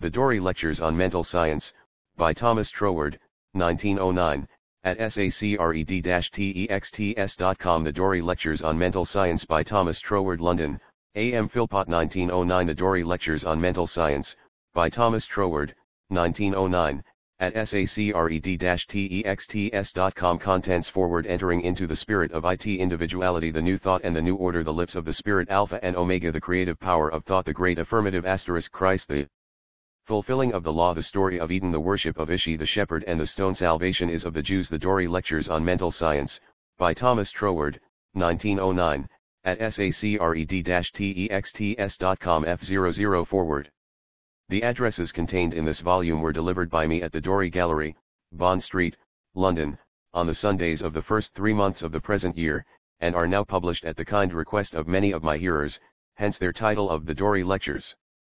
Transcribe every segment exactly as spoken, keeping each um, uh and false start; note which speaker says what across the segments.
Speaker 1: The Dory Lectures on Mental Science, by Thomas Troward, nineteen oh nine, at sacred-texts dot com. The Dory Lectures on Mental Science by Thomas Troward, London, A M Philpott, nineteen oh nine. The Dory Lectures on Mental Science, by Thomas Troward, nineteen oh nine, at sacred-texts dot com. Contents: Forward. Entering into the spirit of it, individuality, the new thought and the new order, the lips of the spirit, Alpha and Omega, the creative power of thought, the great affirmative asterisk Christ, the fulfilling of the law, the story of Eden, the worship of Ishi the shepherd and the stone, salvation is of the Jews. The Dory Lectures on Mental Science, by Thomas Troward, nineteen oh nine, at sacred-texts dot com. F zero zero. Forward. The addresses contained in this volume were delivered by me at the Dory Gallery, Bond Street, London, on the Sundays of the first three months of the present year, and are now published at the kind request of many of my hearers, hence their title of the Dory Lectures.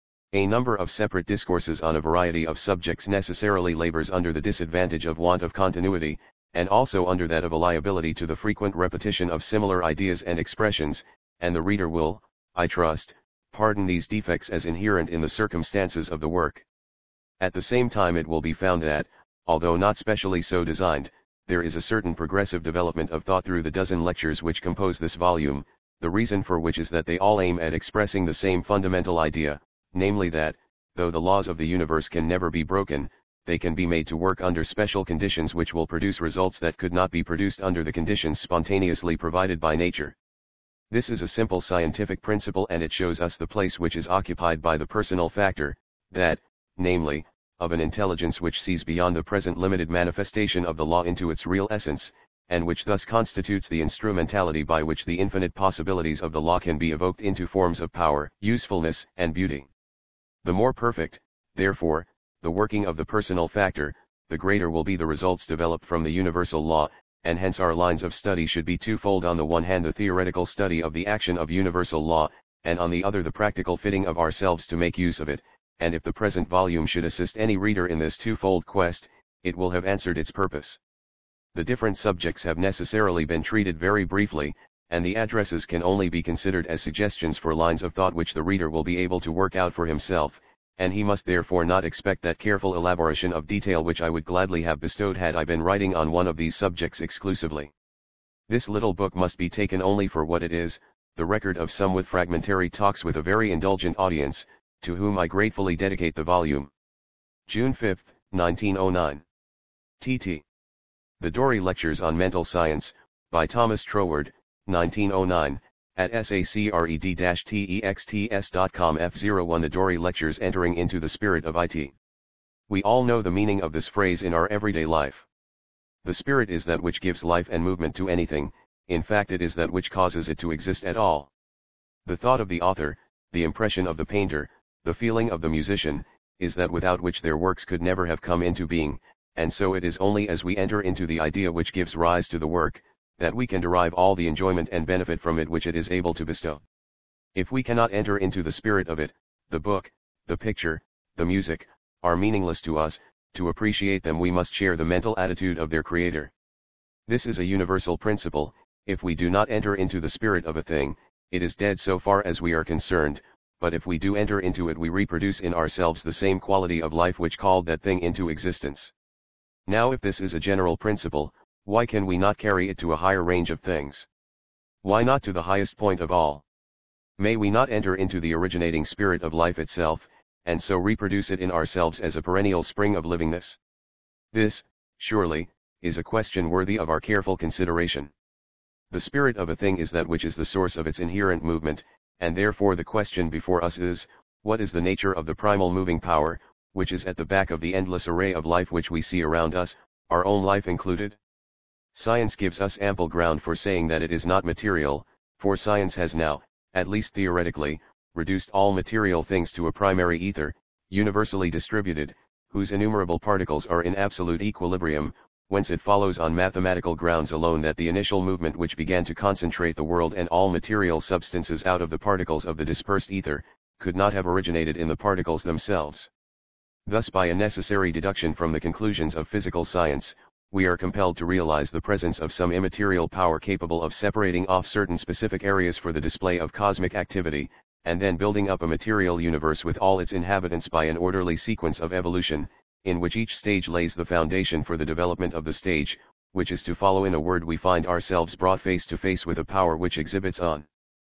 Speaker 1: A number of separate discourses on a variety of subjects necessarily labors under the disadvantage of want of continuity, and also under that of a liability to the frequent repetition of similar ideas and expressions, and the reader will, I trust, pardon these defects as inherent in the circumstances of the work. At the same time it will be found that, although not specially so designed, there is a certain progressive development of thought through the dozen lectures which compose this volume, the reason for which is that they all aim at expressing the same fundamental idea, namely that, though the laws of the universe can never be broken, they can be made to work under special conditions which will produce results that could not be produced under the conditions spontaneously provided by nature. This is a simple scientific principle, and it shows us the place which is occupied by the personal factor, that, namely, of an intelligence which sees beyond the present limited manifestation of the law into its real essence, and which thus constitutes the instrumentality by which the infinite possibilities of the law can be evoked into forms of power, usefulness, and beauty. The more perfect, therefore, the working of the personal factor, the greater will be the results developed from the universal law, and hence our lines of study should be twofold: on the one hand the theoretical study of the action of universal law, and on the other the practical fitting of ourselves to make use of it, and if the present volume should assist any reader in this twofold quest, it will have answered its purpose. The different subjects have necessarily been treated very briefly, and the addresses can only be considered as suggestions for lines of thought which the reader will be able to work out for himself, and he must therefore not expect that careful elaboration of detail which I would gladly have bestowed had I been writing on one of these subjects exclusively. This little book must be taken only for what it is, the record of somewhat fragmentary talks with a very indulgent audience, to whom I gratefully dedicate the volume. June fifth, nineteen oh nine. T T. The Dory Lectures on Mental Science, by Thomas Troward, nineteen oh nine, at sacred-texts dot com. F zero one. The Dory Lectures entering into the spirit of it. We all know the meaning of this phrase in our everyday life. The spirit is that which gives life and movement to anything, in fact it is that which causes it to exist at all. The thought of the author, the impression of the painter, the feeling of the musician, is that without which their works could never have come into being, and so it is only as we enter into the idea which gives rise to the work, that we can derive all the enjoyment and benefit from it which it is able to bestow. If we cannot enter into the spirit of it, the book, the picture, the music, are meaningless to us. To appreciate them we must share the mental attitude of their creator. This is a universal principle: if we do not enter into the spirit of a thing, it is dead so far as we are concerned, but if we do enter into it we reproduce in ourselves the same quality of life which called that thing into existence. Now if this is a general principle, why can we not carry it to a higher range of things? Why not to the highest point of all? May we not enter into the originating spirit of life itself, and so reproduce it in ourselves as a perennial spring of livingness? This, surely, is a question worthy of our careful consideration. The spirit of a thing is that which is the source of its inherent movement, and therefore the question before us is, what is the nature of the primal moving power, which is at the back of the endless array of life which we see around us, our own life included? Science gives us ample ground for saying that it is not material, for science has now, at least theoretically, reduced all material things to a primary ether, universally distributed, whose innumerable particles are in absolute equilibrium, whence it follows on mathematical grounds alone that the initial movement which began to concentrate the world and all material substances out of the particles of the dispersed ether, could not have originated in the particles themselves. Thus by a necessary deduction from the conclusions of physical science, we are compelled to realize the presence of some immaterial power capable of separating off certain specific areas for the display of cosmic activity, and then building up a material universe with all its inhabitants by an orderly sequence of evolution, in which each stage lays the foundation for the development of the stage, which is to follow. In a word, we find ourselves brought face to face with a power which exhibits on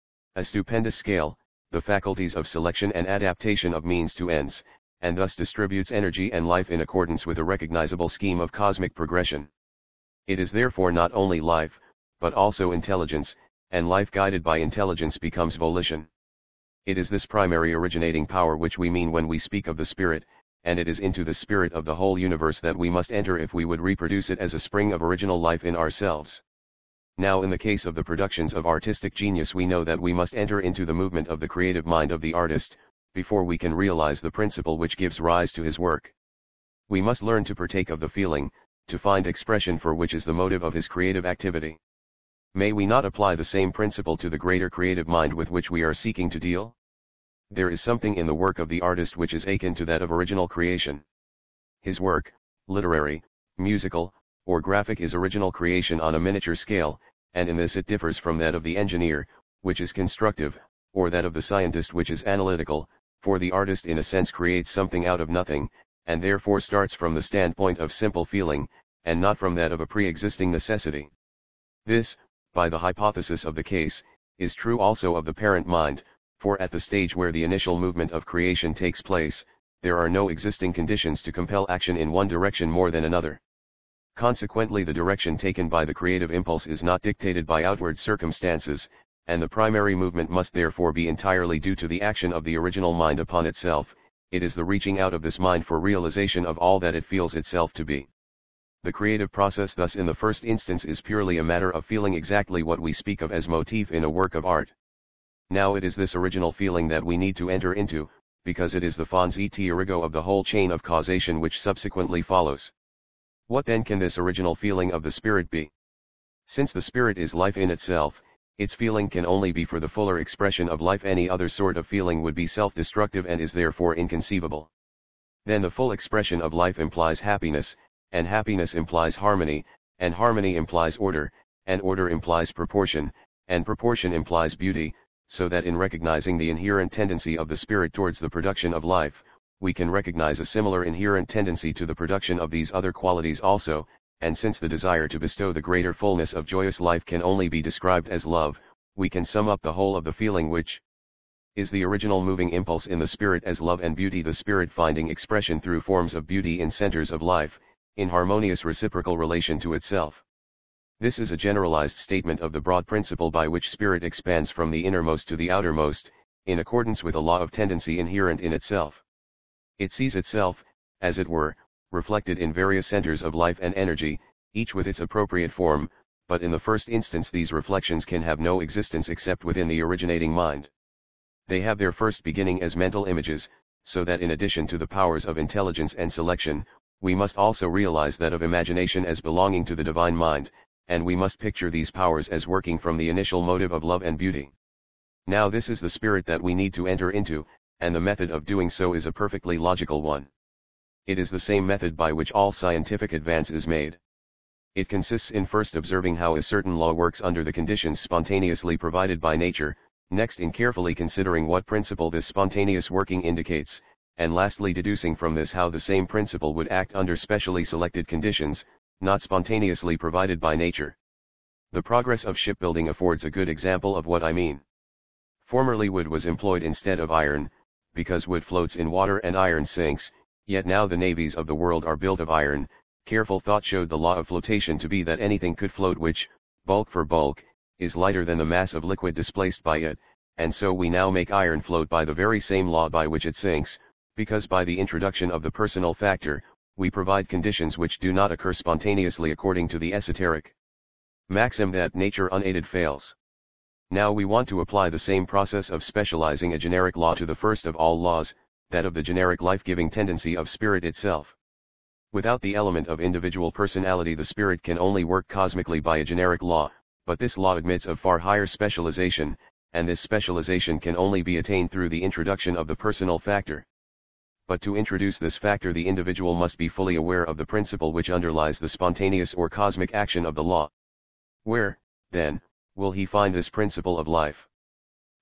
Speaker 1: a stupendous scale, the faculties of selection and adaptation of means to ends, and thus distributes energy and life in accordance with a recognizable scheme of cosmic progression. It is therefore not only life, but also intelligence, and life guided by intelligence becomes volition. It is this primary originating power which we mean when we speak of the spirit, and it is into the spirit of the whole universe that we must enter if we would reproduce it as a spring of original life in ourselves. Now, in the case of the productions of artistic genius, we know that we must enter into the movement of the creative mind of the artist, before we can realize the principle which gives rise to his work. We must learn to partake of the feeling, to find expression for which is the motive of his creative activity. May we not apply the same principle to the greater creative mind with which we are seeking to deal? There is something in the work of the artist which is akin to that of original creation. His work, literary, musical, or graphic, is original creation on a miniature scale, and in this it differs from that of the engineer, which is constructive, or that of the scientist, which is analytical, for the artist in a sense creates something out of nothing, and therefore starts from the standpoint of simple feeling, and not from that of a pre-existing necessity. This, by the hypothesis of the case, is true also of the parent mind, for at the stage where the initial movement of creation takes place, there are no existing conditions to compel action in one direction more than another. Consequently, the direction taken by the creative impulse is not dictated by outward circumstances, and the primary movement must therefore be entirely due to the action of the original mind upon itself. It is the reaching out of this mind for realization of all that it feels itself to be. The creative process thus in the first instance is purely a matter of feeling exactly what we speak of as motif in a work of art. Now it is this original feeling that we need to enter into, because it is the fons et origo of the whole chain of causation which subsequently follows. What then can this original feeling of the spirit be? Since the spirit is life in itself, its feeling can only be for the fuller expression of life. Any other sort of feeling would be self-destructive and is therefore inconceivable. Then the full expression of life implies happiness, and happiness implies harmony, and harmony implies order, and order implies proportion, and proportion implies beauty, so that in recognizing the inherent tendency of the spirit towards the production of life, we can recognize a similar inherent tendency to the production of these other qualities also, and since the desire to bestow the greater fullness of joyous life can only be described as love, we can sum up the whole of the feeling which is the original moving impulse in the spirit as love and beauty, the spirit finding expression through forms of beauty in centers of life, in harmonious reciprocal relation to itself. This is a generalized statement of the broad principle by which spirit expands from the innermost to the outermost, in accordance with a law of tendency inherent in itself. It sees itself, as it were, reflected in various centers of life and energy, each with its appropriate form, but in the first instance these reflections can have no existence except within the originating mind. They have their first beginning as mental images, so that in addition to the powers of intelligence and selection, we must also realize that of imagination as belonging to the divine mind, and we must picture these powers as working from the initial motive of love and beauty. Now this is the spirit that we need to enter into, and the method of doing so is a perfectly logical one. It is the same method by which all scientific advance is made. It consists in first observing how a certain law works under the conditions spontaneously provided by nature, next in carefully considering what principle this spontaneous working indicates, and lastly deducing from this how the same principle would act under specially selected conditions, not spontaneously provided by nature. The progress of shipbuilding affords a good example of what I mean. Formerly wood was employed instead of iron, because wood floats in water and iron sinks, yet now the navies of the world are built of iron. Careful thought showed the law of flotation to be that anything could float which, bulk for bulk, is lighter than the mass of liquid displaced by it, and so we now make iron float by the very same law by which it sinks, because by the introduction of the personal factor, we provide conditions which do not occur spontaneously according to the esoteric maxim that nature unaided fails. Now we want to apply the same process of specializing a generic law to the first of all laws, that of the generic life-giving tendency of spirit itself. Without the element of individual personality, the spirit can only work cosmically by a generic law, but this law admits of far higher specialization, and this specialization can only be attained through the introduction of the personal factor. But to introduce this factor, the individual must be fully aware of the principle which underlies the spontaneous or cosmic action of the law. Where, then, will he find this principle of life?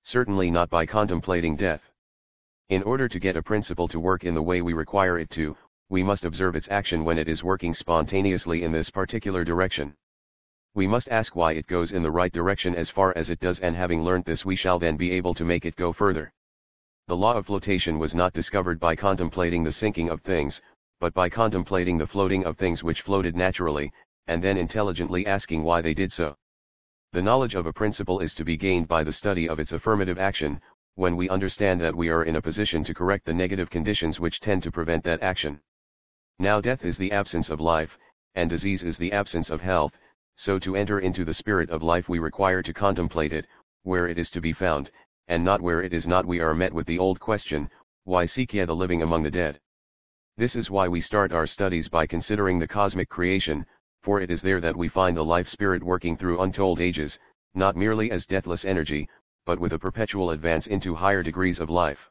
Speaker 1: Certainly not by contemplating death. In order to get a principle to work in the way we require it to, we must observe its action when it is working spontaneously in this particular direction. We must ask why it goes in the right direction as far as it does, and having learnt this we shall then be able to make it go further. The law of flotation was not discovered by contemplating the sinking of things, but by contemplating the floating of things which floated naturally, and then intelligently asking why they did so. The knowledge of a principle is to be gained by the study of its affirmative action, when we understand that we are in a position to correct the negative conditions which tend to prevent that action. Now death is the absence of life, and disease is the absence of health, so to enter into the spirit of life we require to contemplate it, where it is to be found, and not where it is not. We are met with the old question, why seek ye the living among the dead? This is why we start our studies by considering the cosmic creation, for it is there that we find the life spirit working through untold ages, not merely as deathless energy, but with a perpetual advance into higher degrees of life.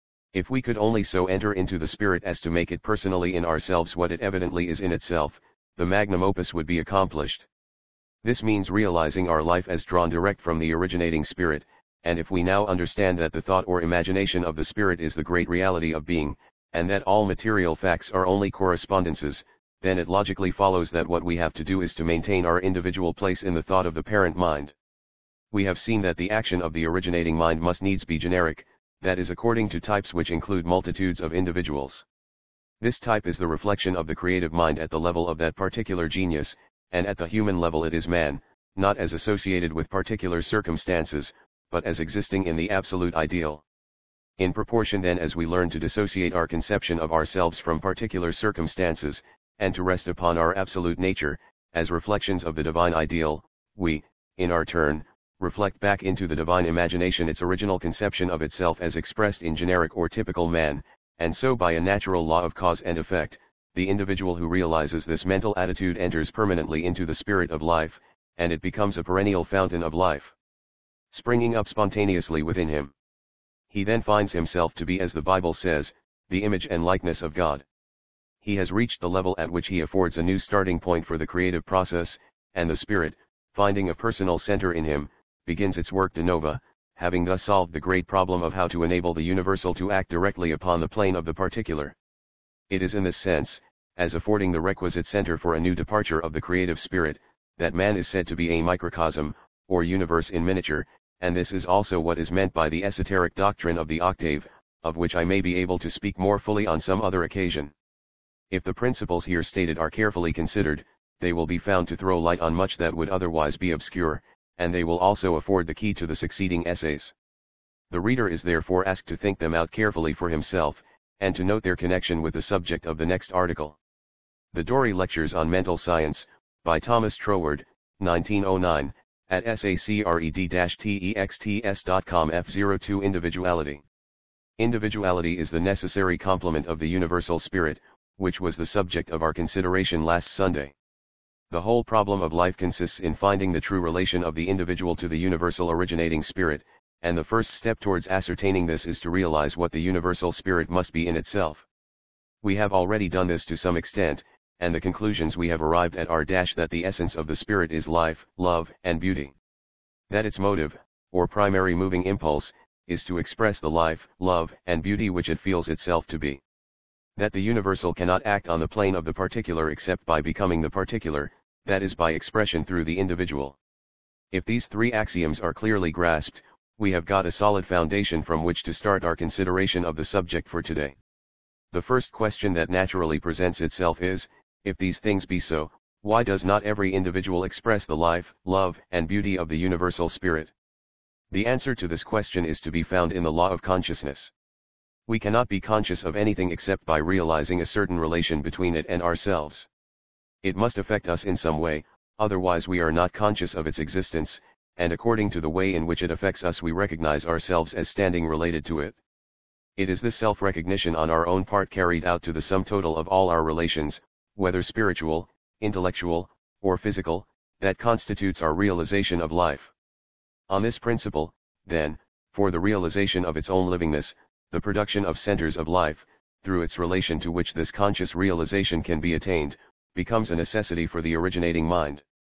Speaker 1: If we could only so enter into the spirit as to make it personally in ourselves what it evidently is in itself, the magnum opus would be accomplished. This means realizing our life as drawn direct from the originating spirit, and if we now understand that the thought or imagination of the spirit is the great reality of being, and that all material facts are only correspondences, then it logically follows that what we have to do is to maintain our individual place in the thought of the parent mind. We have seen that the action of the originating mind must needs be generic, that is according to types which include multitudes of individuals. This type is the reflection of the creative mind at the level of that particular genius, and at the human level it is man, not as associated with particular circumstances, but as existing in the absolute ideal. In proportion then as we learn to dissociate our conception of ourselves from particular circumstances, and to rest upon our absolute nature, as reflections of the divine ideal, we, in our turn, reflect back into the divine imagination its original conception of itself as expressed in generic or typical man, and so by a natural law of cause and effect, the individual who realizes this mental attitude enters permanently into the spirit of life, and it becomes a perennial fountain of life, springing up spontaneously within him. He then finds himself to be, as the Bible says, the image and likeness of God. He has reached the level at which he affords a new starting point for the creative process, and the spirit, finding a personal center in him, begins its work de novo, having thus solved the great problem of how to enable the universal to act directly upon the plane of the particular. It is in this sense, as affording the requisite center for a new departure of the creative spirit, that man is said to be a microcosm, or universe in miniature, and this is also what is meant by the esoteric doctrine of the octave, of which I may be able to speak more fully on some other occasion. If the principles here stated are carefully considered, they will be found to throw light on much that would otherwise be obscure, and they will also afford the key to the succeeding essays. The reader is therefore asked to think them out carefully for himself, and to note their connection with the subject of the next article. The Doré Lectures on Mental Science, by Thomas Troward, nineteen oh nine, at sacred texts dot com. F zero two Individuality. Individuality is the necessary complement of the universal spirit, which was the subject of our consideration last Sunday. The whole problem of life consists in finding the true relation of the individual to the universal originating spirit, and the first step towards ascertaining this is to realize what the universal spirit must be in itself. We have already done this to some extent, and the conclusions we have arrived at are dash that the essence of the spirit is life, love, and beauty. That its motive, or primary moving impulse, is to express the life, love, and beauty which it feels itself to be. That the universal cannot act on the plane of the particular except by becoming the particular, that is by expression through the individual. If these three axioms are clearly grasped, we have got a solid foundation from which to start our consideration of the subject for today. The first question that naturally presents itself is, if these things be so, why does not every individual express the life, love, and beauty of the universal spirit? The answer to this question is to be found in the law of consciousness. We cannot be conscious of anything except by realizing a certain relation between it and ourselves. It must affect us in some way, otherwise we are not conscious of its existence, and according to the way in which it affects us we recognize ourselves as standing related to it. It is this self-recognition on our own part carried out to the sum total of all our relations, whether spiritual, intellectual, or physical, that constitutes our realization of life. On this principle, then, for the realization of its own livingness, the production of centers of life, through its relation to which this conscious realization can be attained, becomes a necessity for the originating mind.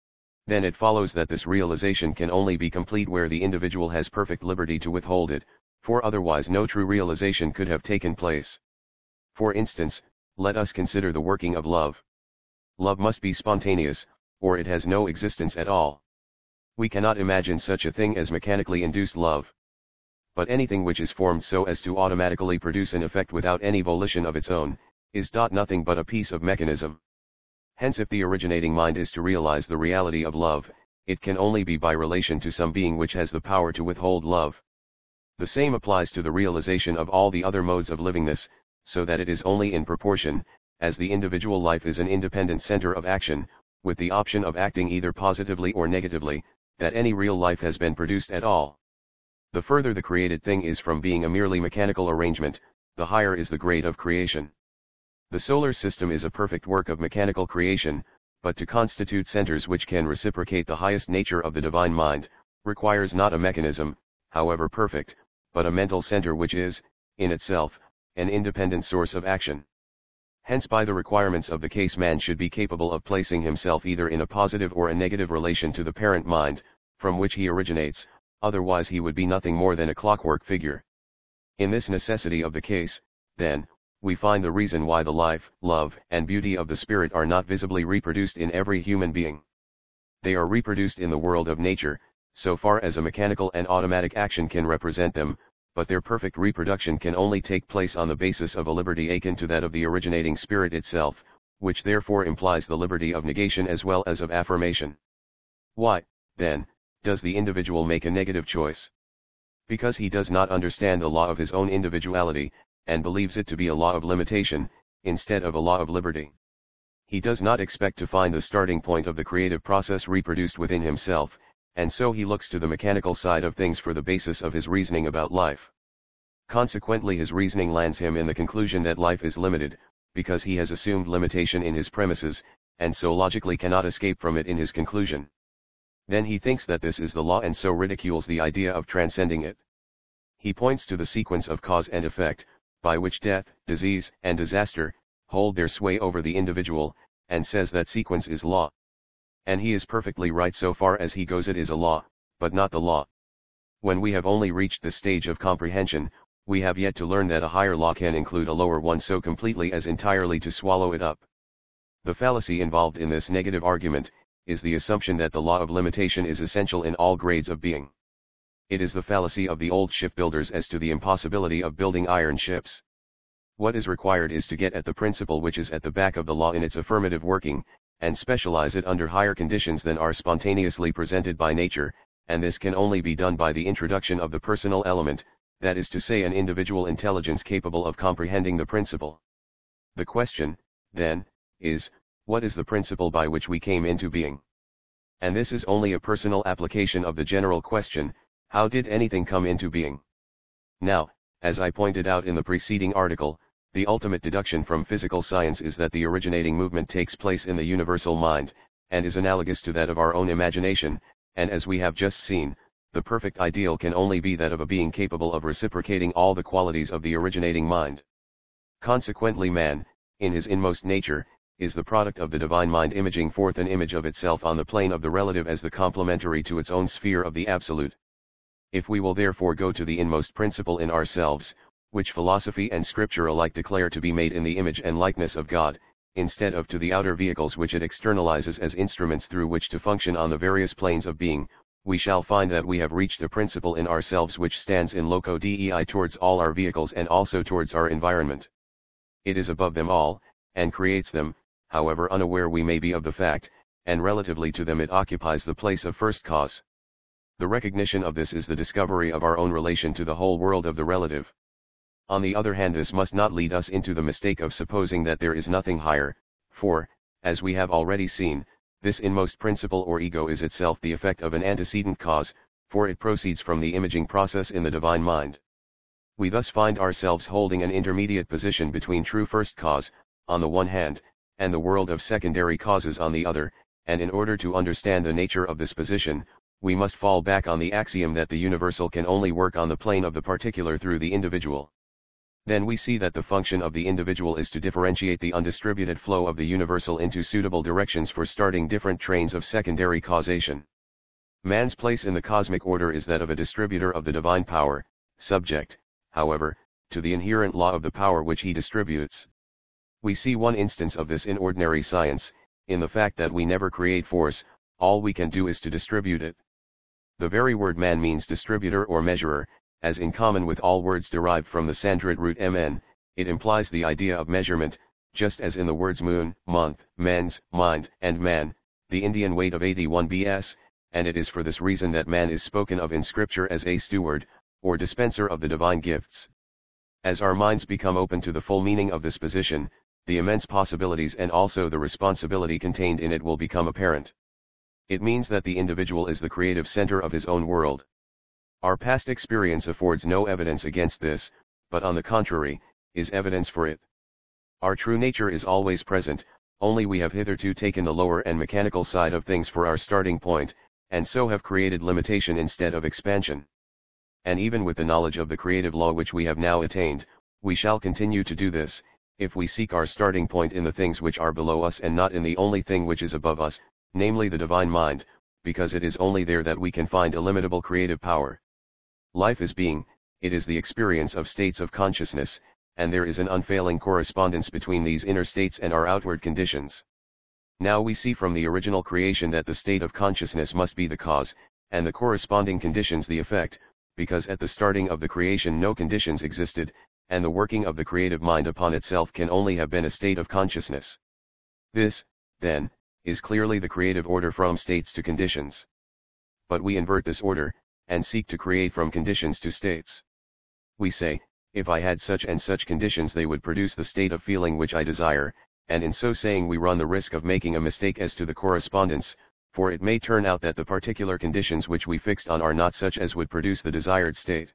Speaker 1: Then it follows that this realization can only be complete where the individual has perfect liberty to withhold it, for otherwise no true realization could have taken place. For instance, let us consider the working of love. Love must be spontaneous, or it has no existence at all. We cannot imagine such a thing as mechanically induced love. But anything which is formed so as to automatically produce an effect without any volition of its own, is nothing but a piece of mechanism. Hence if the originating mind is to realize the reality of love, it can only be by relation to some being which has the power to withhold love. The same applies to the realization of all the other modes of livingness, so that it is only in proportion, as the individual life is an independent center of action, with the option of acting either positively or negatively, that any real life has been produced at all. The further the created thing is from being a merely mechanical arrangement, the higher is the grade of creation. The solar system is a perfect work of mechanical creation, but to constitute centers which can reciprocate the highest nature of the divine mind, requires not a mechanism, however perfect, but a mental center which is, in itself, an independent source of action. Hence by the requirements of the case man should be capable of placing himself either in a positive or a negative relation to the parent mind, from which he originates, otherwise he would be nothing more than a clockwork figure. In this necessity of the case, then, we find the reason why the life, love, and beauty of the spirit are not visibly reproduced in every human being. They are reproduced in the world of nature, so far as a mechanical and automatic action can represent them, but their perfect reproduction can only take place on the basis of a liberty akin to that of the originating spirit itself, which therefore implies the liberty of negation as well as of affirmation. Why, then, does the individual make a negative choice? Because he does not understand the law of his own individuality, and believes it to be a law of limitation, instead of a law of liberty. He does not expect to find the starting point of the creative process reproduced within himself, and so he looks to the mechanical side of things for the basis of his reasoning about life. Consequently his reasoning lands him in the conclusion that life is limited, because he has assumed limitation in his premises, and so logically cannot escape from it in his conclusion. Then he thinks that this is the law and so ridicules the idea of transcending it. He points to the sequence of cause and effect, by which death, disease, and disaster, hold their sway over the individual, and says that sequence is law. And he is perfectly right so far as he goes, it is a law, but not the law. When we have only reached this stage of comprehension, we have yet to learn that a higher law can include a lower one so completely as entirely to swallow it up. The fallacy involved in this negative argument, is the assumption that the law of limitation is essential in all grades of being. It is the fallacy of the old shipbuilders as to the impossibility of building iron ships. What is required is to get at the principle which is at the back of the law in its affirmative working, and specialize it under higher conditions than are spontaneously presented by nature, and this can only be done by the introduction of the personal element, that is to say an individual intelligence capable of comprehending the principle. The question, then, is, what is the principle by which we came into being? And this is only a personal application of the general question, how did anything come into being? Now, as I pointed out in the preceding article, the ultimate deduction from physical science is that the originating movement takes place in the universal mind, and is analogous to that of our own imagination, and as we have just seen, the perfect ideal can only be that of a being capable of reciprocating all the qualities of the originating mind. Consequently man, in his inmost nature, is the product of the divine mind imaging forth an image of itself on the plane of the relative as the complementary to its own sphere of the absolute. If we will therefore go to the inmost principle in ourselves, which philosophy and scripture alike declare to be made in the image and likeness of God, instead of to the outer vehicles which it externalizes as instruments through which to function on the various planes of being, we shall find that we have reached a principle in ourselves which stands in loco dei towards all our vehicles and also towards our environment. It is above them all, and creates them, however unaware we may be of the fact, and relatively to them it occupies the place of first cause. The recognition of this is the discovery of our own relation to the whole world of the relative. On the other hand, this must not lead us into the mistake of supposing that there is nothing higher, for, as we have already seen, this inmost principle or ego is itself the effect of an antecedent cause, for it proceeds from the imaging process in the divine mind. We thus find ourselves holding an intermediate position between true first cause, on the one hand, and the world of secondary causes on the other, and in order to understand the nature of this position, we must fall back on the axiom that the universal can only work on the plane of the particular through the individual. Then we see that the function of the individual is to differentiate the undistributed flow of the universal into suitable directions for starting different trains of secondary causation. Man's place in the cosmic order is that of a distributor of the divine power, subject, however, to the inherent law of the power which he distributes. We see one instance of this in ordinary science, in the fact that we never create force, all we can do is to distribute it. The very word man means distributor or measurer, as in common with all words derived from the Sanskrit root mn, it implies the idea of measurement, just as in the words moon, month, mens, mind, and man, the Indian weight of eighty-one B S, and it is for this reason that man is spoken of in scripture as a steward, or dispenser of the divine gifts. As our minds become open to the full meaning of this position, the immense possibilities and also the responsibility contained in it will become apparent. It means that the individual is the creative center of his own world. Our past experience affords no evidence against this, but on the contrary, is evidence for it. Our true nature is always present, only we have hitherto taken the lower and mechanical side of things for our starting point, and so have created limitation instead of expansion. And even with the knowledge of the creative law which we have now attained, we shall continue to do this, if we seek our starting point in the things which are below us and not in the only thing which is above us, namely the divine mind, because it is only there that we can find illimitable creative power. Life is being, it is the experience of states of consciousness, and there is an unfailing correspondence between these inner states and our outward conditions. Now we see from the original creation that the state of consciousness must be the cause, and the corresponding conditions the effect, because at the starting of the creation no conditions existed, and the working of the creative mind upon itself can only have been a state of consciousness. This, then, is clearly the creative order from states to conditions. But we invert this order, and seek to create from conditions to states. We say, if I had such and such conditions they would produce the state of feeling which I desire, and in so saying we run the risk of making a mistake as to the correspondence, for it may turn out that the particular conditions which we fixed on are not such as would produce the desired state.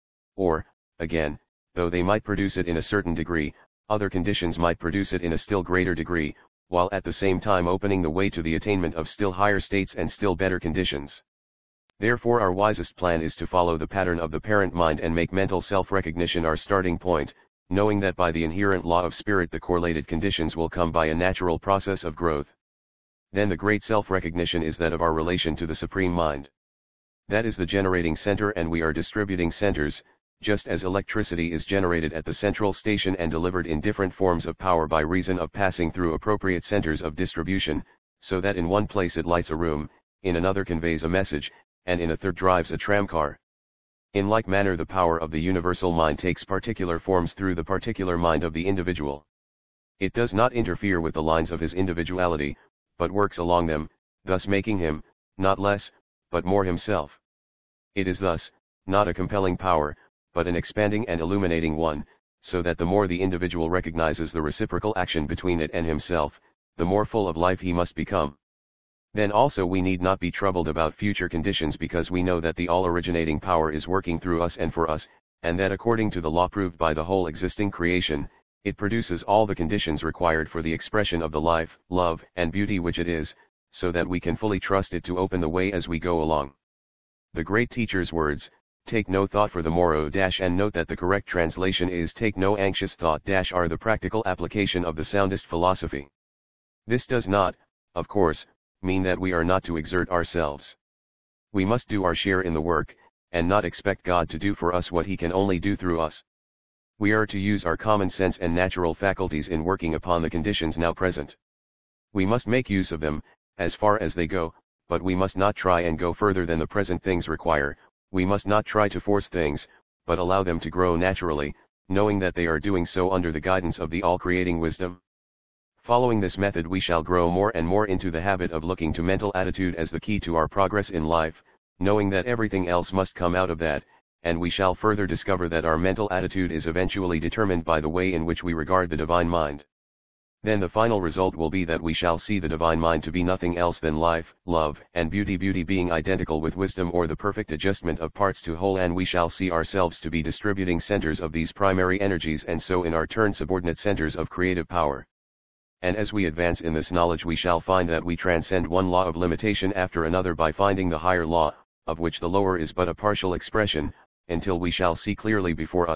Speaker 1: Or, again, though they might produce it in a certain degree, other conditions might produce it in a still greater degree, while at the same time opening the way to the attainment of still higher states and still better conditions. Therefore our wisest plan is to follow the pattern of the parent mind and make mental self-recognition our starting point, knowing that by the inherent law of spirit the correlated conditions will come by a natural process of growth. Then the great self-recognition is that of our relation to the Supreme Mind. That is the generating center and we are distributing centers, just as electricity is generated at the central station and delivered in different forms of power by reason of passing through appropriate centers of distribution, so that in one place it lights a room, in another conveys a message, and in a third drives a tramcar. In like manner the power of the universal mind takes particular forms through the particular mind of the individual. It does not interfere with the lines of his individuality, but works along them, thus making him, not less, but more himself. It is thus, not a compelling power, but an expanding and illuminating one, so that the more the individual recognizes the reciprocal action between it and himself, the more full of life he must become. Then also we need not be troubled about future conditions because we know that the all-originating power is working through us and for us, and that according to the law proved by the whole existing creation, it produces all the conditions required for the expression of the life, love, and beauty which it is, so that we can fully trust it to open the way as we go along. The great teacher's words, take no thought for the morrow dash and note that the correct translation is take no anxious thought dash are the practical application of the soundest philosophy. This does not, of course, mean that we are not to exert ourselves. We must do our share in the work, and not expect God to do for us what he can only do through us. We are to use our common sense and natural faculties in working upon the conditions now present. We must make use of them, as far as they go, but we must not try and go further than the present things require. We must not try to force things, but allow them to grow naturally, knowing that they are doing so under the guidance of the all-creating wisdom. Following this method we shall grow more and more into the habit of looking to mental attitude as the key to our progress in life, knowing that everything else must come out of that, and we shall further discover that our mental attitude is eventually determined by the way in which we regard the divine mind. Then the final result will be that we shall see the divine mind to be nothing else than life, love, and beauty, beauty being identical with wisdom or the perfect adjustment of parts to whole, and we shall see ourselves to be distributing centers of these primary energies and so in our turn subordinate centers of creative power. And as we advance in this knowledge we shall find that we transcend one law of limitation after another by finding the higher law, of which the lower is but a partial expression, until we shall see clearly before us,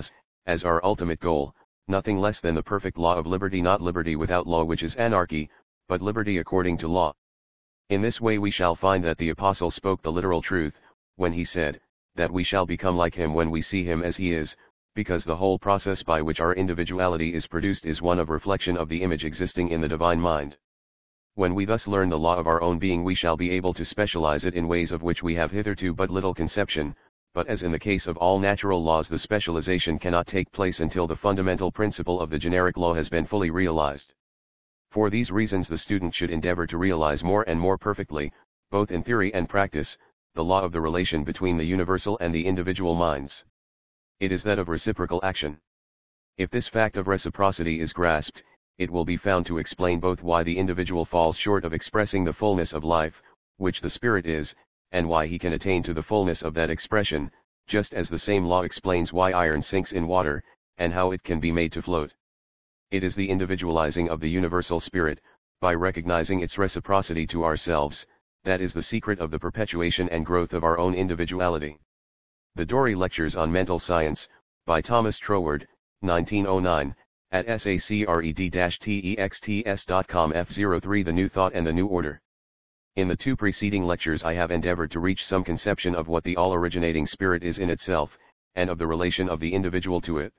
Speaker 1: as our ultimate goal, nothing less than the perfect law of liberty, not liberty without law which is anarchy, but liberty according to law. In this way we shall find that the apostle spoke the literal truth, when he said, that we shall become like him when we see him as he is, because the whole process by which our individuality is produced is one of reflection of the image existing in the divine mind. When we thus learn the law of our own being we shall be able to specialize it in ways of which we have hitherto but little conception, but as in the case of all natural laws the specialization cannot take place until the fundamental principle of the generic law has been fully realized. For these reasons the student should endeavor to realize more and more perfectly, both in theory and practice, the law of the relation between the universal and the individual minds. It is that of reciprocal action. If this fact of reciprocity is grasped, it will be found to explain both why the individual falls short of expressing the fullness of life, which the spirit is, and why he can attain to the fullness of that expression, just as the same law explains why iron sinks in water, and how it can be made to float. It is the individualizing of the universal spirit, by recognizing its reciprocity to ourselves, that is the secret of the perpetuation and growth of our own individuality. The Dory Lectures on Mental Science, by Thomas Troward, nineteen oh nine, at sacred texts dot com F zero three The New Thought and the New Order. In the two preceding lectures I have endeavored to reach some conception of what the all-originating spirit is in itself, and of the relation of the individual to it.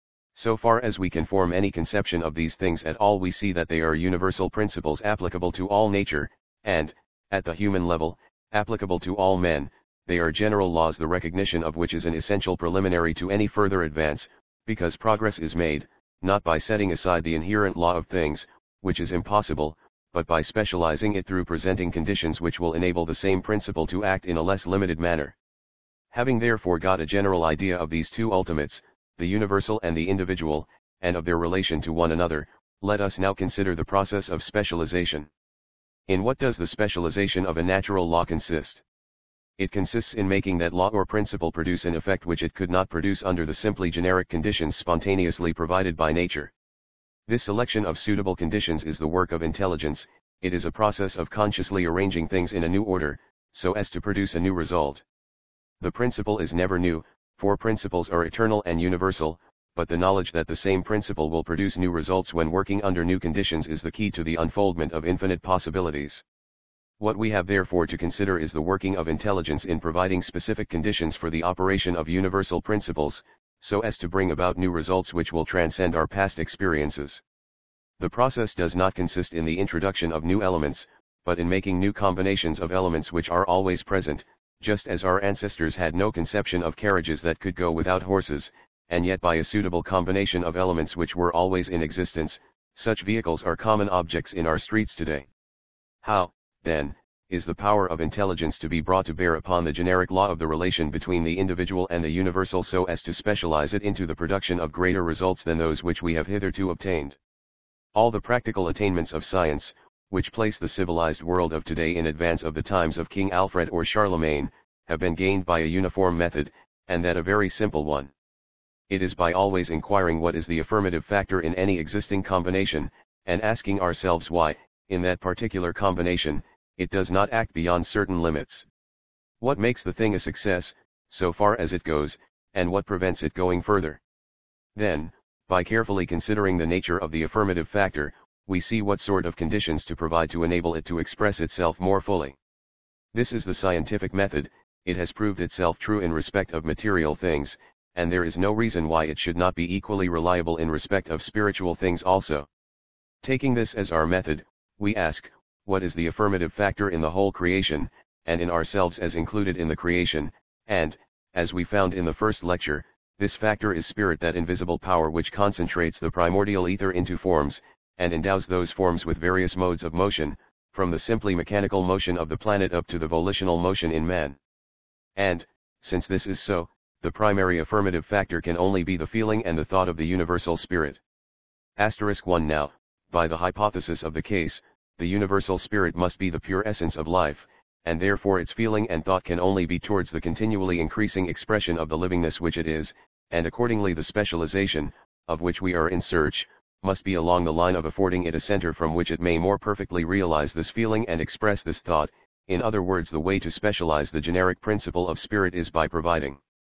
Speaker 1: So far as we can form any conception of these things at all we see that they are universal principles applicable to all nature, and, at the human level, applicable to all men. They are general laws the recognition of which is an essential preliminary to any further advance, because progress is made, not by setting aside the inherent law of things, which is impossible, but by specializing it through presenting conditions which will enable the same principle to act in a less limited manner. Having therefore got a general idea of these two ultimates, the universal and the individual, and of their relation to one another, let us now consider the process of specialization. In what does the specialization of a natural law consist? It consists in making that law or principle produce an effect which it could not produce under the simply generic conditions spontaneously provided by nature. This selection of suitable conditions is the work of intelligence. It is a process of consciously arranging things in a new order, so as to produce a new result. The principle is never new, for principles are eternal and universal, but the knowledge that the same principle will produce new results when working under new conditions is the key to the unfoldment of infinite possibilities. What we have therefore to consider is the working of intelligence in providing specific conditions for the operation of universal principles, so as to bring about new results which will transcend our past experiences. The process does not consist in the introduction of new elements, but in making new combinations of elements which are always present, just as our ancestors had no conception of carriages that could go without horses, and yet by a suitable combination of elements which were always in existence, such vehicles are common objects in our streets today. How, then, is the power of intelligence to be brought to bear upon the generic law of the relation between the individual and the universal so as to specialize it into the production of greater results than those which we have hitherto obtained? All the practical attainments of science, which place the civilized world of today in advance of the times of King Alfred or Charlemagne, have been gained by a uniform method, and that a very simple one. It is by always inquiring what is the affirmative factor in any existing combination, and asking ourselves why, in that particular combination, it does not act beyond certain limits. What makes the thing a success, so far as it goes, and what prevents it going further? Then, by carefully considering the nature of the affirmative factor, we see what sort of conditions to provide to enable it to express itself more fully. This is the scientific method. It has proved itself true in respect of material things, and there is no reason why it should not be equally reliable in respect of spiritual things also. Taking this as our method, we ask, what is the affirmative factor in the whole creation, and in ourselves as included in the creation, and, as we found in the first lecture, this factor is spirit, that invisible power which concentrates the primordial ether into forms, and endows those forms with various modes of motion, from the simply mechanical motion of the planet up to the volitional motion in man. And, since this is so, the primary affirmative factor can only be the feeling and the thought of the universal spirit. Asterisk one Now, by the hypothesis of the case, the universal spirit must be the pure essence of life, and therefore its feeling and thought can only be towards the continually increasing expression of the livingness which it is, and accordingly the specialization, of which we are in search, must be along the line of affording it a center from which it may more perfectly realize this feeling and express this thought. In other words, the way to specialize the generic principle of spirit is by providing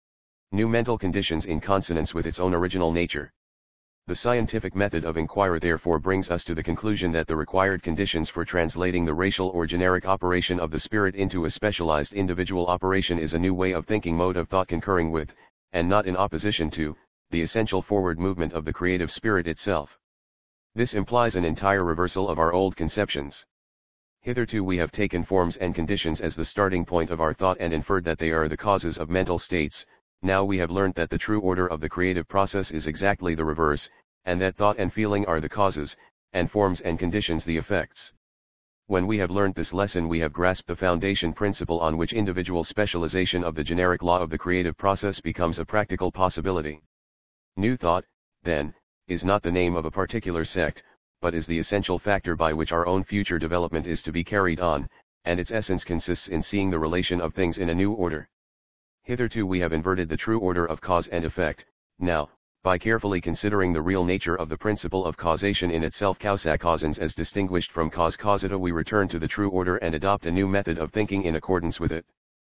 Speaker 1: new mental conditions in consonance with its own original nature. The scientific method of inquiry therefore brings us to the conclusion that the required conditions for translating the racial or generic operation of the spirit into a specialized individual operation is a new way of thinking mode of thought concurring with, and not in opposition to, the essential forward movement of the creative spirit itself. This implies an entire reversal of our old conceptions. Hitherto we have taken forms and conditions as the starting point of our thought and inferred that they are the causes of mental states. Now we have learnt that the true order of the creative process is exactly the reverse, and that thought and feeling are the causes, and forms and conditions the effects. When we have learnt this lesson, we have grasped the foundation principle on which individual specialization of the generic law of the creative process becomes a practical possibility. New thought, then, is not the name of a particular sect, but is the essential factor by which our own future development is to be carried on, and its essence consists in seeing the relation of things in a new order. Hitherto we have inverted the true order of cause and effect. Now, by carefully considering the real nature of the principle of causation in itself, causa causans, as distinguished from cause causata, we return to the true order and adopt a new method of thinking in accordance with it.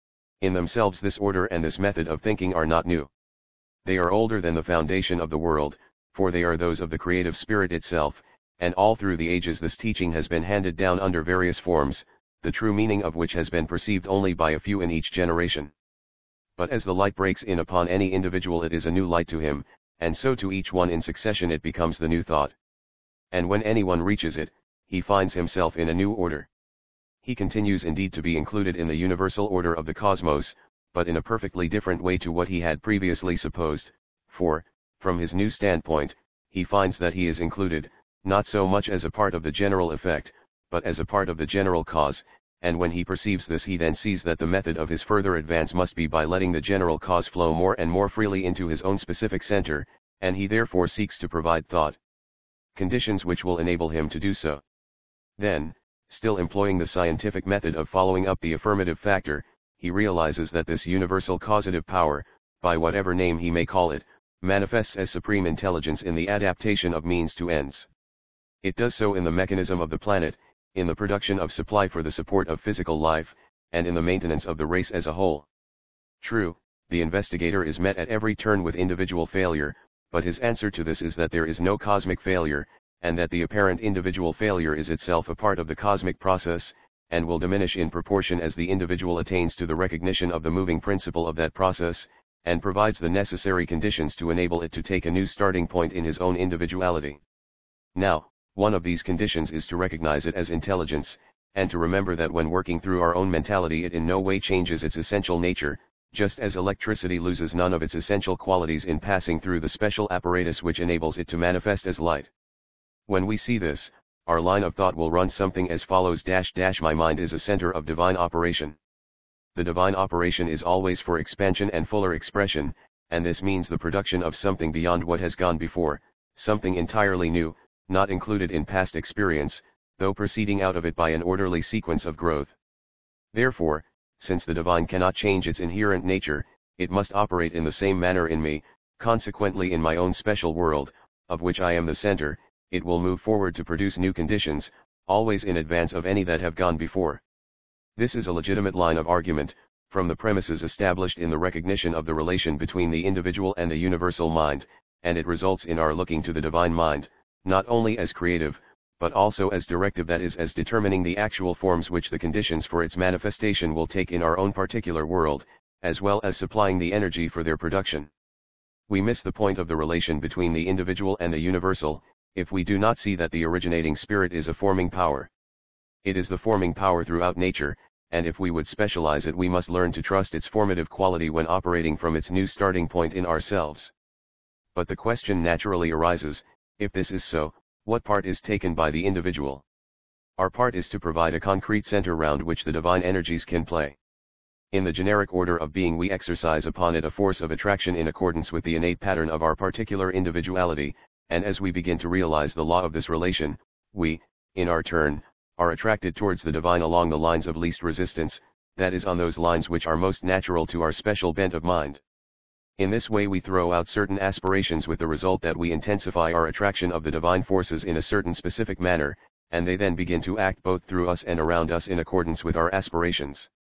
Speaker 1: In themselves this order and this method of thinking are not new. They are older than the foundation of the world, for they are those of the creative spirit itself, and all through the ages this teaching has been handed down under various forms, the true meaning of which has been perceived only by a few in each generation. But as the light breaks in upon any individual, it is a new light to him, and so to each one in succession it becomes the new thought. And when anyone reaches it, he finds himself in a new order. He continues indeed to be included in the universal order of the cosmos, but in a perfectly different way to what he had previously supposed, for, from his new standpoint, he finds that he is included, not so much as a part of the general effect, but as a part of the general cause, and when he perceives this, he then sees that the method of his further advance must be by letting the general cause flow more and more freely into his own specific center, and he therefore seeks to provide thought conditions which will enable him to do so. Then, still employing the scientific method of following up the affirmative factor, he realizes that this universal causative power, by whatever name he may call it, manifests as supreme intelligence in the adaptation of means to ends. It does so in the mechanism of the planet, in the production of supply for the support of physical life, and in the maintenance of the race as a whole. True, the investigator is met at every turn with individual failure, but his answer to this is that there is no cosmic failure, and that the apparent individual failure is itself a part of the cosmic process, and will diminish in proportion as the individual attains to the recognition of the moving principle of that process, and provides the necessary conditions to enable it to take a new starting point in his own individuality. Now, one of these conditions is to recognize it as intelligence, and to remember that when working through our own mentality it in no way changes its essential nature, just as electricity loses none of its essential qualities in passing through the special apparatus which enables it to manifest as light. When we see this, our line of thought will run something as follows: dash dash my mind is a center of divine operation. The divine operation is always for expansion and fuller expression, and this means the production of something beyond what has gone before, something entirely new, not included in past experience, though proceeding out of it by an orderly sequence of growth. Therefore, since the divine cannot change its inherent nature, it must operate in the same manner in me. Consequently, in my own special world, of which I am the center, it will move forward to produce new conditions, always in advance of any that have gone before. This is a legitimate line of argument, from the premises established in the recognition of the relation between the individual and the universal mind, and it results in our looking to the divine mind, not only as creative, but also as directive, that is, as determining the actual forms which the conditions for its manifestation will take in our own particular world, as well as supplying the energy for their production. We miss the point of the relation between the individual and the universal, if we do not see that the originating spirit is a forming power. It is the forming power throughout nature, and if we would specialize it, we must learn to trust its formative quality when operating from its new starting point in ourselves. But the question naturally arises, if this is so, what part is taken by the individual? Our part is to provide a concrete center round which the divine energies can play. In the generic order of being, we exercise upon it a force of attraction in accordance with the innate pattern of our particular individuality, and as we begin to realize the law of this relation, we, in our turn, are attracted towards the divine along the lines of least resistance, that is, on those lines which are most natural to our special bent of mind. In this way we throw out certain aspirations, with the result that we intensify our attraction of the divine forces in a certain specific manner, and they then begin to act both through us and around us in accordance with our aspirations.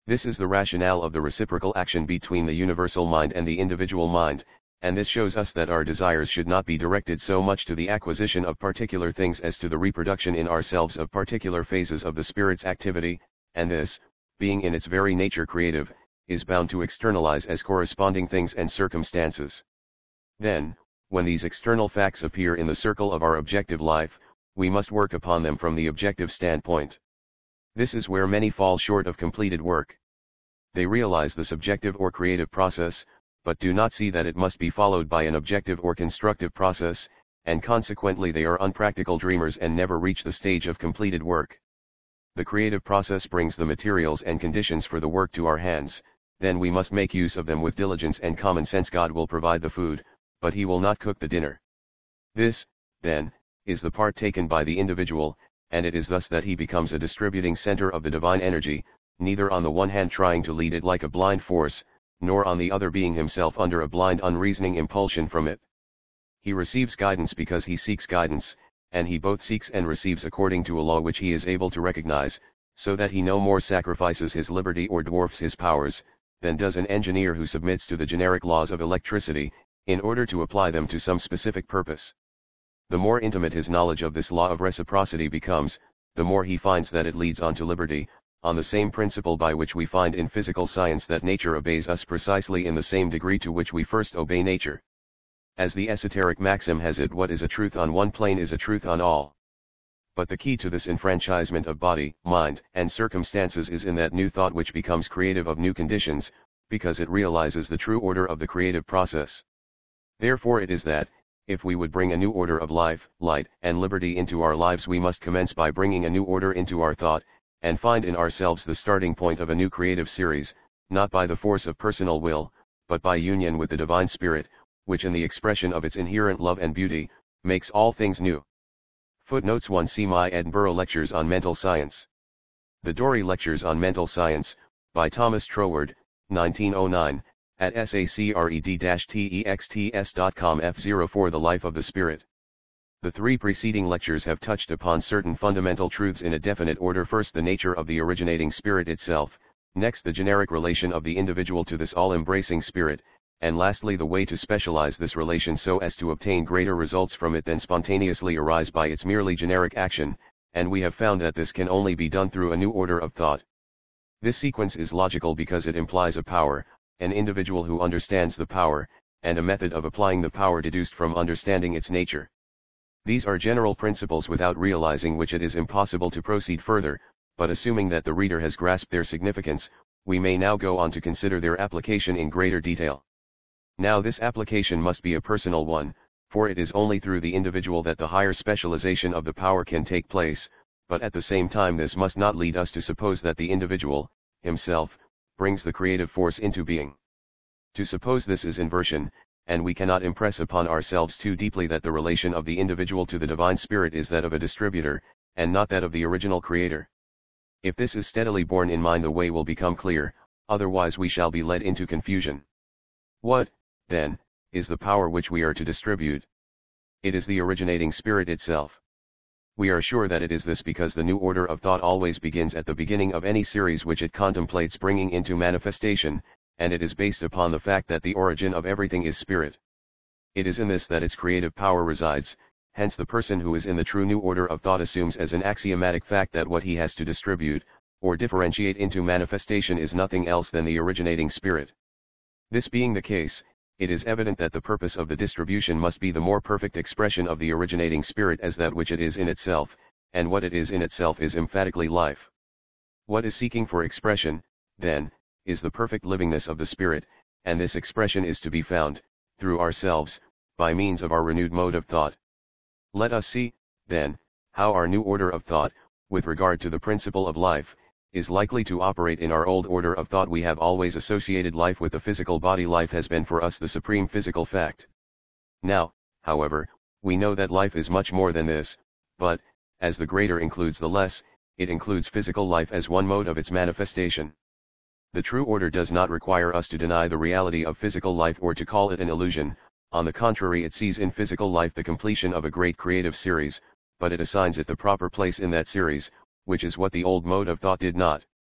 Speaker 1: This is the rationale of the reciprocal action between the universal mind and the individual mind, and this shows us that our desires should not be directed so much to the acquisition of particular things as to the reproduction in ourselves of particular phases of the spirit's activity, and this, being in its very nature creative, is bound to externalize as corresponding things and circumstances. Then, when these external facts appear in the circle of our objective life, we must work upon them from the objective standpoint. This is where many fall short of completed work. They realize the subjective or creative process, but do not see that it must be followed by an objective or constructive process, and consequently they are unpractical dreamers and never reach the stage of completed work. The creative process brings the materials and conditions for the work to our hands, then we must make use of them with diligence and common sense. God will provide the food, but he will not cook the dinner. This, then, is the part taken by the individual, and it is thus that he becomes a distributing center of the divine energy, neither on the one hand trying to lead it like a blind force, nor on the other being himself under a blind unreasoning impulsion from it. He receives guidance because he seeks guidance, and he both seeks and receives according to a law which he is able to recognize, so that he no more sacrifices his liberty or dwarfs his powers, than does an engineer who submits to the generic laws of electricity, in order to apply them to some specific purpose. The more intimate his knowledge of this law of reciprocity becomes, the more he finds that it leads on to liberty, on the same principle by which we find in physical science that nature obeys us precisely in the same degree to which we first obey nature. As the esoteric maxim has it, what is a truth on one plane is a truth on all. But the key to this enfranchisement of body, mind, and circumstances is in that new thought which becomes creative of new conditions, because it realizes the true order of the creative process. Therefore it is that, if we would bring a new order of life, light, and liberty into our lives, we must commence by bringing a new order into our thought, and find in ourselves the starting point of a new creative series, not by the force of personal will, but by union with the divine spirit, which in the expression of its inherent love and beauty, makes all things new. Footnotes one. See my Edinburgh Lectures on Mental Science. The Dory Lectures on Mental Science, by Thomas Troward, nineteen oh nine, at sacred-texts dot com F zero four. The Life of the Spirit. The three preceding lectures have touched upon certain fundamental truths in a definite order. First, the nature of the originating spirit itself, next the generic relation of the individual to this all-embracing spirit, and lastly the way to specialize this relation so as to obtain greater results from it than spontaneously arise by its merely generic action, and we have found that this can only be done through a new order of thought. This sequence is logical because it implies a power, an individual who understands the power, and a method of applying the power deduced from understanding its nature. These are general principles without realizing which it is impossible to proceed further, but assuming that the reader has grasped their significance, we may now go on to consider their application in greater detail. Now this application must be a personal one, for it is only through the individual that the higher specialization of the power can take place, but at the same time this must not lead us to suppose that the individual, himself, brings the creative force into being. To suppose this is inversion, and we cannot impress upon ourselves too deeply that the relation of the individual to the divine spirit is that of a distributor, and not that of the original creator. If this is steadily borne in mind, the way will become clear, otherwise we shall be led into confusion. What, then, is the power which we are to distribute? It is the originating spirit itself. We are sure that it is this because the new order of thought always begins at the beginning of any series which it contemplates bringing into manifestation, and it is based upon the fact that the origin of everything is spirit. It is in this that its creative power resides, hence the person who is in the true new order of thought assumes as an axiomatic fact that what he has to distribute, or differentiate into manifestation is nothing else than the originating spirit. This being the case, it is evident that the purpose of the distribution must be the more perfect expression of the originating spirit as that which it is in itself, and what it is in itself is emphatically life. What is seeking for expression, then, is the perfect livingness of the spirit, and this expression is to be found, through ourselves, by means of our renewed mode of thought. Let us see, then, how our new order of thought, with regard to the principle of life, is likely to operate in our old order of thought. We have always associated life with the physical body. Life has been for us the supreme physical fact. Now, however, we know that life is much more than this, but, as the greater includes the less, it includes physical life as one mode of its manifestation. The true order does not require us to deny the reality of physical life or to call it an illusion. On the contrary, it sees in physical life the completion of a great creative series, but it assigns it the proper place in that series, which is what the old mode of thought did not.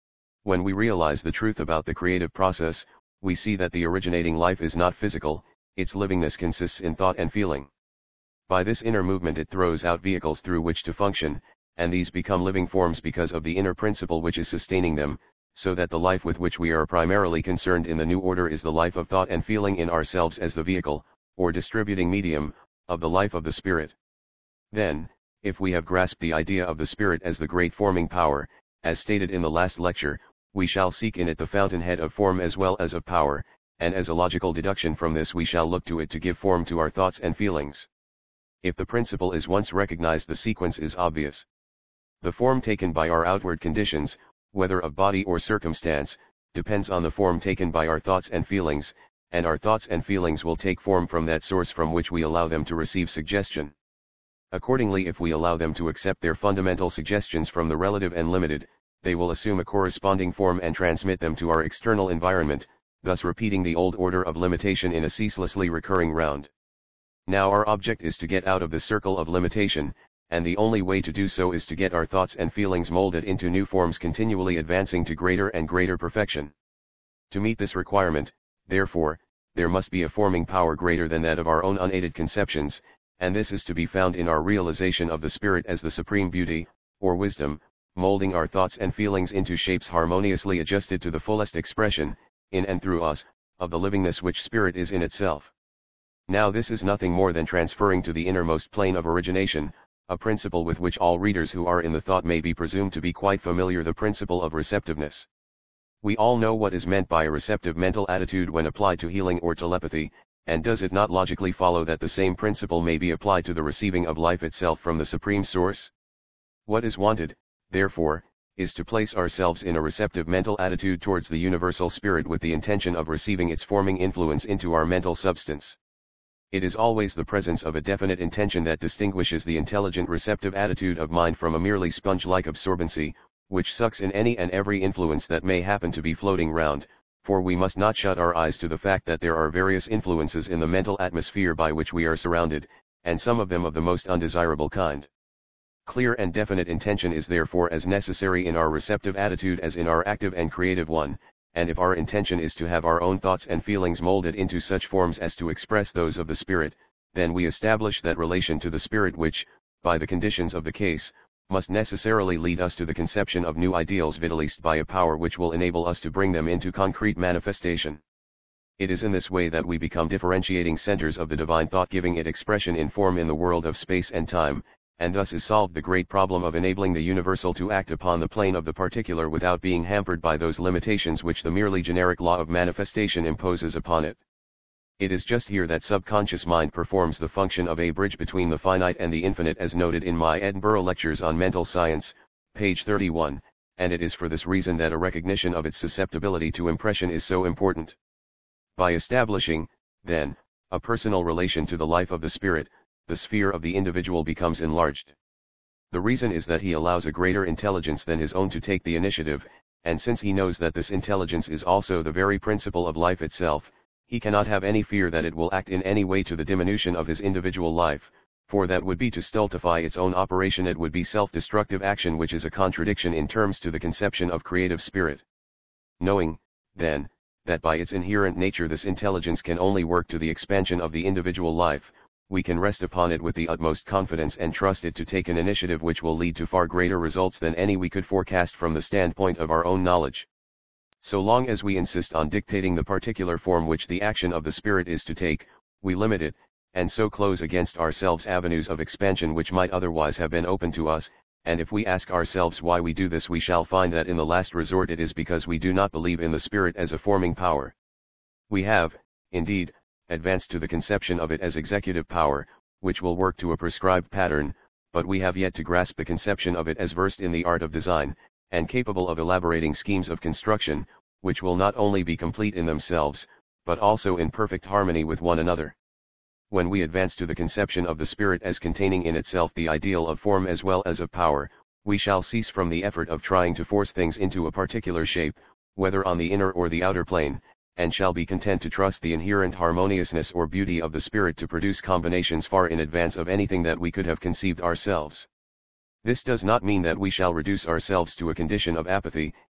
Speaker 1: When we realize the truth about the creative process, we see that the originating life is not physical, its livingness consists in thought and feeling. By this inner movement it throws out vehicles through which to function, and these become living forms because of the inner principle which is sustaining them, so that the life with which we are primarily concerned in the new order is the life of thought and feeling in ourselves as the vehicle, or distributing medium, of the life of the spirit. Then, if we have grasped the idea of the spirit as the great forming power, as stated in the last lecture, we shall seek in it the fountainhead of form as well as of power, and as a logical deduction from this we shall look to it to give form to our thoughts and feelings. If the principle is once recognized, the sequence is obvious. The form taken by our outward conditions, whether of body or circumstance, depends on the form taken by our thoughts and feelings, and our thoughts and feelings will take form from that source from which we allow them to receive suggestion. Accordingly, if we allow them to accept their fundamental suggestions from the relative and limited, they will assume a corresponding form and transmit them to our external environment, thus repeating the old order of limitation in a ceaselessly recurring round. Now our object is to get out of the circle of limitation, and the only way to do so is to get our thoughts and feelings molded into new forms, continually advancing to greater and greater perfection. To meet this requirement, therefore, there must be a forming power greater than that of our own unaided conceptions, and this is to be found in our realization of the Spirit as the supreme beauty, or wisdom, molding our thoughts and feelings into shapes harmoniously adjusted to the fullest expression, in and through us, of the livingness which Spirit is in itself. Now this is nothing more than transferring to the innermost plane of origination, a principle with which all readers who are in the thought may be presumed to be quite familiar, the principle of receptiveness. We all know what is meant by a receptive mental attitude when applied to healing or telepathy, and does it not logically follow that the same principle may be applied to the receiving of life itself from the Supreme Source? What is wanted, therefore, is to place ourselves in a receptive mental attitude towards the Universal Spirit with the intention of receiving its forming influence into our mental substance. It is always the presence of a definite intention that distinguishes the intelligent receptive attitude of mind from a merely sponge-like absorbency, which sucks in any and every influence that may happen to be floating round, for we must not shut our eyes to the fact that there are various influences in the mental atmosphere by which we are surrounded, and some of them of the most undesirable kind. Clear and definite intention is therefore as necessary in our receptive attitude as in our active and creative one, and if our intention is to have our own thoughts and feelings molded into such forms as to express those of the Spirit, then we establish that relation to the Spirit which, by the conditions of the case, must necessarily lead us to the conception of new ideals vitalized by a power which will enable us to bring them into concrete manifestation. It is in this way that we become differentiating centers of the divine thought, giving it expression in form in the world of space and time, and thus is solved the great problem of enabling the universal to act upon the plane of the particular without being hampered by those limitations which the merely generic law of manifestation imposes upon it. It is just here that subconscious mind performs the function of a bridge between the finite and the infinite, as noted in my Edinburgh Lectures on Mental Science, page thirty-one, and it is for this reason that a recognition of its susceptibility to impression is so important. By establishing, then, a personal relation to the life of the Spirit, the sphere of the individual becomes enlarged. The reason is that he allows a greater intelligence than his own to take the initiative, and since he knows that this intelligence is also the very principle of life itself, he cannot have any fear that it will act in any way to the diminution of his individual life, for that would be to stultify its own operation. It would be self-destructive action, which is a contradiction in terms to the conception of creative spirit. Knowing, then, that by its inherent nature this intelligence can only work to the expansion of the individual life, we can rest upon it with the utmost confidence and trust it to take an initiative which will lead to far greater results than any we could forecast from the standpoint of our own knowledge. So long as we insist on dictating the particular form which the action of the Spirit is to take, we limit it, and so close against ourselves avenues of expansion which might otherwise have been open to us, and if we ask ourselves why we do this, we shall find that in the last resort it is because we do not believe in the Spirit as a forming power. We have, indeed, advanced to the conception of it as executive power, which will work to a prescribed pattern, but we have yet to grasp the conception of it as versed in the art of design, and capable of elaborating schemes of construction, which will not only be complete in themselves, but also in perfect harmony with one another. When we advance to the conception of the Spirit as containing in itself the ideal of form as well as of power, we shall cease from the effort of trying to force things into a particular shape, whether on the inner or the outer plane, and shall be content to trust the inherent harmoniousness or beauty of the Spirit to produce combinations far in advance of anything that we could have conceived ourselves. This does not mean that we shall reduce ourselves to a condition of apathy,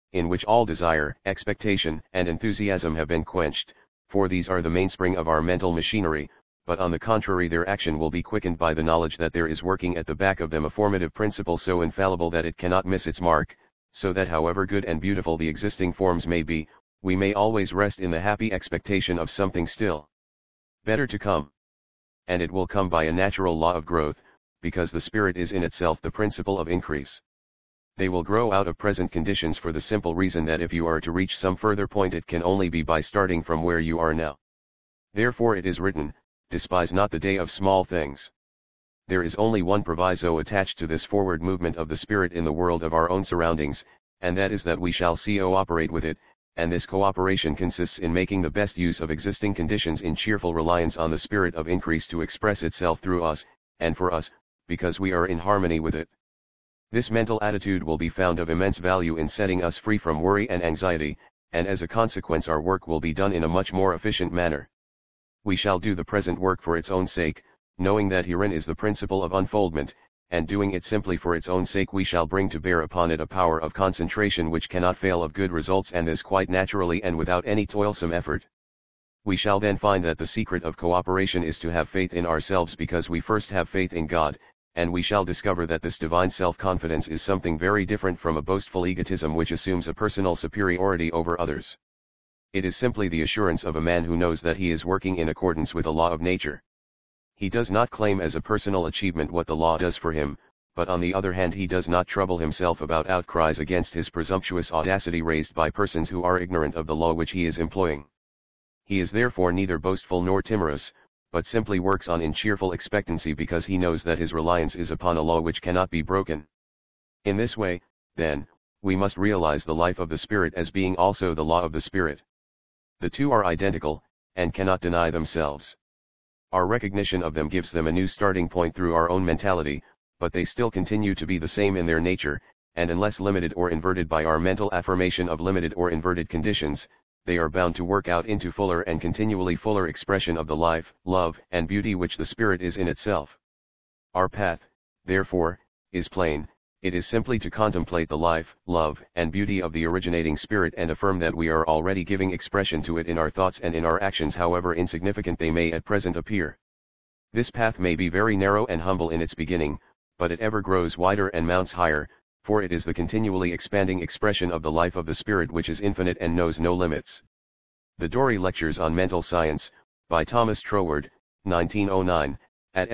Speaker 1: in which all desire, expectation, and enthusiasm have been quenched, for these are the mainspring of our mental machinery, but on the contrary their action will be quickened by the knowledge that there is working at the back of them a formative principle so infallible that it cannot miss its mark, so that however good and beautiful the existing forms may be, we may always rest in the happy expectation of something still better to come. And it will come by a natural law of growth, because the spirit is in itself the principle of increase. They will grow out of present conditions for the simple reason that if you are to reach some further point it can only be by starting from where you are now. Therefore it is written, despise not the day of small things. There is only one proviso attached to this forward movement of the spirit in the world of our own surroundings, and that is that we shall co-operate with it, and this cooperation consists in making the best use of existing conditions in cheerful reliance on the spirit of increase to express itself through us, and for us, because we are in harmony with it. This mental attitude will be found of immense value in setting us free from worry and anxiety, and as a consequence our work will be done in a much more efficient manner. We shall do the present work for its own sake, knowing that herein is the principle of unfoldment, and doing it simply for its own sake we shall bring to bear upon it a power of concentration which cannot fail of good results, and this quite naturally and without any toilsome effort. We shall then find that the secret of cooperation is to have faith in ourselves because we first have faith in God, and we shall discover that this divine self-confidence is something very different from a boastful egotism which assumes a personal superiority over others. It is simply the assurance of a man who knows that he is working in accordance with a law of nature. He does not claim as a personal achievement what the law does for him, but on the other hand he does not trouble himself about outcries against his presumptuous audacity raised by persons who are ignorant of the law which he is employing. He is therefore neither boastful nor timorous, but simply works on in cheerful expectancy because he knows that his reliance is upon a law which cannot be broken. In this way, then, we must realize the life of the Spirit as being also the law of the Spirit. The two are identical, and cannot deny themselves. Our recognition of them gives them a new starting point through our own mentality, but they still continue to be the same in their nature, and unless limited or inverted by our mental affirmation of limited or inverted conditions, they are bound to work out into fuller and continually fuller expression of the life, love, and beauty which the Spirit is in itself. Our path, therefore, is plain. It is simply to contemplate the life, love, and beauty of the originating Spirit and affirm that we are already giving expression to it in our thoughts and in our actions however insignificant they may at present appear. This path may be very narrow and humble in its beginning, but it ever grows wider and mounts higher, for it is the continually expanding expression of the life of the Spirit which is infinite and knows no limits. The Dory Lectures on Mental Science, by Thomas Troward, nineteen oh nine. At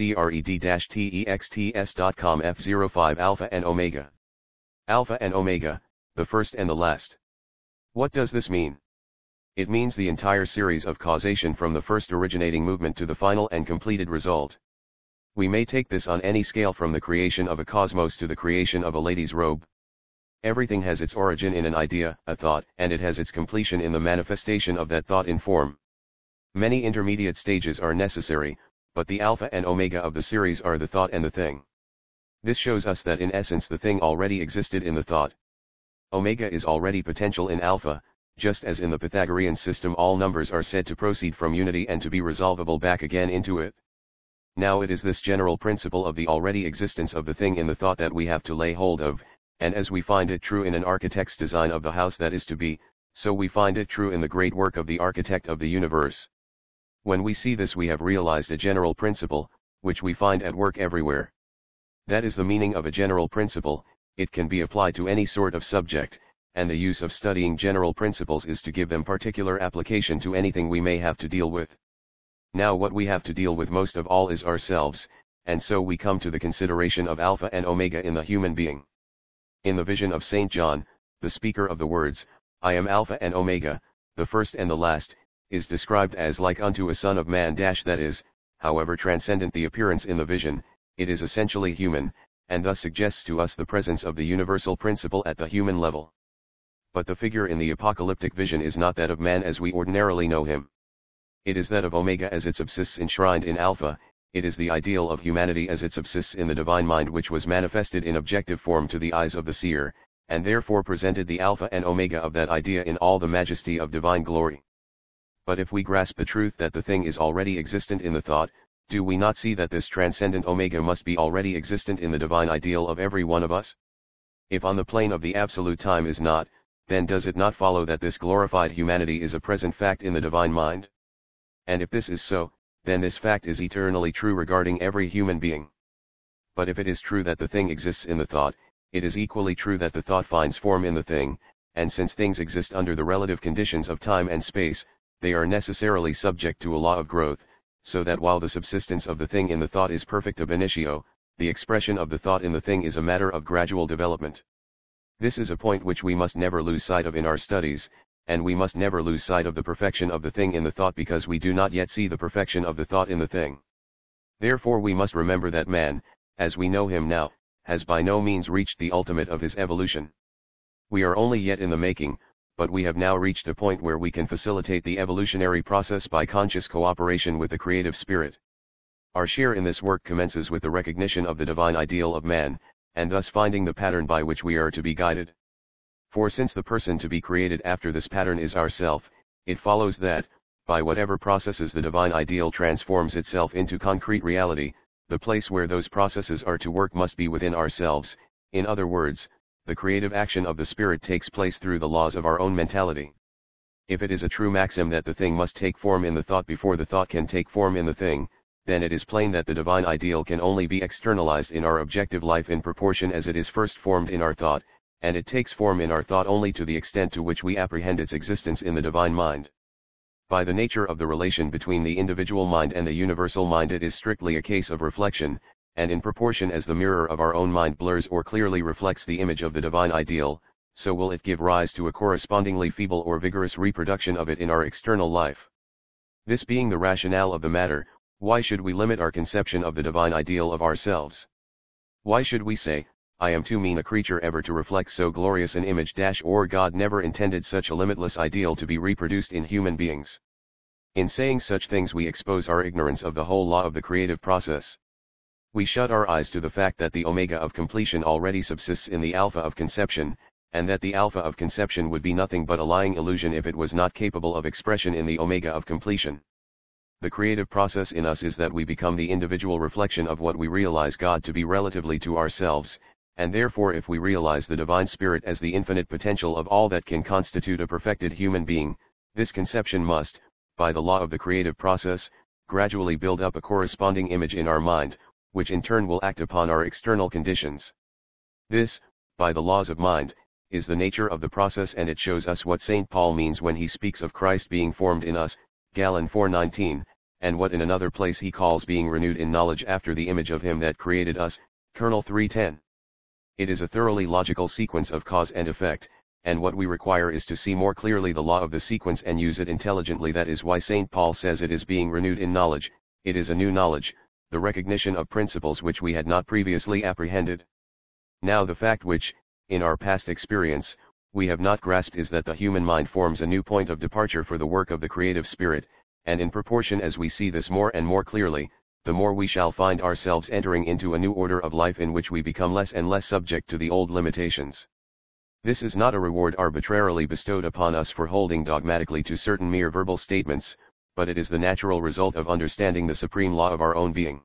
Speaker 1: sacred-texts dot com F zero five Alpha and Omega. Alpha and Omega, the first and the last. What does this mean? It means the entire series of causation from the first originating movement to the final and completed result. We may take this on any scale from the creation of a cosmos to the creation of a lady's robe. Everything has its origin in an idea, a thought, and it has its completion in the manifestation of that thought in form. Many intermediate stages are necessary, but the alpha and omega of the series are the thought and the thing. This shows us that in essence the thing already existed in the thought. Omega is already potential in alpha, just as in the Pythagorean system all numbers are said to proceed from unity and to be resolvable back again into it. Now it is this general principle of the already existence of the thing in the thought that we have to lay hold of, and as we find it true in an architect's design of the house that is to be, so we find it true in the great work of the architect of the universe. When we see this we have realized a general principle, which we find at work everywhere. That is the meaning of a general principle. It can be applied to any sort of subject, and the use of studying general principles is to give them particular application to anything we may have to deal with. Now what we have to deal with most of all is ourselves, and so we come to the consideration of Alpha and Omega in the human being. In the vision of Saint John, the speaker of the words, I am Alpha and Omega, the first and the last, is described as like unto a son of man dash that is, however transcendent the appearance in the vision, it is essentially human, and thus suggests to us the presence of the universal principle at the human level. But the figure in the apocalyptic vision is not that of man as we ordinarily know him. It is that of Omega as it subsists enshrined in Alpha. It is the ideal of humanity as it subsists in the divine mind which was manifested in objective form to the eyes of the seer, and therefore presented the Alpha and Omega of that idea in all the majesty of divine glory. But if we grasp the truth that the thing is already existent in the thought, do we not see that this transcendent Omega must be already existent in the divine ideal of every one of us? If on the plane of the absolute time is not, then does it not follow that this glorified humanity is a present fact in the divine mind? And if this is so, then this fact is eternally true regarding every human being. But if it is true that the thing exists in the thought, it is equally true that the thought finds form in the thing, and since things exist under the relative conditions of time and space, they are necessarily subject to a law of growth, so that while the subsistence of the thing in the thought is perfect ab initio, the expression of the thought in the thing is a matter of gradual development. This is a point which we must never lose sight of in our studies, and we must never lose sight of the perfection of the thing in the thought because we do not yet see the perfection of the thought in the thing. Therefore we must remember that man, as we know him now, has by no means reached the ultimate of his evolution. We are only yet in the making, but we have now reached a point where we can facilitate the evolutionary process by conscious cooperation with the creative spirit. Our share in this work commences with the recognition of the divine ideal of man, and thus finding the pattern by which we are to be guided. For since the person to be created after this pattern is ourself, it follows that, by whatever processes the divine ideal transforms itself into concrete reality, the place where those processes are to work must be within ourselves. In other words, the creative action of the spirit takes place through the laws of our own mentality. If it is a true maxim that the thing must take form in the thought before the thought can take form in the thing, then it is plain that the divine ideal can only be externalized in our objective life in proportion as it is first formed in our thought, and it takes form in our thought only to the extent to which we apprehend its existence in the divine mind. By the nature of the relation between the individual mind and the universal mind, it is strictly a case of reflection, and in proportion as the mirror of our own mind blurs or clearly reflects the image of the divine ideal, so will it give rise to a correspondingly feeble or vigorous reproduction of it in our external life. This being the rationale of the matter, why should we limit our conception of the divine ideal of ourselves? Why should we say, I am too mean a creature ever to reflect so glorious an image, or God never intended such a limitless ideal to be reproduced in human beings? In saying such things we expose our ignorance of the whole law of the creative process. We shut our eyes to the fact that the omega of completion already subsists in the alpha of conception, and that the alpha of conception would be nothing but a lying illusion if it was not capable of expression in the omega of completion. The creative process in us is that we become the individual reflection of what we realize God to be relatively to ourselves, and therefore if we realize the divine spirit as the infinite potential of all that can constitute a perfected human being, this conception must, by the law of the creative process, gradually build up a corresponding image in our mind, which in turn will act upon our external conditions. This, by the laws of mind, is the nature of the process, and it shows us what Saint Paul means when he speaks of Christ being formed in us, Galatians four nineteen, and what in another place he calls being renewed in knowledge after the image of him that created us, Colonel three ten. It is a thoroughly logical sequence of cause and effect, and what we require is to see more clearly the law of the sequence and use it intelligently. That is why Saint Paul says it is being renewed in knowledge. It is a new knowledge, the recognition of principles which we had not previously apprehended. Now the fact which, in our past experience, we have not grasped is that the human mind forms a new point of departure for the work of the creative spirit, and in proportion as we see this more and more clearly, the more we shall find ourselves entering into a new order of life in which we become less and less subject to the old limitations. This is not a reward arbitrarily bestowed upon us for holding dogmatically to certain mere verbal statements, but it is the natural result of understanding the supreme law of our own being.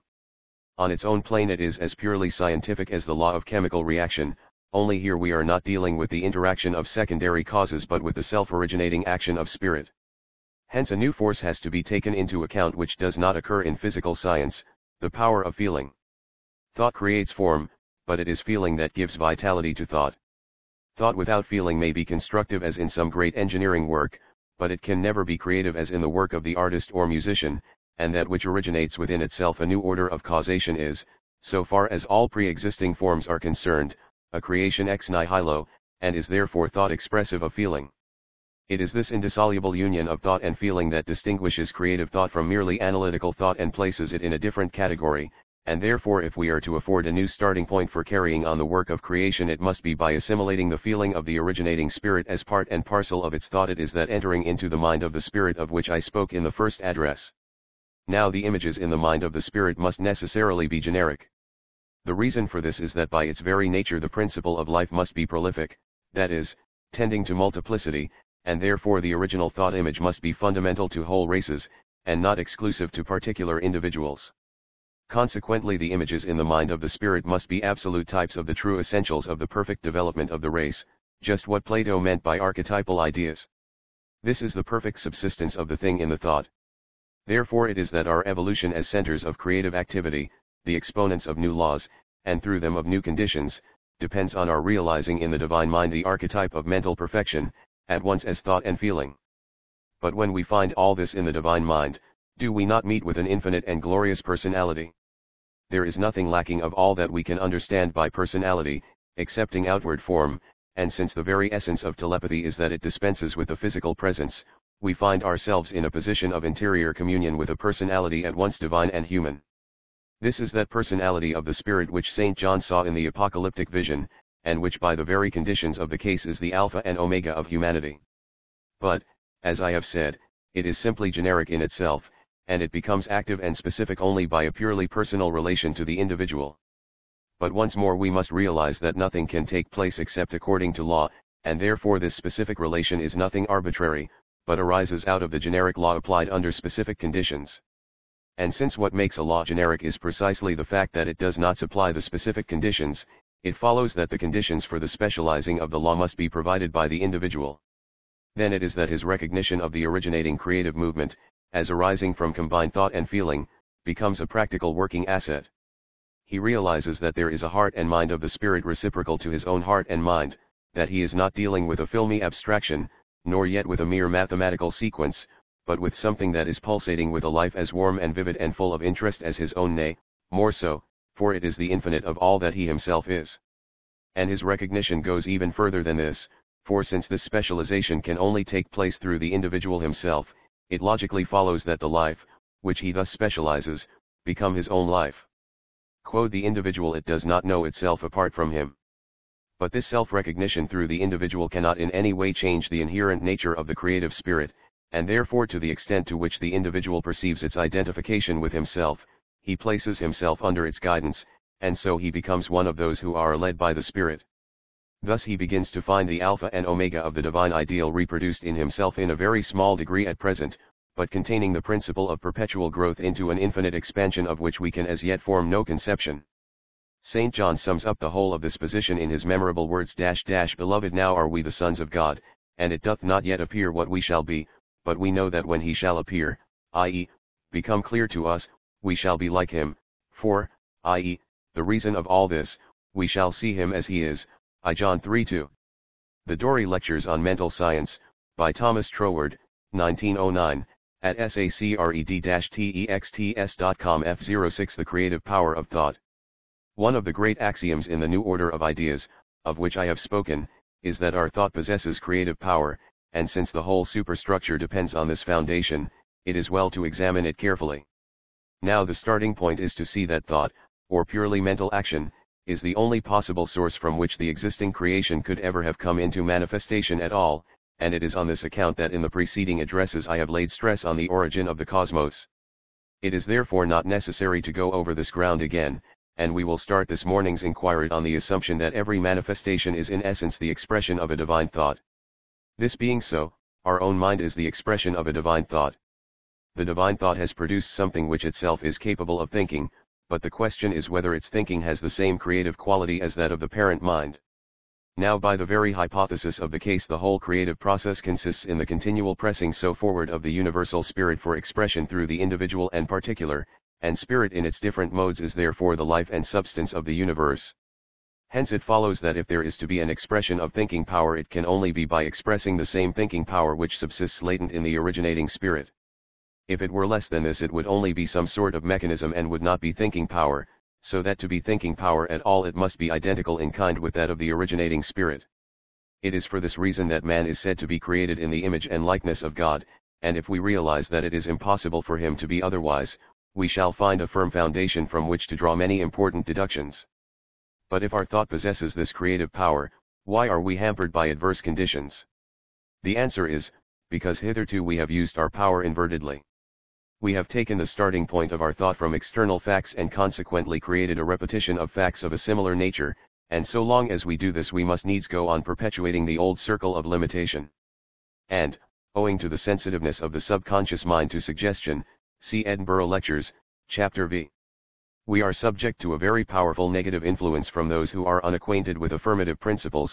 Speaker 1: On its own plane it is as purely scientific as the law of chemical reaction, only here we are not dealing with the interaction of secondary causes but with the self-originating action of spirit. Hence a new force has to be taken into account which does not occur in physical science, the power of feeling. Thought creates form, but it is feeling that gives vitality to thought. Thought without feeling may be constructive as in some great engineering work, but it can never be creative as in the work of the artist or musician, and that which originates within itself a new order of causation is, so far as all pre-existing forms are concerned, a creation ex nihilo, and is therefore thought expressive of feeling. It is this indissoluble union of thought and feeling that distinguishes creative thought from merely analytical thought and places it in a different category, and therefore if we are to afford a new starting point for carrying on the work of creation it must be by assimilating the feeling of the originating spirit as part and parcel of its thought. It is that entering into the mind of the spirit of which I spoke in the first address. Now the images in the mind of the spirit must necessarily be generic. The reason for this is that by its very nature the principle of life must be prolific, that is, tending to multiplicity, and therefore the original thought image must be fundamental to whole races, and not exclusive to particular individuals. Consequently the images in the mind of the spirit must be absolute types of the true essentials of the perfect development of the race, just what Plato meant by archetypal ideas. This is the perfect subsistence of the thing in the thought. Therefore it is that our evolution as centers of creative activity, the exponents of new laws, and through them of new conditions, depends on our realizing in the divine mind the archetype of mental perfection, at once as thought and feeling. But when we find all this in the divine mind, do we not meet with an infinite and glorious personality? There is nothing lacking of all that we can understand by personality, excepting outward form, and since the very essence of telepathy is that it dispenses with the physical presence, we find ourselves in a position of interior communion with a personality at once divine and human. This is that personality of the Spirit which Saint John saw in the apocalyptic vision, and which by the very conditions of the case is the Alpha and Omega of humanity. But, as I have said, it is simply generic in itself, and it becomes active and specific only by a purely personal relation to the individual. But once more we must realize that nothing can take place except according to law, and therefore this specific relation is nothing arbitrary, but arises out of the generic law applied under specific conditions. And since what makes a law generic is precisely the fact that it does not supply the specific conditions, it follows that the conditions for the specializing of the law must be provided by the individual. Then it is that his recognition of the originating creative movement, as arising from combined thought and feeling, becomes a practical working asset. He realizes that there is a heart and mind of the Spirit reciprocal to his own heart and mind, that he is not dealing with a filmy abstraction, nor yet with a mere mathematical sequence, but with something that is pulsating with a life as warm and vivid and full of interest as his own, nay, more so, for it is the infinite of all that he himself is. And his recognition goes even further than this, for since this specialization can only take place through the individual himself, it logically follows that the life, which he thus specializes, become his own life. Quote, the individual it does not know itself apart from him. But this self-recognition through the individual cannot in any way change the inherent nature of the creative spirit, and therefore to the extent to which the individual perceives its identification with himself, he places himself under its guidance, and so he becomes one of those who are led by the Spirit. Thus he begins to find the Alpha and Omega of the divine ideal reproduced in himself in a very small degree at present, but containing the principle of perpetual growth into an infinite expansion of which we can as yet form no conception. Saint John sums up the whole of this position in his memorable words dash dash Beloved, now are we the sons of God, and it doth not yet appear what we shall be, but we know that when he shall appear, that is, become clear to us, we shall be like him, for, that is, the reason of all this, we shall see him as he is. First John three two. The Dory Lectures on Mental Science, by Thomas Troward, nineteen oh nine, at sacred texts dot com F zero six The Creative Power of Thought. One of the great axioms in the New Order of Ideas, of which I have spoken, is that our thought possesses creative power, and since the whole superstructure depends on this foundation, it is well to examine it carefully. Now the starting point is to see that thought, or purely mental action, is the only possible source from which the existing creation could ever have come into manifestation at all, and it is on this account that in the preceding addresses I have laid stress on the origin of the cosmos. It is therefore not necessary to go over this ground again, and we will start this morning's inquiry on the assumption that every manifestation is in essence the expression of a divine thought. This being so, our own mind is the expression of a divine thought. The divine thought has produced something which itself is capable of thinking, but the question is whether its thinking has the same creative quality as that of the parent mind. Now by the very hypothesis of the case, the whole creative process consists in the continual pressing so forward of the universal spirit for expression through the individual and particular, and spirit in its different modes is therefore the life and substance of the universe. Hence it follows that if there is to be an expression of thinking power, it can only be by expressing the same thinking power which subsists latent in the originating spirit. If it were less than this, it would only be some sort of mechanism and would not be thinking power, so that to be thinking power at all it must be identical in kind with that of the originating spirit. It is for this reason that man is said to be created in the image and likeness of God, and if we realize that it is impossible for him to be otherwise, we shall find a firm foundation from which to draw many important deductions. But if our thought possesses this creative power, why are we hampered by adverse conditions? The answer is, because hitherto we have used our power invertedly. We have taken the starting point of our thought from external facts and consequently created a repetition of facts of a similar nature, and so long as we do this we must needs go on perpetuating the old circle of limitation. And, owing to the sensitiveness of the subconscious mind to suggestion, see Edinburgh Lectures, Chapter V. We are subject to a very powerful negative influence from those who are unacquainted with affirmative principles,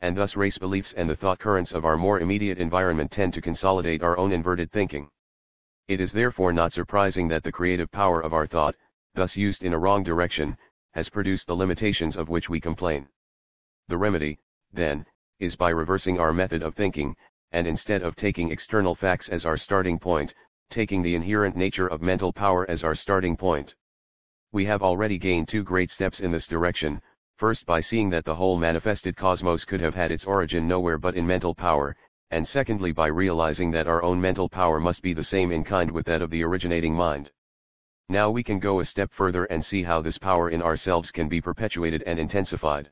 Speaker 1: and thus race beliefs and the thought currents of our more immediate environment tend to consolidate our own inverted thinking. It is therefore not surprising that the creative power of our thought, thus used in a wrong direction, has produced the limitations of which we complain. The remedy, then, is by reversing our method of thinking, and instead of taking external facts as our starting point, taking the inherent nature of mental power as our starting point. We have already gained two great steps in this direction, first by seeing that the whole manifested cosmos could have had its origin nowhere but in mental power, and secondly by realizing that our own mental power must be the same in kind with that of the originating mind. Now we can go a step further and see how this power in ourselves can be perpetuated and intensified.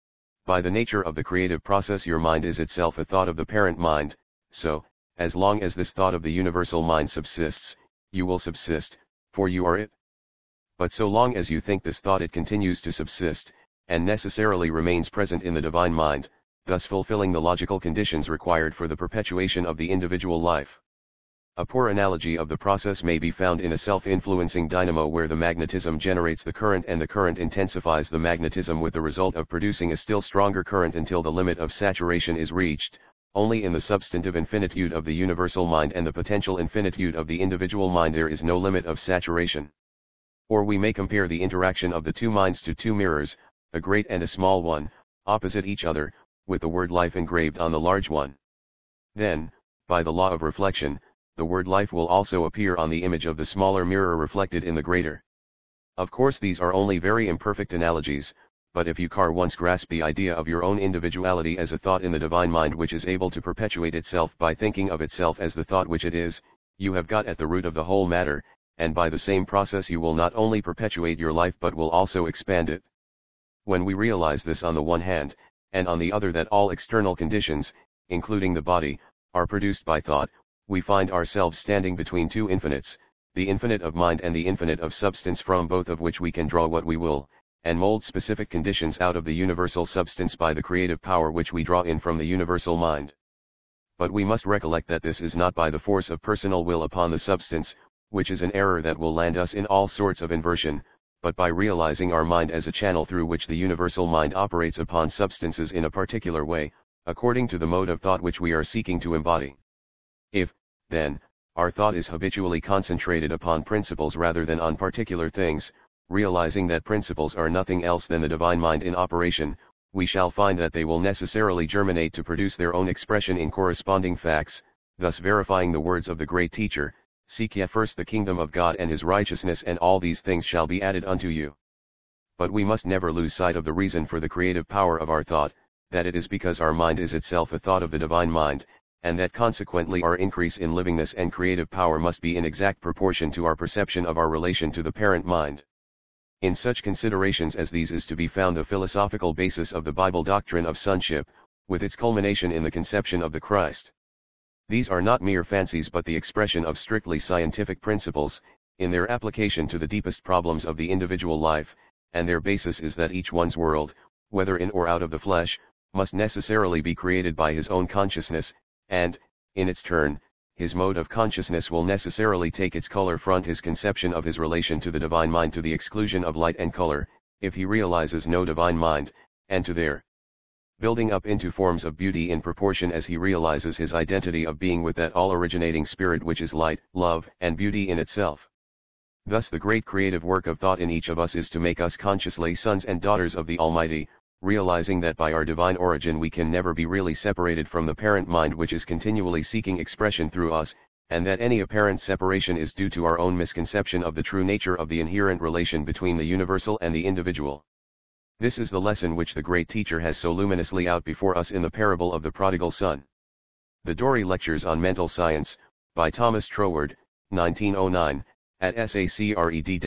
Speaker 1: By the nature of the creative process, your mind is itself a thought of the parent mind, so, as long as this thought of the universal mind subsists, you will subsist, for you are it. But so long as you think this thought, it continues to subsist, and necessarily remains present in the divine mind, thus fulfilling the logical conditions required for the perpetuation of the individual life. A poor analogy of the process may be found in a self-influencing dynamo where the magnetism generates the current and the current intensifies the magnetism, with the result of producing a still stronger current until the limit of saturation is reached. Only in the substantive infinitude of the universal mind and the potential infinitude of the individual mind there is no limit of saturation. Or we may compare the interaction of the two minds to two mirrors, a great and a small one, opposite each other, with the word life engraved on the large one. Then, by the law of reflection, the word life will also appear on the image of the smaller mirror reflected in the greater. Of course these are only very imperfect analogies, but if you can once grasp the idea of your own individuality as a thought in the divine mind which is able to perpetuate itself by thinking of itself as the thought which it is, you have got at the root of the whole matter, and by the same process you will not only perpetuate your life but will also expand it. When we realize this on the one hand, and on the other that all external conditions, including the body, are produced by thought, we find ourselves standing between two infinites, the infinite of mind and the infinite of substance, from both of which we can draw what we will, and mold specific conditions out of the universal substance by the creative power which we draw in from the universal mind. But we must recollect that this is not by the force of personal will upon the substance, which is an error that will land us in all sorts of inversion, but by realizing our mind as a channel through which the universal mind operates upon substances in a particular way, according to the mode of thought which we are seeking to embody. If, then, our thought is habitually concentrated upon principles rather than on particular things, realizing that principles are nothing else than the divine mind in operation, we shall find that they will necessarily germinate to produce their own expression in corresponding facts, thus verifying the words of the great teacher, "Seek ye first the kingdom of God and his righteousness, and all these things shall be added unto you." But we must never lose sight of the reason for the creative power of our thought, that it is because our mind is itself a thought of the divine mind, and that consequently our increase in livingness and creative power must be in exact proportion to our perception of our relation to the parent mind. In such considerations as these is to be found the philosophical basis of the Bible doctrine of sonship, with its culmination in the conception of the Christ. These are not mere fancies but the expression of strictly scientific principles, in their application to the deepest problems of the individual life, and their basis is that each one's world, whether in or out of the flesh, must necessarily be created by his own consciousness, and, in its turn, his mode of consciousness will necessarily take its color from his conception of his relation to the divine mind, to the exclusion of light and color, if he realizes no divine mind, and to their building up into forms of beauty in proportion as he realizes his identity of being with that all-originating spirit which is light, love, and beauty in itself. Thus the great creative work of thought in each of us is to make us consciously sons and daughters of the Almighty, realizing that by our divine origin we can never be really separated from the parent mind which is continually seeking expression through us, and that any apparent separation is due to our own misconception of the true nature of the inherent relation between the universal and the individual. This is the lesson which the great teacher has so luminously out before us in the parable of the prodigal son. The Dory Lectures on Mental Science, by Thomas Troward, nineteen oh nine, at sacred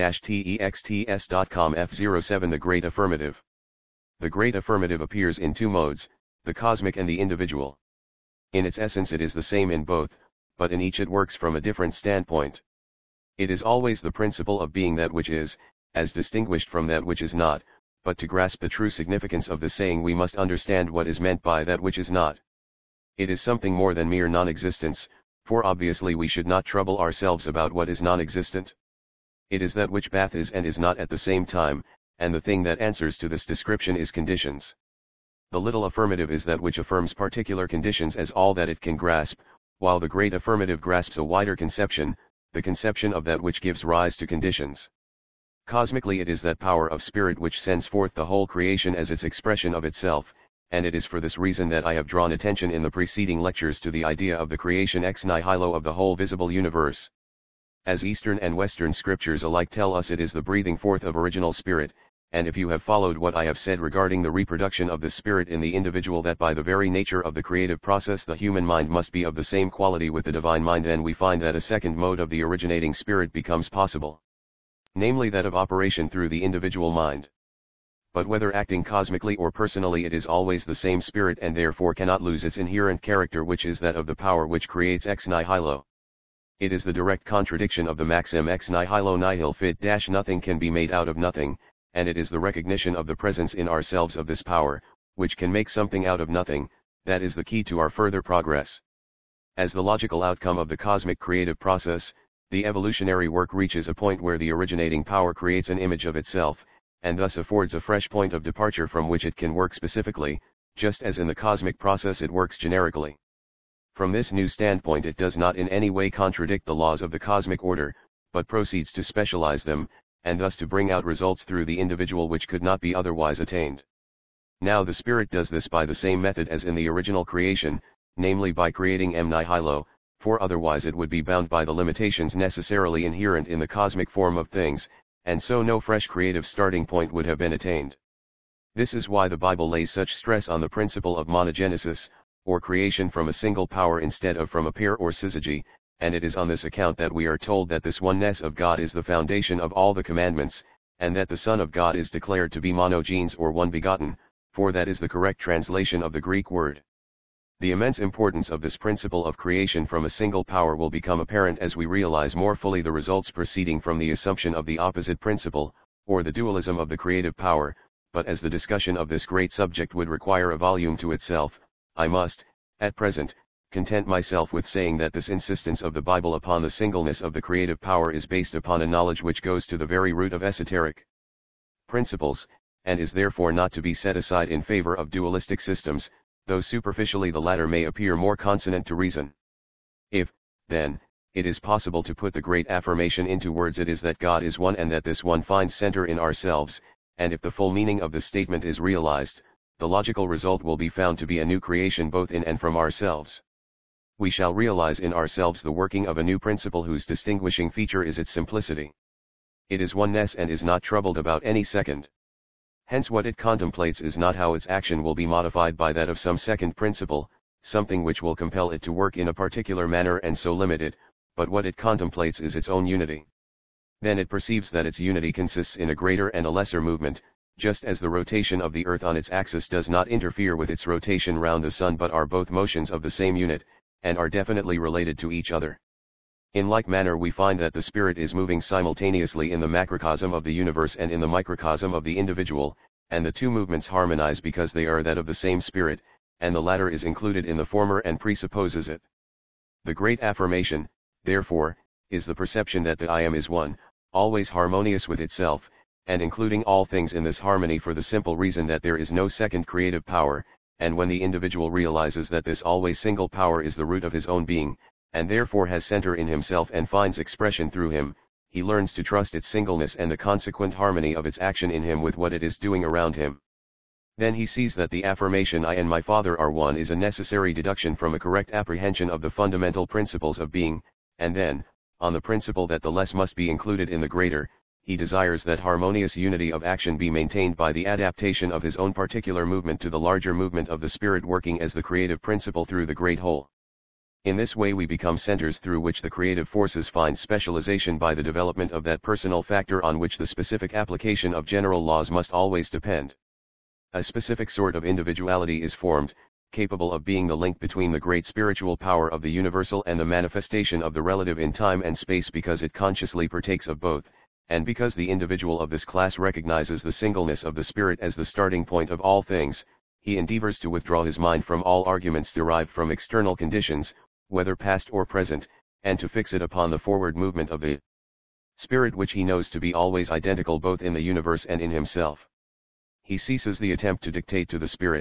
Speaker 1: texts dot com F zero seven. The Great Affirmative. The Great Affirmative appears in two modes, the cosmic and the individual. In its essence it is the same in both, but in each it works from a different standpoint. It is always the principle of being that which is, as distinguished from that which is not, but to grasp the true significance of the saying we must understand what is meant by that which is not. It is something more than mere non-existence, for obviously we should not trouble ourselves about what is non-existent. It is that which both is and is not at the same time, and the thing that answers to this description is conditions. The little affirmative is that which affirms particular conditions as all that it can grasp, while the great affirmative grasps a wider conception, the conception of that which gives rise to conditions. Cosmically, it is that power of spirit which sends forth the whole creation as its expression of itself, and it is for this reason that I have drawn attention in the preceding lectures to the idea of the creation ex nihilo of the whole visible universe. As Eastern and Western scriptures alike tell us, it is the breathing forth of original spirit, and if you have followed what I have said regarding the reproduction of the spirit in the individual, that by the very nature of the creative process the human mind must be of the same quality with the divine mind, then we find that a second mode of the originating spirit becomes possible. Namely that of operation through the individual mind. But whether acting cosmically or personally, it is always the same spirit and therefore cannot lose its inherent character, which is that of the power which creates ex nihilo. It is the direct contradiction of the maxim ex nihilo nihil fit dash nothing can be made out of nothing, and it is the recognition of the presence in ourselves of this power, which can make something out of nothing, that is the key to our further progress. As the logical outcome of the cosmic creative process, the evolutionary work reaches a point where the originating power creates an image of itself, and thus affords a fresh point of departure from which it can work specifically, just as in the cosmic process it works generically. From this new standpoint, it does not in any way contradict the laws of the cosmic order, but proceeds to specialize them, and thus to bring out results through the individual which could not be otherwise attained. Now the spirit does this by the same method as in the original creation, namely by creating em nihilo, for otherwise it would be bound by the limitations necessarily inherent in the cosmic form of things, and so no fresh creative starting point would have been attained. This is why the Bible lays such stress on the principle of monogenesis, or creation from a single power instead of from a pair or syzygy, and it is on this account that we are told that this oneness of God is the foundation of all the commandments, and that the Son of God is declared to be monogenes or one begotten, for that is the correct translation of the Greek word. The immense importance of this principle of creation from a single power will become apparent as we realize more fully the results proceeding from the assumption of the opposite principle, or the dualism of the creative power, but as the discussion of this great subject would require a volume to itself, I must, at present, content myself with saying that this insistence of the Bible upon the singleness of the creative power is based upon a knowledge which goes to the very root of esoteric principles, and is therefore not to be set aside in favor of dualistic systems, though superficially the latter may appear more consonant to reason. If, then, it is possible to put the great affirmation into words, it is that God is one and that this one finds center in ourselves, and if the full meaning of the statement is realized, the logical result will be found to be a new creation both in and from ourselves. We shall realize in ourselves the working of a new principle whose distinguishing feature is its simplicity. It is oneness and is not troubled about any second. Hence what it contemplates is not how its action will be modified by that of some second principle, something which will compel it to work in a particular manner and so limit it, but what it contemplates is its own unity. Then it perceives that its unity consists in a greater and a lesser movement, just as the rotation of the earth on its axis does not interfere with its rotation round the sun but are both motions of the same unit, and are definitely related to each other. In like manner we find that the spirit is moving simultaneously in the macrocosm of the universe and in the microcosm of the individual, and the two movements harmonize because they are that of the same spirit, and the latter is included in the former and presupposes it. The great affirmation, therefore, is the perception that the I am is one, always harmonious with itself, and including all things in this harmony for the simple reason that there is no second creative power, and when the individual realizes that this always single power is the root of his own being, and therefore has center in himself and finds expression through him, he learns to trust its singleness and the consequent harmony of its action in him with what it is doing around him. Then he sees that the affirmation I and my Father are one is a necessary deduction from a correct apprehension of the fundamental principles of being, and then, on the principle that the less must be included in the greater, he desires that harmonious unity of action be maintained by the adaptation of his own particular movement to the larger movement of the spirit working as the creative principle through the great whole. In this way we become centers through which the creative forces find specialization by the development of that personal factor on which the specific application of general laws must always depend. A specific sort of individuality is formed, capable of being the link between the great spiritual power of the universal and the manifestation of the relative in time and space because it consciously partakes of both, and because the individual of this class recognizes the singleness of the spirit as the starting point of all things, he endeavors to withdraw his mind from all arguments derived from external conditions, whether past or present, and to fix it upon the forward movement of the spirit which he knows to be always identical both in the universe and in himself. He ceases the attempt to dictate to the spirit,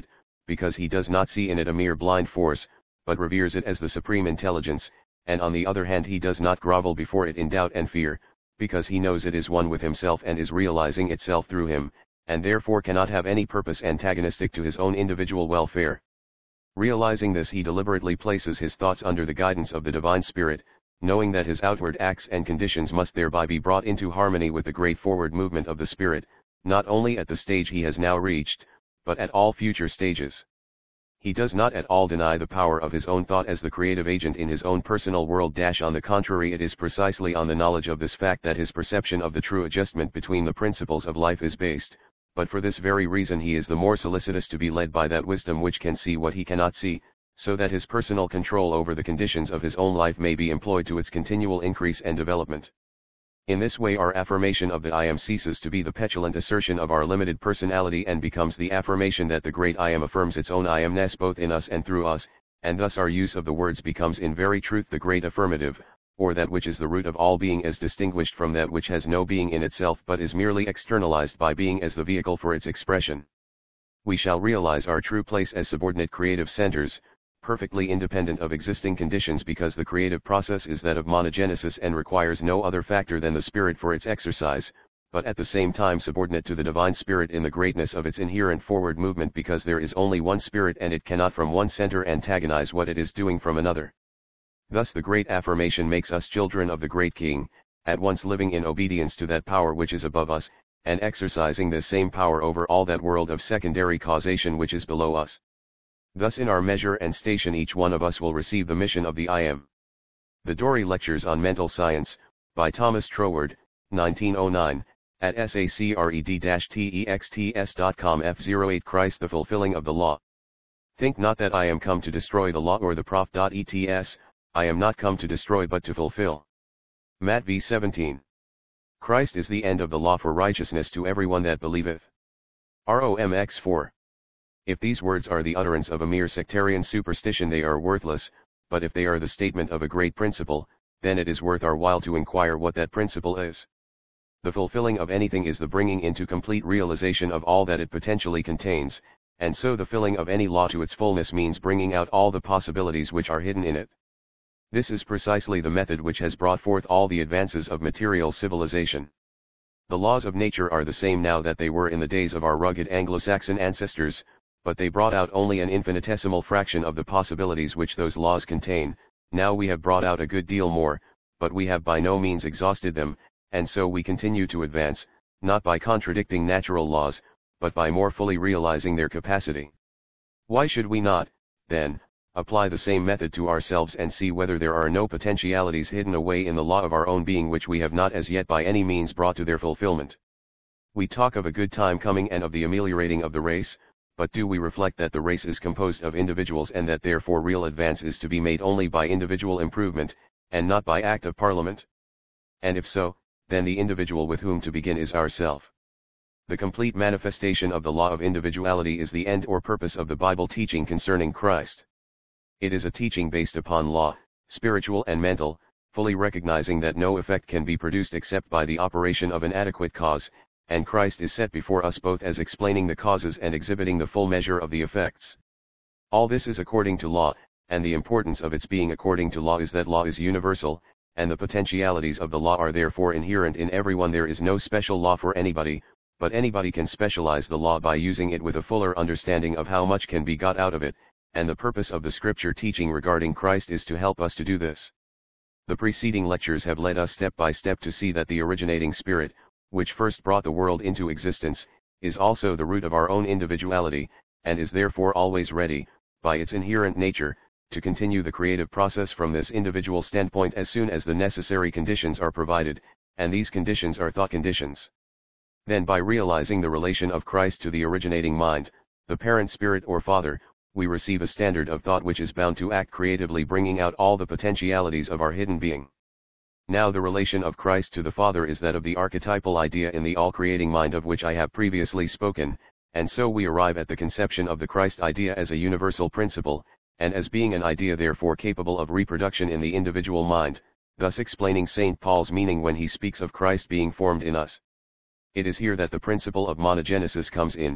Speaker 1: because he does not see in it a mere blind force, but reveres it as the supreme intelligence, and on the other hand he does not grovel before it in doubt and fear, because he knows it is one with himself and is realizing itself through him, and therefore cannot have any purpose antagonistic to his own individual welfare. Realizing this, he deliberately places his thoughts under the guidance of the Divine Spirit, knowing that his outward acts and conditions must thereby be brought into harmony with the great forward movement of the Spirit, not only at the stage he has now reached, but at all future stages. He does not at all deny the power of his own thought as the creative agent in his own personal world. On the contrary, it is precisely on the knowledge of this fact that his perception of the true adjustment between the principles of life is based, but for this very reason he is the more solicitous to be led by that wisdom which can see what he cannot see, so that his personal control over the conditions of his own life may be employed to its continual increase and development. In this way our affirmation of the I am ceases to be the petulant assertion of our limited personality and becomes the affirmation that the great I am affirms its own I amness both in us and through us, and thus our use of the words becomes in very truth the great affirmative, or that which is the root of all being as distinguished from that which has no being in itself but is merely externalized by being as the vehicle for its expression. We shall realize our true place as subordinate creative centers, perfectly independent of existing conditions, because the creative process is that of monogenesis and requires no other factor than the Spirit for its exercise, but at the same time subordinate to the Divine Spirit in the greatness of its inherent forward movement, because there is only one Spirit and it cannot from one center antagonize what it is doing from another. Thus the great affirmation makes us children of the great King, at once living in obedience to that power which is above us, and exercising this same power over all that world of secondary causation which is below us. Thus in our measure and station each one of us will receive the mission of the I Am. The Dory Lectures on Mental Science, by Thomas Troward, nineteen oh nine, at sacred texts dot com F zero eight Christ the fulfilling of the law. Think not that I am come to destroy the law or the prophet. Ets, I am not come to destroy but to fulfill. Matt v seventeen. Christ is the end of the law for righteousness to everyone that believeth. Romans four. If these words are the utterance of a mere sectarian superstition they are worthless, but if they are the statement of a great principle, then it is worth our while to inquire what that principle is. The fulfilling of anything is the bringing into complete realization of all that it potentially contains, and so the filling of any law to its fullness means bringing out all the possibilities which are hidden in it. This is precisely the method which has brought forth all the advances of material civilization. The laws of nature are the same now that they were in the days of our rugged Anglo-Saxon ancestors, but they brought out only an infinitesimal fraction of the possibilities which those laws contain. Now we have brought out a good deal more, but we have by no means exhausted them, and so we continue to advance, not by contradicting natural laws, but by more fully realizing their capacity. Why should we not, then, apply the same method to ourselves and see whether there are no potentialities hidden away in the law of our own being which we have not as yet by any means brought to their fulfillment? We talk of a good time coming and of the ameliorating of the race, but do we reflect that the race is composed of individuals and that therefore real advance is to be made only by individual improvement, and not by act of parliament? And if so, then the individual with whom to begin is ourself. The complete manifestation of the law of individuality is the end or purpose of the Bible teaching concerning Christ. It is a teaching based upon law, spiritual and mental, fully recognizing that no effect can be produced except by the operation of an adequate cause, and Christ is set before us both as explaining the causes and exhibiting the full measure of the effects. All this is according to law, and the importance of its being according to law is that law is universal, and the potentialities of the law are therefore inherent in everyone. There is no special law for anybody, but anybody can specialize the law by using it with a fuller understanding of how much can be got out of it, and the purpose of the scripture teaching regarding Christ is to help us to do this. The preceding lectures have led us step by step to see that the originating Spirit, which first brought the world into existence, is also the root of our own individuality, and is therefore always ready, by its inherent nature, to continue the creative process from this individual standpoint as soon as the necessary conditions are provided, and these conditions are thought conditions. Then by realizing the relation of Christ to the originating mind, the parent spirit or father, we receive a standard of thought which is bound to act creatively, bringing out all the potentialities of our hidden being. Now the relation of Christ to the Father is that of the archetypal idea in the all-creating mind of which I have previously spoken, and so we arrive at the conception of the Christ idea as a universal principle, and as being an idea therefore capable of reproduction in the individual mind, thus explaining Saint Paul's meaning when he speaks of Christ being formed in us. It is here that the principle of monogenesis comes in,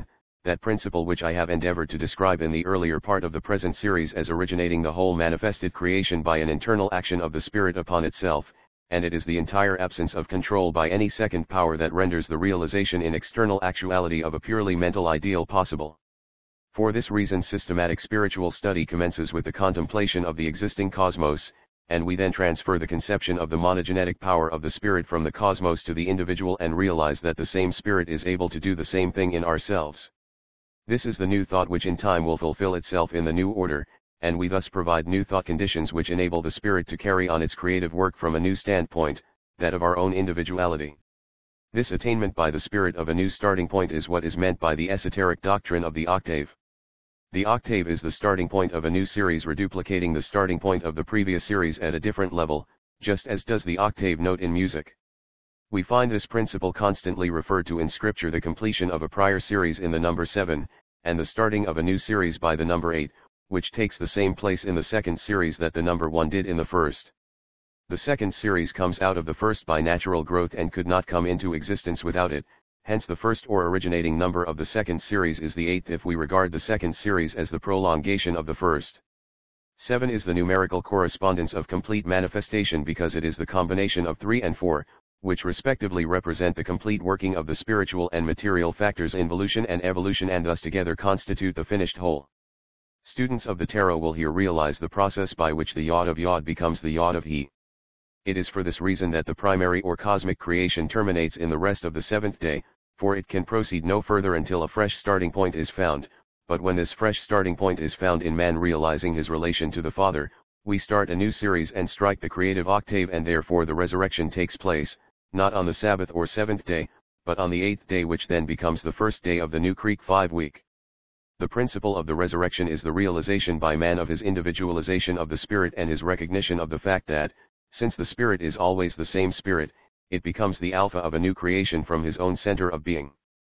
Speaker 1: that principle which I have endeavored to describe in the earlier part of the present series as originating the whole manifested creation by an internal action of the Spirit upon itself, and it is the entire absence of control by any second power that renders the realization in external actuality of a purely mental ideal possible. For this reason systematic spiritual study commences with the contemplation of the existing cosmos, and we then transfer the conception of the monogenetic power of the Spirit from the cosmos to the individual and realize that the same Spirit is able to do the same thing in ourselves. This is the new thought which in time will fulfill itself in the new order, and we thus provide new thought conditions which enable the Spirit to carry on its creative work from a new standpoint, that of our own individuality. This attainment by the Spirit of a new starting point is what is meant by the esoteric doctrine of the octave. The octave is the starting point of a new series reduplicating the starting point of the previous series at a different level, just as does the octave note in music. We find this principle constantly referred to in Scripture: the completion of a prior series in the number seven, and the starting of a new series by the number eight, which takes the same place in the second series that the number one did in the first. The second series comes out of the first by natural growth and could not come into existence without it. Hence the first or originating number of the second series is the eighth if we regard the second series as the prolongation of the first. seven is the numerical correspondence of complete manifestation because it is the combination of three and four, which respectively represent the complete working of the spiritual and material factors involution and evolution and thus together constitute the finished whole. Students of the tarot will here realize the process by which the Yod of Yod becomes the Yod of He. It is for this reason that the primary or cosmic creation terminates in the rest of the seventh day, for it can proceed no further until a fresh starting point is found, but when this fresh starting point is found in man realizing his relation to the Father, we start a new series and strike the creative octave, and therefore the resurrection takes place, not on the Sabbath or seventh day, but on the eighth day, which then becomes the first day of the new Creek five week. The principle of the resurrection is the realization by man of his individualization of the Spirit and his recognition of the fact that, since the Spirit is always the same Spirit, it becomes the alpha of a new creation from his own center of being.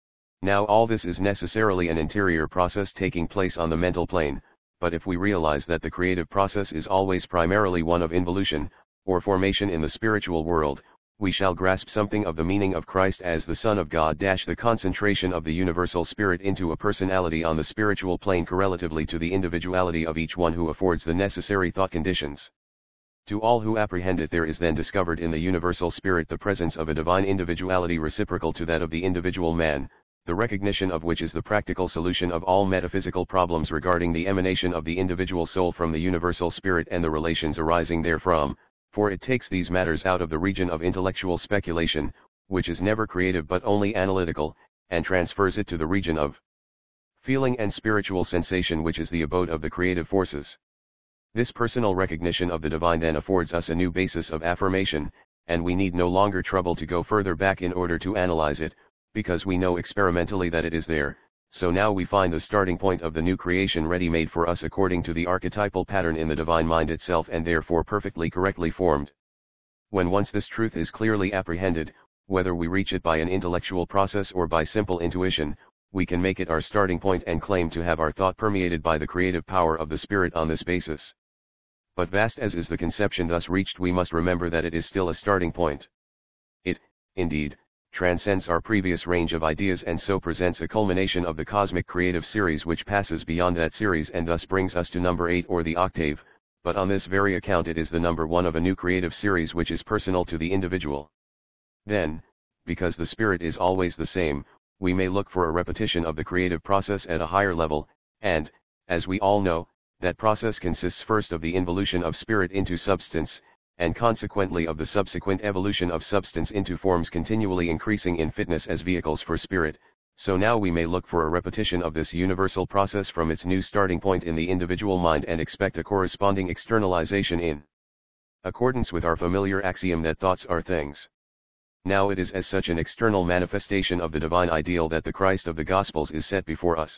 Speaker 1: Now all this is necessarily an interior process taking place on the mental plane, but if we realize that the creative process is always primarily one of involution, or formation in the spiritual world, we shall grasp something of the meaning of Christ as the Son of God. The concentration of the universal Spirit into a personality on the spiritual plane correlatively to the individuality of each one who affords the necessary thought conditions. To all who apprehend it, there is then discovered in the universal Spirit the presence of a divine individuality reciprocal to that of the individual man, the recognition of which is the practical solution of all metaphysical problems regarding the emanation of the individual soul from the universal Spirit and the relations arising therefrom, for it takes these matters out of the region of intellectual speculation, which is never creative but only analytical, and transfers it to the region of feeling and spiritual sensation, which is the abode of the creative forces. This personal recognition of the divine then affords us a new basis of affirmation, and we need no longer trouble to go further back in order to analyze it, because we know experimentally that it is there. So now we find the starting point of the new creation ready-made for us according to the archetypal pattern in the divine mind itself, and therefore perfectly correctly formed. When once this truth is clearly apprehended, whether we reach it by an intellectual process or by simple intuition, we can make it our starting point and claim to have our thought permeated by the creative power of the Spirit on this basis. But vast as is the conception thus reached, we must remember that it is still a starting point. It, indeed, transcends our previous range of ideas and so presents a culmination of the cosmic creative series which passes beyond that series and thus brings us to number eight or the octave, but on this very account it is the number one of a new creative series which is personal to the individual. Then, because the Spirit is always the same, we may look for a repetition of the creative process at a higher level, and, as we all know, that process consists first of the involution of spirit into substance, and consequently of the subsequent evolution of substance into forms continually increasing in fitness as vehicles for spirit. So now we may look for a repetition of this universal process from its new starting point in the individual mind and expect a corresponding externalization in accordance with our familiar axiom that thoughts are things. Now it is as such an external manifestation of the divine ideal that the Christ of the Gospels is set before us.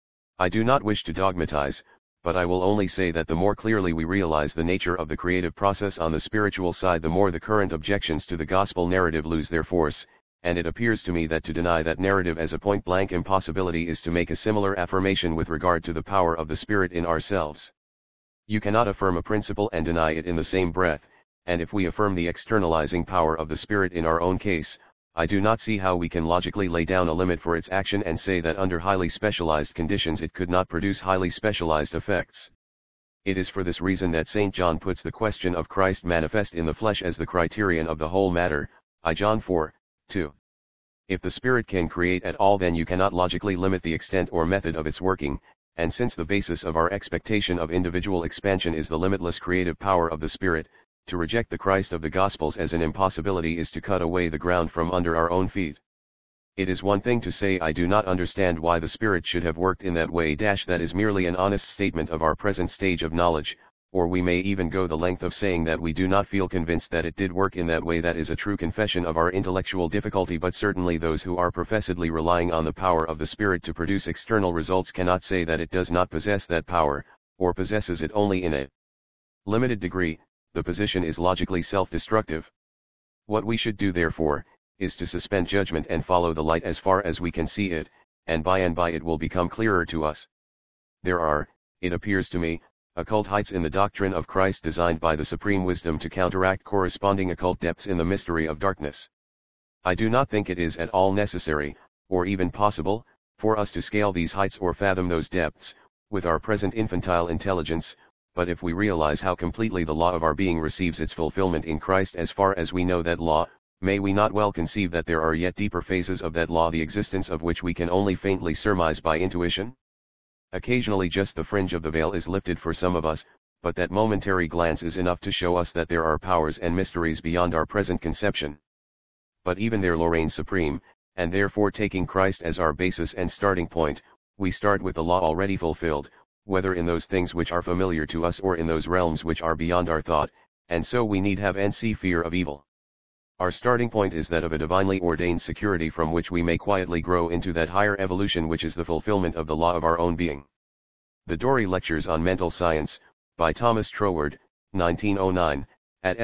Speaker 1: I do not wish to dogmatize, but I will only say that the more clearly we realize the nature of the creative process on the spiritual side, the more the current objections to the gospel narrative lose their force, and it appears to me that to deny that narrative as a point-blank impossibility is to make a similar affirmation with regard to the power of the Spirit in ourselves. You cannot affirm a principle and deny it in the same breath, and if we affirm the externalizing power of the Spirit in our own case, I do not see how we can logically lay down a limit for its action and say that under highly specialized conditions it could not produce highly specialized effects. It is for this reason that Saint John puts the question of Christ manifest in the flesh as the criterion of the whole matter, I John four, two. If the Spirit can create at all, then you cannot logically limit the extent or method of its working, and since the basis of our expectation of individual expansion is the limitless creative power of the Spirit, to reject the Christ of the Gospels as an impossibility is to cut away the ground from under our own feet. It is one thing to say I do not understand why the Spirit should have worked in that way. That is merely an honest statement of our present stage of knowledge, or we may even go the length of saying that we do not feel convinced that it did work in that way. That is a true confession of our intellectual difficulty, but certainly those who are professedly relying on the power of the Spirit to produce external results cannot say that it does not possess that power, or possesses it only in a limited degree. The position is logically self-destructive. What we should do therefore, is to suspend judgment and follow the light as far as we can see it, and by and by it will become clearer to us. There are, it appears to me, occult heights in the doctrine of Christ designed by the supreme wisdom to counteract corresponding occult depths in the mystery of darkness. I do not think it is at all necessary, or even possible, for us to scale these heights or fathom those depths, with our present infantile intelligence, but if we realize how completely the law of our being receives its fulfillment in Christ as far as we know that law, may we not well conceive that there are yet deeper phases of that law the existence of which we can only faintly surmise by intuition? Occasionally just the fringe of the veil is lifted for some of us, but that momentary glance is enough to show us that there are powers and mysteries beyond our present conception. But even there reigns supreme, and therefore taking Christ as our basis and starting point, we start with the law already fulfilled, whether in those things which are familiar to us or in those realms which are beyond our thought, and so we need have and see fear of evil. Our starting point is that of a divinely ordained security from which we may quietly grow into that higher evolution which is the fulfillment of the law of our own being. The Dory Lectures on Mental Science, by Thomas Troward, nineteen oh nine, at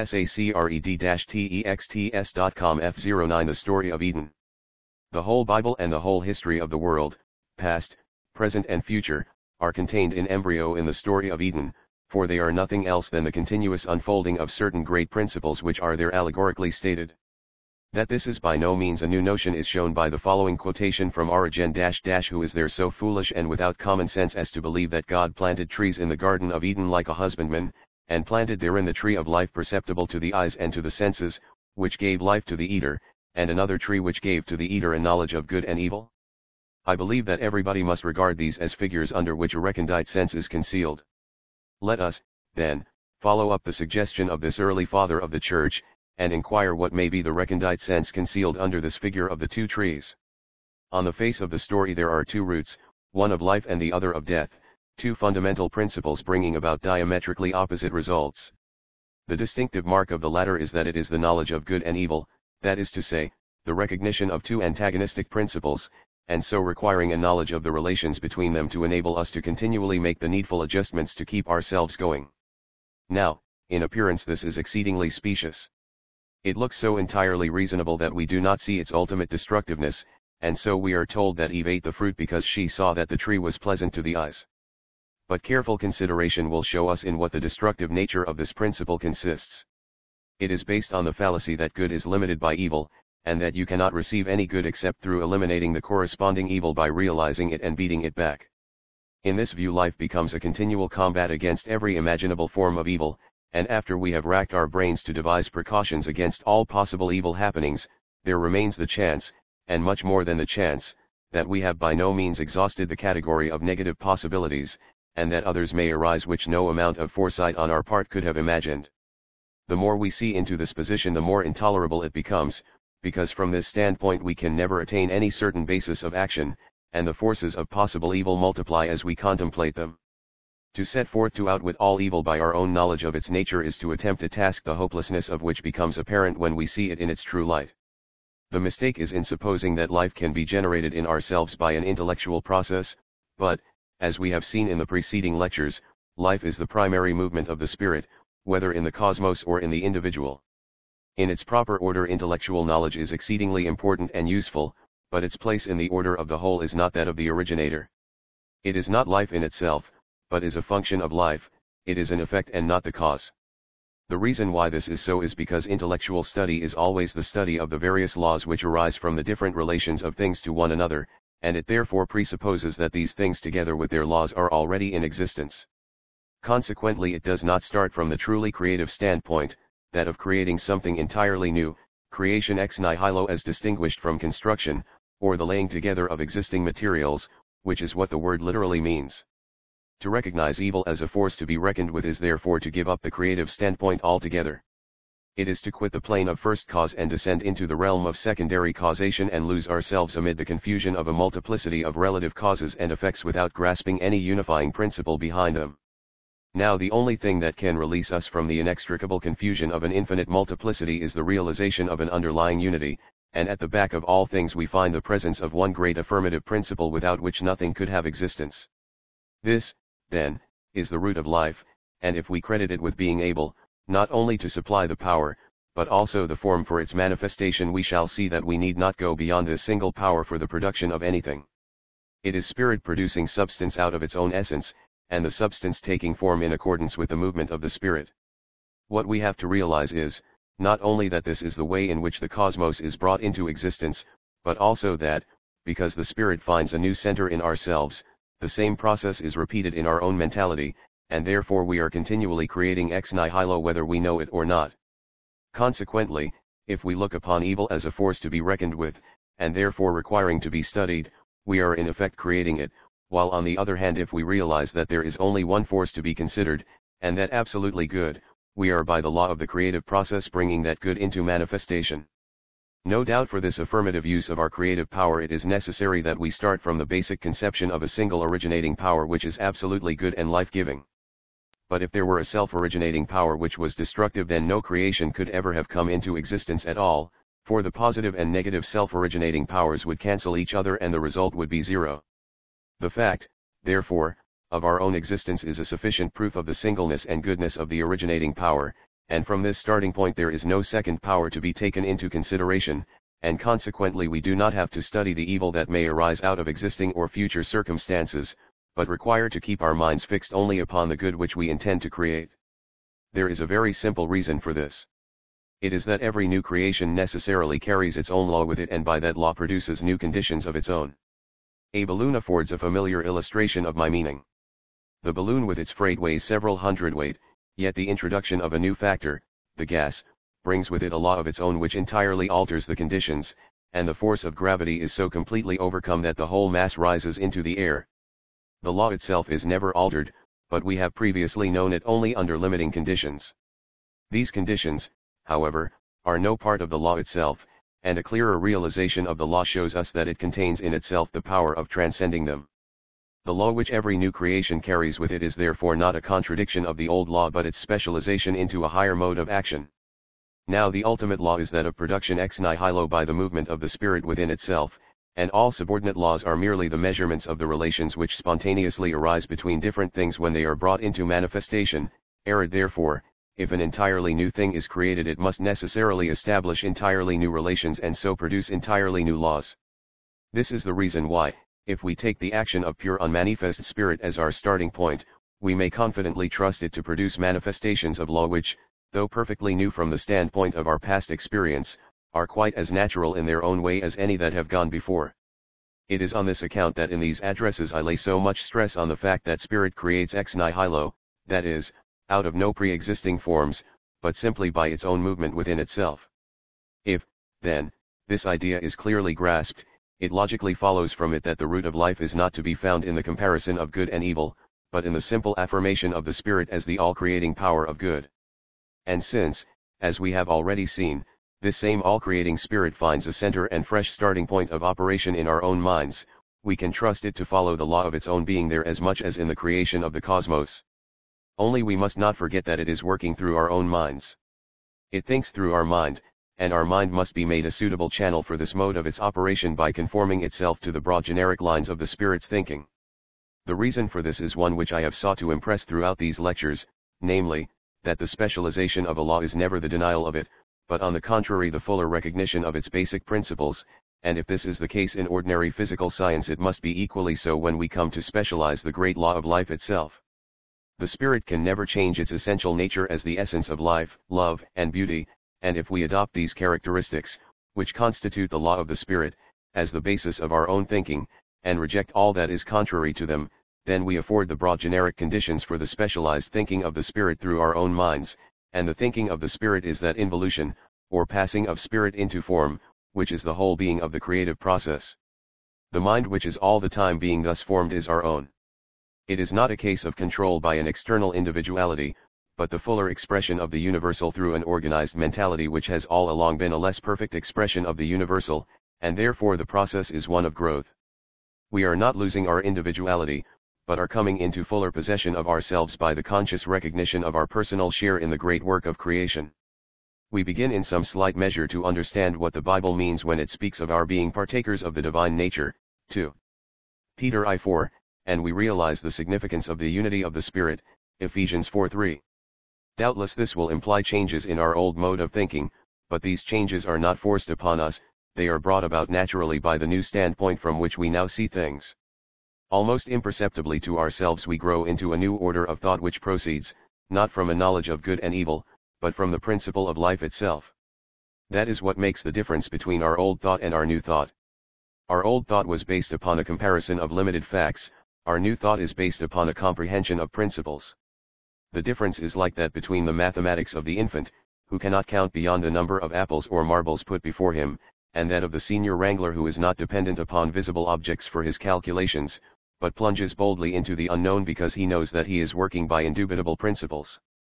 Speaker 1: sacred-texts dot com F zero nine. The Story of Eden. The whole Bible and the whole history of the world, past, present and future, are contained in embryo in the story of Eden, for they are nothing else than the continuous unfolding of certain great principles which are there allegorically stated. That this is by no means a new notion is shown by the following quotation from Origen dash dash who is there so foolish and without common sense as to believe that God planted trees in the Garden of Eden like a husbandman, and planted therein the tree of life perceptible to the eyes and to the senses, which gave life to the eater, and another tree which gave to the eater a knowledge of good and evil? I believe that everybody must regard these as figures under which a recondite sense is concealed. Let us, then, follow up the suggestion of this early father of the Church, and inquire what may be the recondite sense concealed under this figure of the two trees. On the face of the story there are two roots, one of life and the other of death, two fundamental principles bringing about diametrically opposite results. The distinctive mark of the latter is that it is the knowledge of good and evil, that is to say, the recognition of two antagonistic principles, and so requiring a knowledge of the relations between them to enable us to continually make the needful adjustments to keep ourselves going. Now, in appearance this is exceedingly specious. It looks so entirely reasonable that we do not see its ultimate destructiveness, and so we are told that Eve ate the fruit because she saw that the tree was pleasant to the eyes. But careful consideration will show us in what the destructive nature of this principle consists. It is based on the fallacy that good is limited by evil, and that you cannot receive any good except through eliminating the corresponding evil by realizing it and beating it back. In this view life becomes a continual combat against every imaginable form of evil, and after we have racked our brains to devise precautions against all possible evil happenings, there remains the chance, and much more than the chance, that we have by no means exhausted the category of negative possibilities, and that others may arise which no amount of foresight on our part could have imagined. The more we see into this position the more intolerable it becomes, because from this standpoint we can never attain any certain basis of action, and the forces of possible evil multiply as we contemplate them. To set forth to outwit all evil by our own knowledge of its nature is to attempt a task the hopelessness of which becomes apparent when we see it in its true light. The mistake is in supposing that life can be generated in ourselves by an intellectual process, but, as we have seen in the preceding lectures, life is the primary movement of the spirit, whether in the cosmos or in the individual. In its proper order intellectual knowledge is exceedingly important and useful, but its place in the order of the whole is not that of the originator. It is not life in itself, but is a function of life, it is an effect and not the cause. The reason why this is so is because intellectual study is always the study of the various laws which arise from the different relations of things to one another, and it therefore presupposes that these things together with their laws are already in existence. Consequently, it does not start from the truly creative standpoint, that of creating something entirely new, creation ex nihilo as distinguished from construction, or the laying together of existing materials, which is what the word literally means. To recognize evil as a force to be reckoned with is therefore to give up the creative standpoint altogether. It is to quit the plane of first cause and descend into the realm of secondary causation and lose ourselves amid the confusion of a multiplicity of relative causes and effects without grasping any unifying principle behind them. Now the only thing that can release us from the inextricable confusion of an infinite multiplicity is the realization of an underlying unity, and at the back of all things we find the presence of one great affirmative principle without which nothing could have existence. This, then, is the root of life, and if we credit it with being able, not only to supply the power, but also the form for its manifestation, we shall see that we need not go beyond this single power for the production of anything. It is spirit producing substance out of its own essence, and the substance taking form in accordance with the movement of the spirit. What we have to realize is, not only that this is the way in which the cosmos is brought into existence, but also that, because the spirit finds a new center in ourselves, the same process is repeated in our own mentality, and therefore we are continually creating ex nihilo whether we know it or not. Consequently, if we look upon evil as a force to be reckoned with, and therefore requiring to be studied, we are in effect creating it, while on the other hand if we realize that there is only one force to be considered, and that absolutely good, we are by the law of the creative process bringing that good into manifestation. No doubt for this affirmative use of our creative power it is necessary that we start from the basic conception of a single originating power which is absolutely good and life-giving. But if there were a self-originating power which was destructive, then no creation could ever have come into existence at all, for the positive and negative self-originating powers would cancel each other and the result would be zero. The fact, therefore, of our own existence is a sufficient proof of the singleness and goodness of the originating power, and from this starting point there is no second power to be taken into consideration, and consequently we do not have to study the evil that may arise out of existing or future circumstances, but require to keep our minds fixed only upon the good which we intend to create. There is a very simple reason for this. It is that every new creation necessarily carries its own law with it, and by that law produces new conditions of its own. A balloon affords a familiar illustration of my meaning. The balloon with its freight weighs several hundredweight, yet the introduction of a new factor, the gas, brings with it a law of its own which entirely alters the conditions, and the force of gravity is so completely overcome that the whole mass rises into the air. The law itself is never altered, but we have previously known it only under limiting conditions. These conditions, however, are no part of the law itself, and a clearer realization of the law shows us that it contains in itself the power of transcending them. The law which every new creation carries with it is therefore not a contradiction of the old law but its specialization into a higher mode of action. Now the ultimate law is that of production ex nihilo by the movement of the spirit within itself, and all subordinate laws are merely the measurements of the relations which spontaneously arise between different things when they are brought into manifestation. Arid therefore, if an entirely new thing is created it must necessarily establish entirely new relations and so produce entirely new laws. This is the reason why, if we take the action of pure unmanifest spirit as our starting point, we may confidently trust it to produce manifestations of law which, though perfectly new from the standpoint of our past experience, are quite as natural in their own way as any that have gone before. It is on this account that in these addresses I lay so much stress on the fact that spirit creates ex nihilo, that is, out of no pre-existing forms, but simply by its own movement within itself. If, then, this idea is clearly grasped, it logically follows from it that the root of life is not to be found in the comparison of good and evil, but in the simple affirmation of the spirit as the all-creating power of good. And since, as we have already seen, this same all-creating spirit finds a center and fresh starting point of operation in our own minds, we can trust it to follow the law of its own being there as much as in the creation of the cosmos. Only we must not forget that it is working through our own minds. It thinks through our mind, and our mind must be made a suitable channel for this mode of its operation by conforming itself to the broad generic lines of the spirit's thinking. The reason for this is one which I have sought to impress throughout these lectures, namely, that the specialization of a law is never the denial of it, but on the contrary the fuller recognition of its basic principles, and if this is the case in ordinary physical science it must be equally so when we come to specialize the great law of life itself. The spirit can never change its essential nature as the essence of life, love, and beauty, and if we adopt these characteristics, which constitute the law of the spirit, as the basis of our own thinking, and reject all that is contrary to them, then we afford the broad generic conditions for the specialized thinking of the spirit through our own minds, and the thinking of the spirit is that involution, or passing of spirit into form, which is the whole being of the creative process. The mind which is all the time being thus formed is our own. It is not a case of control by an external individuality, but the fuller expression of the universal through an organized mentality which has all along been a less perfect expression of the universal, and therefore the process is one of growth. We are not losing our individuality, but are coming into fuller possession of ourselves by the conscious recognition of our personal share in the great work of creation. We begin in some slight measure to understand what the Bible means when it speaks of our being partakers of the divine nature, two Peter I four, and we realize the significance of the unity of the Spirit, Ephesians four three. Doubtless this will imply changes in our old mode of thinking, but these changes are not forced upon us, they are brought about naturally by the new standpoint from which we now see things. Almost imperceptibly to ourselves we grow into a new order of thought which proceeds, not from a knowledge of good and evil, but from the principle of life itself. That is what makes the difference between our old thought and our new thought. Our old thought was based upon a comparison of limited facts, our new thought is based upon a comprehension of principles. The difference is like that between the mathematics of the infant, who cannot count beyond the number of apples or marbles put before him, and that of the senior wrangler who is not dependent upon visible objects for his calculations, but plunges boldly into the unknown because he knows that he is working by indubitable principles.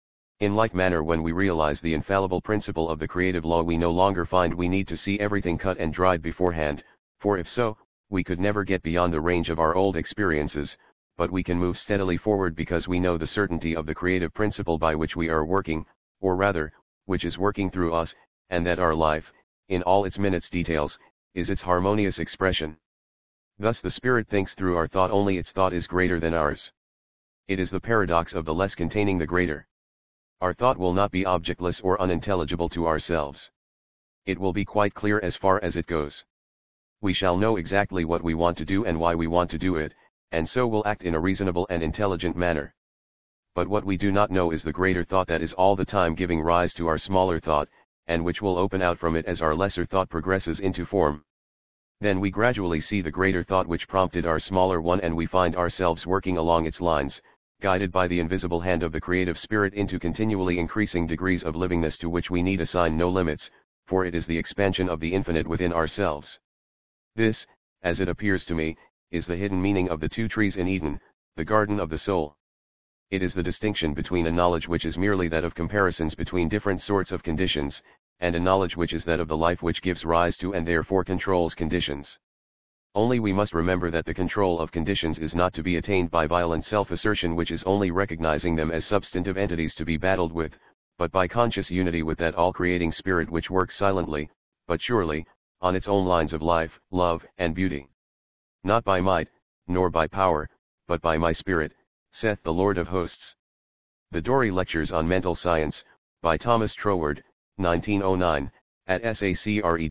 Speaker 1: In like manner, when we realize the infallible principle of the creative law, we no longer find we need to see everything cut and dried beforehand, for if so, we could never get beyond the range of our old experiences, but we can move steadily forward because we know the certainty of the creative principle by which we are working, or rather, which is working through us, and that our life, in all its minute details, is its harmonious expression. Thus the Spirit thinks through our thought, only its thought is greater than ours. It is the paradox of the less containing the greater. Our thought will not be objectless or unintelligible to ourselves. It will be quite clear as far as it goes. We shall know exactly what we want to do and why we want to do it, and so will act in a reasonable and intelligent manner. But what we do not know is the greater thought that is all the time giving rise to our smaller thought, and which will open out from it as our lesser thought progresses into form. Then we gradually see the greater thought which prompted our smaller one, and we find ourselves working along its lines, guided by the invisible hand of the creative spirit into continually increasing degrees of livingness to which we need assign no limits, for it is the expansion of the infinite within ourselves. This, as it appears to me, is the hidden meaning of the two trees in Eden, the garden of the soul. It is the distinction between a knowledge which is merely that of comparisons between different sorts of conditions, and a knowledge which is that of the life which gives rise to and therefore controls conditions. Only we must remember that the control of conditions is not to be attained by violent self-assertion which is only recognizing them as substantive entities to be battled with, but by conscious unity with that all-creating spirit which works silently, but surely, on its own lines of life, love, and beauty. Not by might, nor by power, but by my spirit, saith the Lord of hosts. The Dory Lectures on Mental Science, by Thomas Troward, nineteen oh nine, at sacred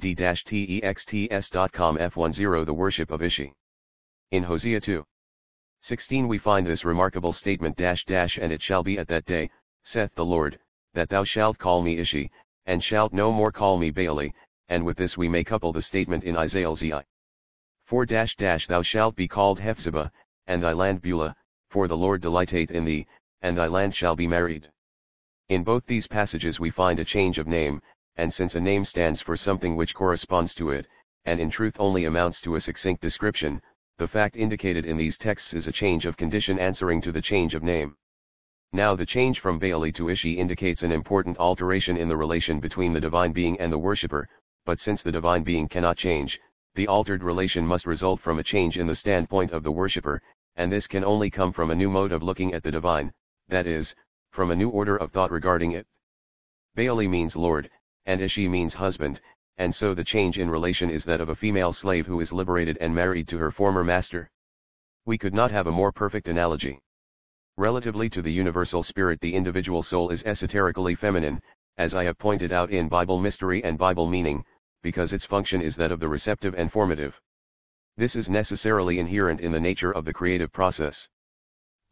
Speaker 1: texts dot com F ten. The Worship of Ishi. In Hosea two sixteen we find this remarkable statement dash dash and it shall be at that day, saith the Lord, that thou shalt call me Ishi, and shalt no more call me Baali, and with this we may couple the statement in Isaiah four dash dash thou shalt be called Hephzibah, and thy land Beulah, for the Lord delighteth in thee, and thy land shall be married. In both these passages we find a change of name, and since a name stands for something which corresponds to it, and in truth only amounts to a succinct description, the fact indicated in these texts is a change of condition answering to the change of name. Now the change from Baali to Ishi indicates an important alteration in the relation between the divine being and the worshipper, but since the divine being cannot change, the altered relation must result from a change in the standpoint of the worshipper, and this can only come from a new mode of looking at the divine, that is, from a new order of thought regarding it. Baali means Lord, and Ishi means husband, and so the change in relation is that of a female slave who is liberated and married to her former master. We could not have a more perfect analogy. Relatively to the universal spirit, the individual soul is esoterically feminine, as I have pointed out in Bible Mystery and Bible Meaning, because its function is that of the receptive and formative. This is necessarily inherent in the nature of the creative process.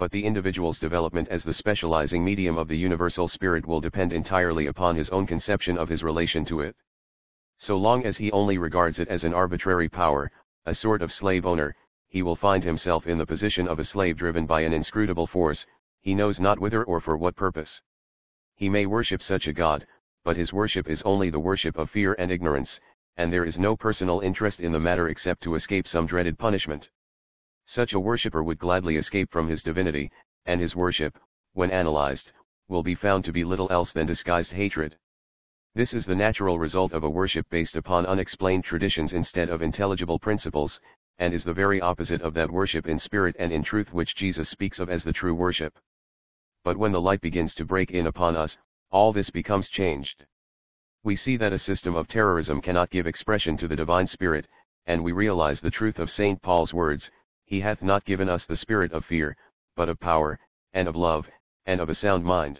Speaker 1: but the individual's development as the specializing medium of the universal spirit will depend entirely upon his own conception of his relation to it. So long as he only regards it as an arbitrary power, a sort of slave owner, he will find himself in the position of a slave driven by an inscrutable force, he knows not whither or for what purpose. He may worship such a god, but his worship is only the worship of fear and ignorance, and there is no personal interest in the matter except to escape some dreaded punishment. Such a worshipper would gladly escape from his divinity, and his worship, when analyzed, will be found to be little else than disguised hatred. This is the natural result of a worship based upon unexplained traditions instead of intelligible principles, and is the very opposite of that worship in spirit and in truth which Jesus speaks of as the true worship. But when the light begins to break in upon us, all this becomes changed. We see that a system of terrorism cannot give expression to the divine spirit, and we realize the truth of Saint Paul's words, "He hath not given us the spirit of fear, but of power, and of love, and of a sound mind."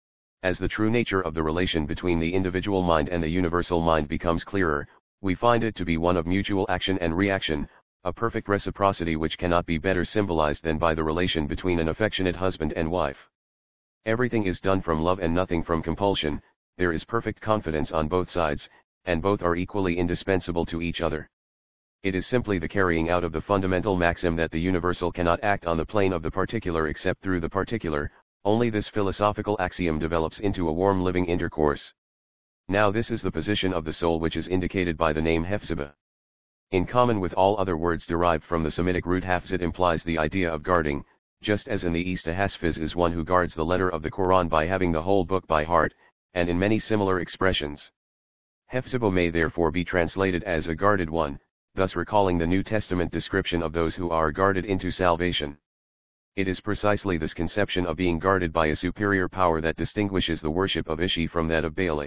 Speaker 1: As the true nature of the relation between the individual mind and the universal mind becomes clearer, we find it to be one of mutual action and reaction, a perfect reciprocity which cannot be better symbolized than by the relation between an affectionate husband and wife. Everything is done from love and nothing from compulsion, there is perfect confidence on both sides, and both are equally indispensable to each other. It is simply the carrying out of the fundamental maxim that the universal cannot act on the plane of the particular except through the particular. Only this philosophical axiom develops into a warm living intercourse. Now this is the position of the soul which is indicated by the name Hephzibah. In common with all other words derived from the Semitic root hafz, it implies the idea of guarding, just as in the East a hasfiz is one who guards the letter of the Quran by having the whole book by heart, and in many similar expressions. Hephzibah may therefore be translated as a guarded one, thus recalling the New Testament description of those who are guarded into salvation. It is precisely this conception of being guarded by a superior power that distinguishes the worship of Ishi from that of Baali.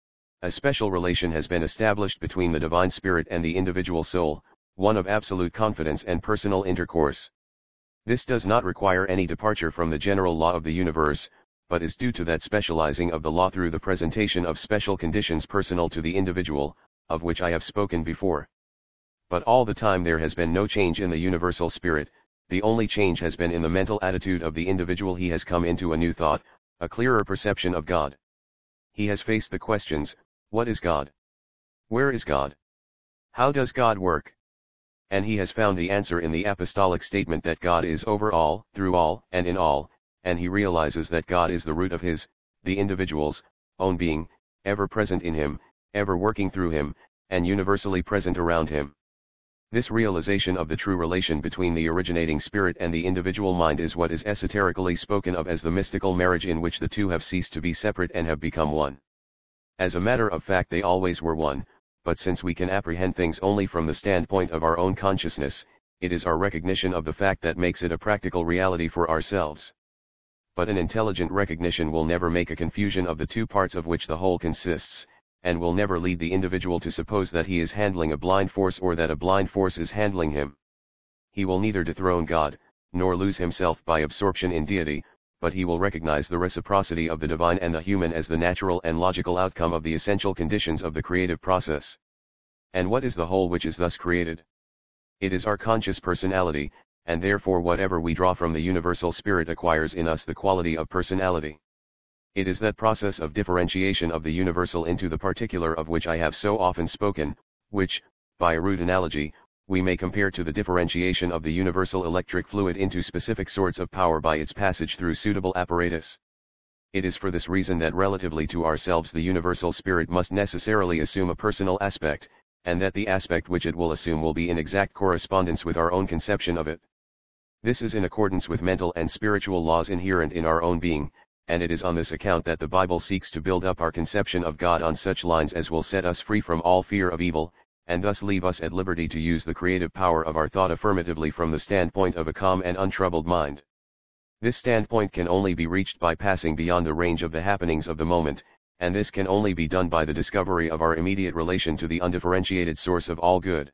Speaker 1: A special relation has been established between the divine spirit and the individual soul, one of absolute confidence and personal intercourse. This does not require any departure from the general law of the universe, but is due to that specializing of the law through the presentation of special conditions personal to the individual, of which I have spoken before. But all the time there has been no change in the universal spirit. The only change has been in the mental attitude of the individual. He has come into a new thought, a clearer perception of God. He has faced the questions, what is God? Where is God? How does God work? And he has found the answer in the apostolic statement that God is over all, through all, and in all, and he realizes that God is the root of his, the individual's, own being, ever present in him, ever working through him, and universally present around him. This realization of the true relation between the originating spirit and the individual mind is what is esoterically spoken of as the mystical marriage, in which the two have ceased to be separate and have become one. As a matter of fact, they always were one, but since we can apprehend things only from the standpoint of our own consciousness, it is our recognition of the fact that makes it a practical reality for ourselves. But an intelligent recognition will never make a confusion of the two parts of which the whole consists, and will never lead the individual to suppose that he is handling a blind force or that a blind force is handling him. He will neither dethrone God, nor lose himself by absorption in deity, but he will recognize the reciprocity of the divine and the human as the natural and logical outcome of the essential conditions of the creative process. And what is the whole which is thus created? It is our conscious personality, and therefore whatever we draw from the universal spirit acquires in us the quality of personality. It is that process of differentiation of the universal into the particular of which I have so often spoken, which, by a rude analogy, we may compare to the differentiation of the universal electric fluid into specific sorts of power by its passage through suitable apparatus. It is for this reason that relatively to ourselves the universal spirit must necessarily assume a personal aspect, and that the aspect which it will assume will be in exact correspondence with our own conception of it. This is in accordance with mental and spiritual laws inherent in our own being, and it is on this account that the Bible seeks to build up our conception of God on such lines as will set us free from all fear of evil, and thus leave us at liberty to use the creative power of our thought affirmatively from the standpoint of a calm and untroubled mind. This standpoint can only be reached by passing beyond the range of the happenings of the moment, and this can only be done by the discovery of our immediate relation to the undifferentiated source of all good.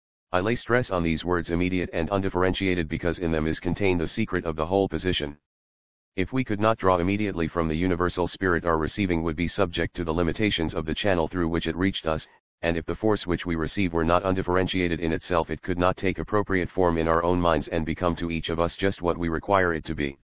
Speaker 1: I lay stress on these words immediate and undifferentiated because in them is contained the secret of the whole position. If we could not draw immediately from the universal spirit, our receiving would be subject to the limitations of the channel through which it reached us, and if the force which we receive were not undifferentiated in itself, it could not take appropriate form in our own minds and become to each of us just what we require it to be.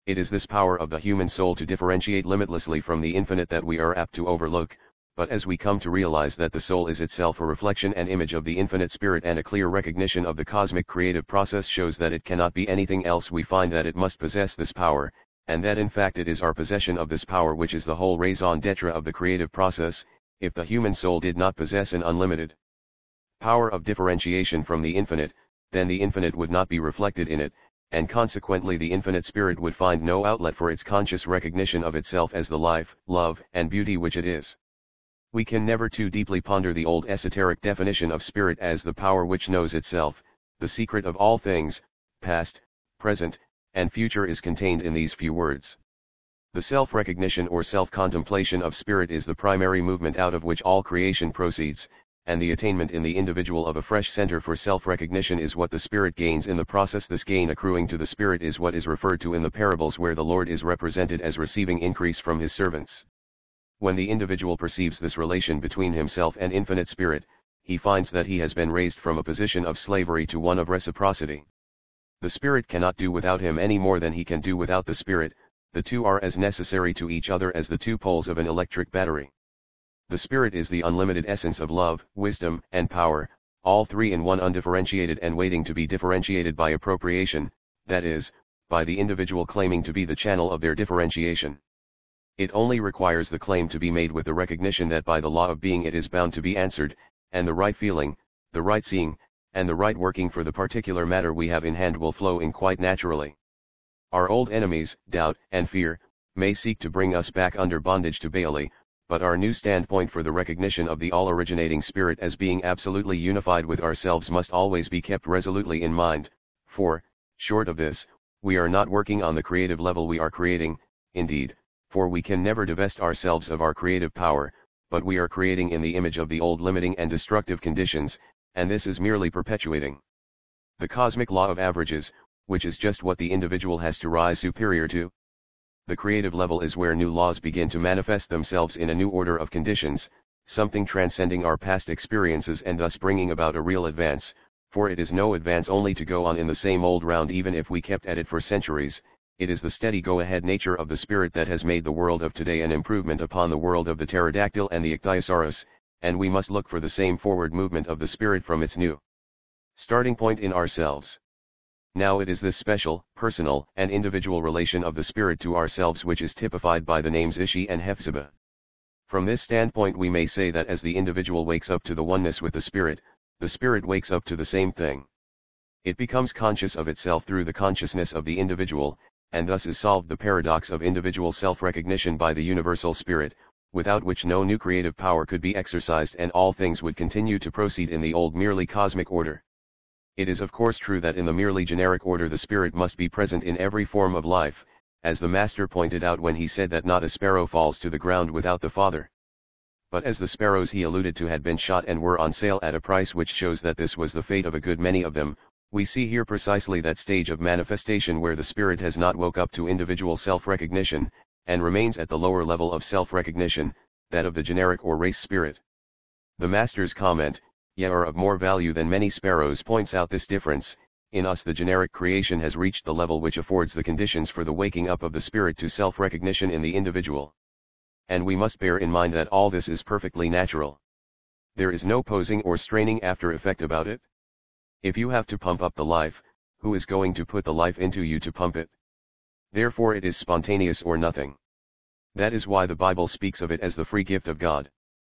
Speaker 1: It is this power of the human soul to differentiate limitlessly from the infinite that we are apt to overlook, but as we come to realize that the soul is itself a reflection and image of the infinite spirit, and a clear recognition of the cosmic creative process shows that it cannot be anything else, we find that it must possess this power, and that in fact it is our possession of this power which is the whole raison d'etre of the creative process. If the human soul did not possess an unlimited power of differentiation from the infinite, then the infinite would not be reflected in it, and consequently the infinite spirit would find no outlet for its conscious recognition of itself as the life, love, and beauty which it is. We can never too deeply ponder the old esoteric definition of spirit as the power which knows itself. The secret of all things, past, present, and future, is contained in these few words. The self-recognition or self-contemplation of spirit is the primary movement out of which all creation proceeds, and the attainment in the individual of a fresh center for self-recognition is what the spirit gains in the process. This gain accruing to the spirit is what is referred to in the parables, where the Lord is represented as receiving increase from his servants. When the individual perceives this relation between himself and infinite spirit, he finds that he has been raised from a position of slavery to one of reciprocity. The spirit cannot do without him any more than he can do without the spirit. The two are as necessary to each other as the two poles of an electric battery. The spirit is the unlimited essence of love, wisdom, and power, all three in one, undifferentiated and waiting to be differentiated by appropriation, that is, by the individual claiming to be the channel of their differentiation. It only requires the claim to be made with the recognition that by the law of being it is bound to be answered, and the right feeling, the right seeing, and the right working for the particular matter we have in hand will flow in quite naturally. Our old enemies, doubt and fear, may seek to bring us back under bondage to Baali, but our new standpoint for the recognition of the all-originating spirit as being absolutely unified with ourselves must always be kept resolutely in mind, for, short of this, we are not working on the creative level. We are creating, indeed, for we can never divest ourselves of our creative power, but we are creating in the image of the old limiting and destructive conditions, and this is merely perpetuating the cosmic law of averages, which is just what the individual has to rise superior to. The creative level is where new laws begin to manifest themselves in a new order of conditions, something transcending our past experiences and thus bringing about a real advance, for it is no advance only to go on in the same old round even if we kept at it for centuries. It is the steady go-ahead nature of the spirit that has made the world of today an improvement upon the world of the pterodactyl and the ichthyosaurus, and we must look for the same forward movement of the spirit from its new starting point in ourselves. Now it is this special, personal, and individual relation of the spirit to ourselves which is typified by the names Ishi and Hephzibah. From this standpoint we may say that as the individual wakes up to the oneness with the spirit, the spirit wakes up to the same thing. It becomes conscious of itself through the consciousness of the individual, and thus is solved the paradox of individual self-recognition by the universal spirit, without which no new creative power could be exercised and all things would continue to proceed in the old merely cosmic order. It is of course true that in the merely generic order the spirit must be present in every form of life, as the Master pointed out when he said that not a sparrow falls to the ground without the Father. But as the sparrows he alluded to had been shot and were on sale at a price which shows that this was the fate of a good many of them, we see here precisely that stage of manifestation where the spirit has not woke up to individual self-recognition, and remains at the lower level of self-recognition, that of the generic or race spirit. The Master's comment, "Ye are of more value than many sparrows," points out this difference. In us the generic creation has reached the level which affords the conditions for the waking up of the spirit to self-recognition in the individual. And we must bear in mind that all this is perfectly natural. There is no posing or straining after effect about it. If you have to pump up the life, who is going to put the life into you to pump it? Therefore it is spontaneous or nothing. That is why the Bible speaks of it as the free gift of God.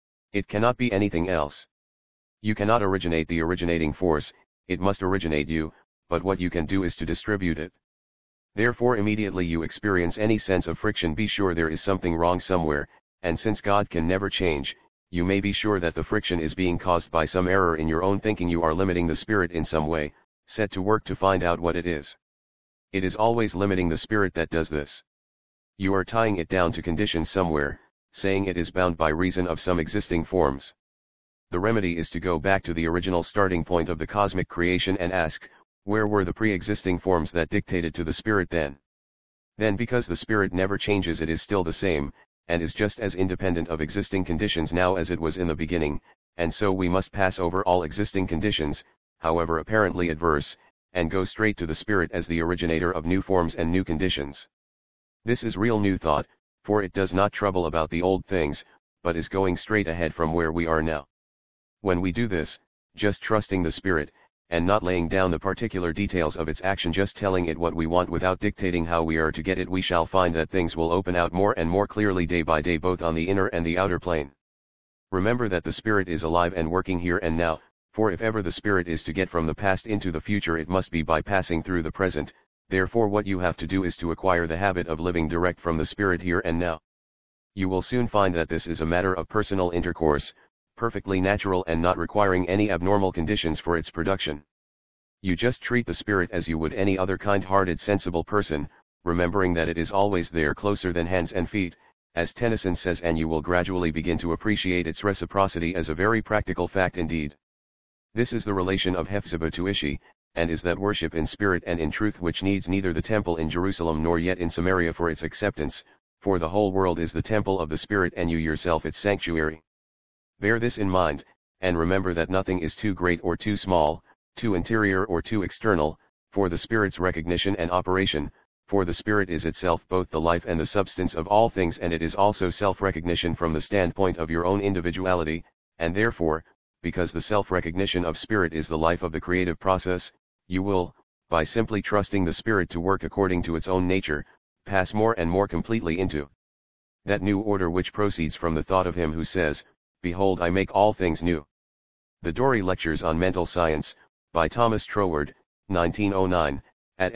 Speaker 1: It cannot be anything else. You cannot originate the originating force, it must originate you, but what you can do is to distribute it. Therefore immediately you experience any sense of friction, be sure there is something wrong somewhere, and since God can never change, you may be sure that the friction is being caused by some error in your own thinking. You are limiting the spirit in some way. Set to work to find out what it is. It is always limiting the spirit that does this. You are tying it down to conditions somewhere, saying it is bound by reason of some existing forms. The remedy is to go back to the original starting point of the cosmic creation and ask, where were the pre-existing forms that dictated to the spirit then? Then because the spirit never changes it is still the same, and is just as independent of existing conditions now as it was in the beginning, and so we must pass over all existing conditions, however apparently adverse, and go straight to the spirit as the originator of new forms and new conditions. This is real new thought, for it does not trouble about the old things, but is going straight ahead from where we are now. When we do this, just trusting the Spirit, and not laying down the particular details of its action, just telling it what we want without dictating how we are to get it, we shall find that things will open out more and more clearly day by day, both on the inner and the outer plane. Remember that the Spirit is alive and working here and now, for if ever the Spirit is to get from the past into the future, it must be by passing through the present. Therefore what you have to do is to acquire the habit of living direct from the Spirit here and now. You will soon find that this is a matter of personal intercourse, perfectly natural and not requiring any abnormal conditions for its production. You just treat the Spirit as you would any other kind-hearted sensible person, remembering that it is always there, closer than hands and feet, as Tennyson says, and you will gradually begin to appreciate its reciprocity as a very practical fact indeed. This is the relation of Hephzibah to Ishi, and is that worship in spirit and in truth which needs neither the temple in Jerusalem nor yet in Samaria for its acceptance, for the whole world is the temple of the Spirit and you yourself its sanctuary. Bear this in mind, and remember that nothing is too great or too small, too interior or too external, for the Spirit's recognition and operation, for the Spirit is itself both the life and the substance of all things, and it is also self-recognition from the standpoint of your own individuality, and therefore, because the self-recognition of Spirit is the life of the creative process, you will, by simply trusting the Spirit to work according to its own nature, pass more and more completely into that new order which proceeds from the thought of Him who says, "Behold, I make all things new." The Dory Lectures on Mental Science, by Thomas Troward, nineteen oh nine, at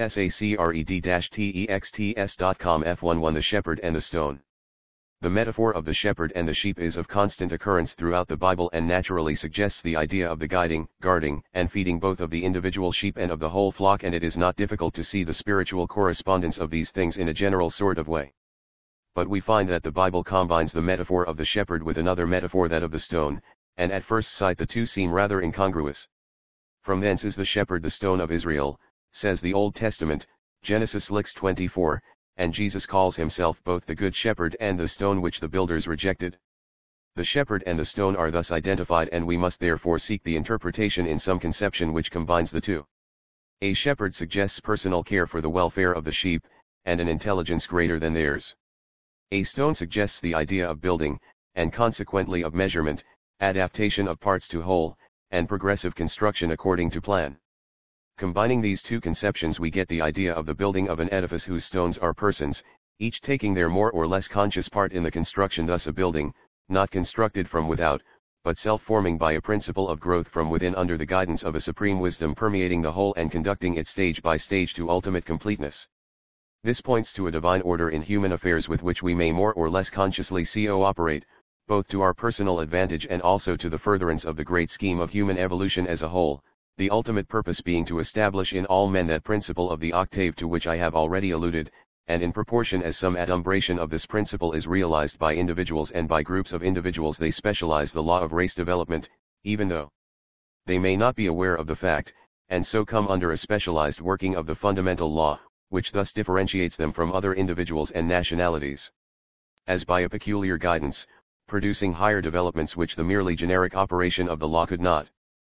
Speaker 1: sacred-texts dot com. F eleven. The Shepherd and the Stone. The metaphor of the shepherd and the sheep is of constant occurrence throughout the Bible and naturally suggests the idea of the guiding, guarding, and feeding both of the individual sheep and of the whole flock, and it is not difficult to see the spiritual correspondence of these things in a general sort of way. But we find that the Bible combines the metaphor of the shepherd with another metaphor, that of the stone, and at first sight the two seem rather incongruous. From thence is the shepherd the stone of Israel, says the Old Testament, Genesis six twenty-four, and Jesus calls himself both the good shepherd and the stone which the builders rejected. The shepherd and the stone are thus identified, and we must therefore seek the interpretation in some conception which combines the two. A shepherd suggests personal care for the welfare of the sheep, and an intelligence greater than theirs. A stone suggests the idea of building, and consequently of measurement, adaptation of parts to whole, and progressive construction according to plan. Combining these two conceptions, we get the idea of the building of an edifice whose stones are persons, each taking their more or less conscious part in the construction, thus a building, not constructed from without, but self-forming by a principle of growth from within under the guidance of a supreme wisdom permeating the whole and conducting it stage by stage to ultimate completeness. This points to a divine order in human affairs with which we may more or less consciously co-operate, both to our personal advantage and also to the furtherance of the great scheme of human evolution as a whole, the ultimate purpose being to establish in all men that principle of the octave to which I have already alluded, and in proportion as some adumbration of this principle is realized by individuals and by groups of individuals, they specialize the law of race development, even though they may not be aware of the fact, and so come under a specialized working of the fundamental law, which thus differentiates them from other individuals and nationalities, as by a peculiar guidance, producing higher developments which the merely generic operation of the law could not.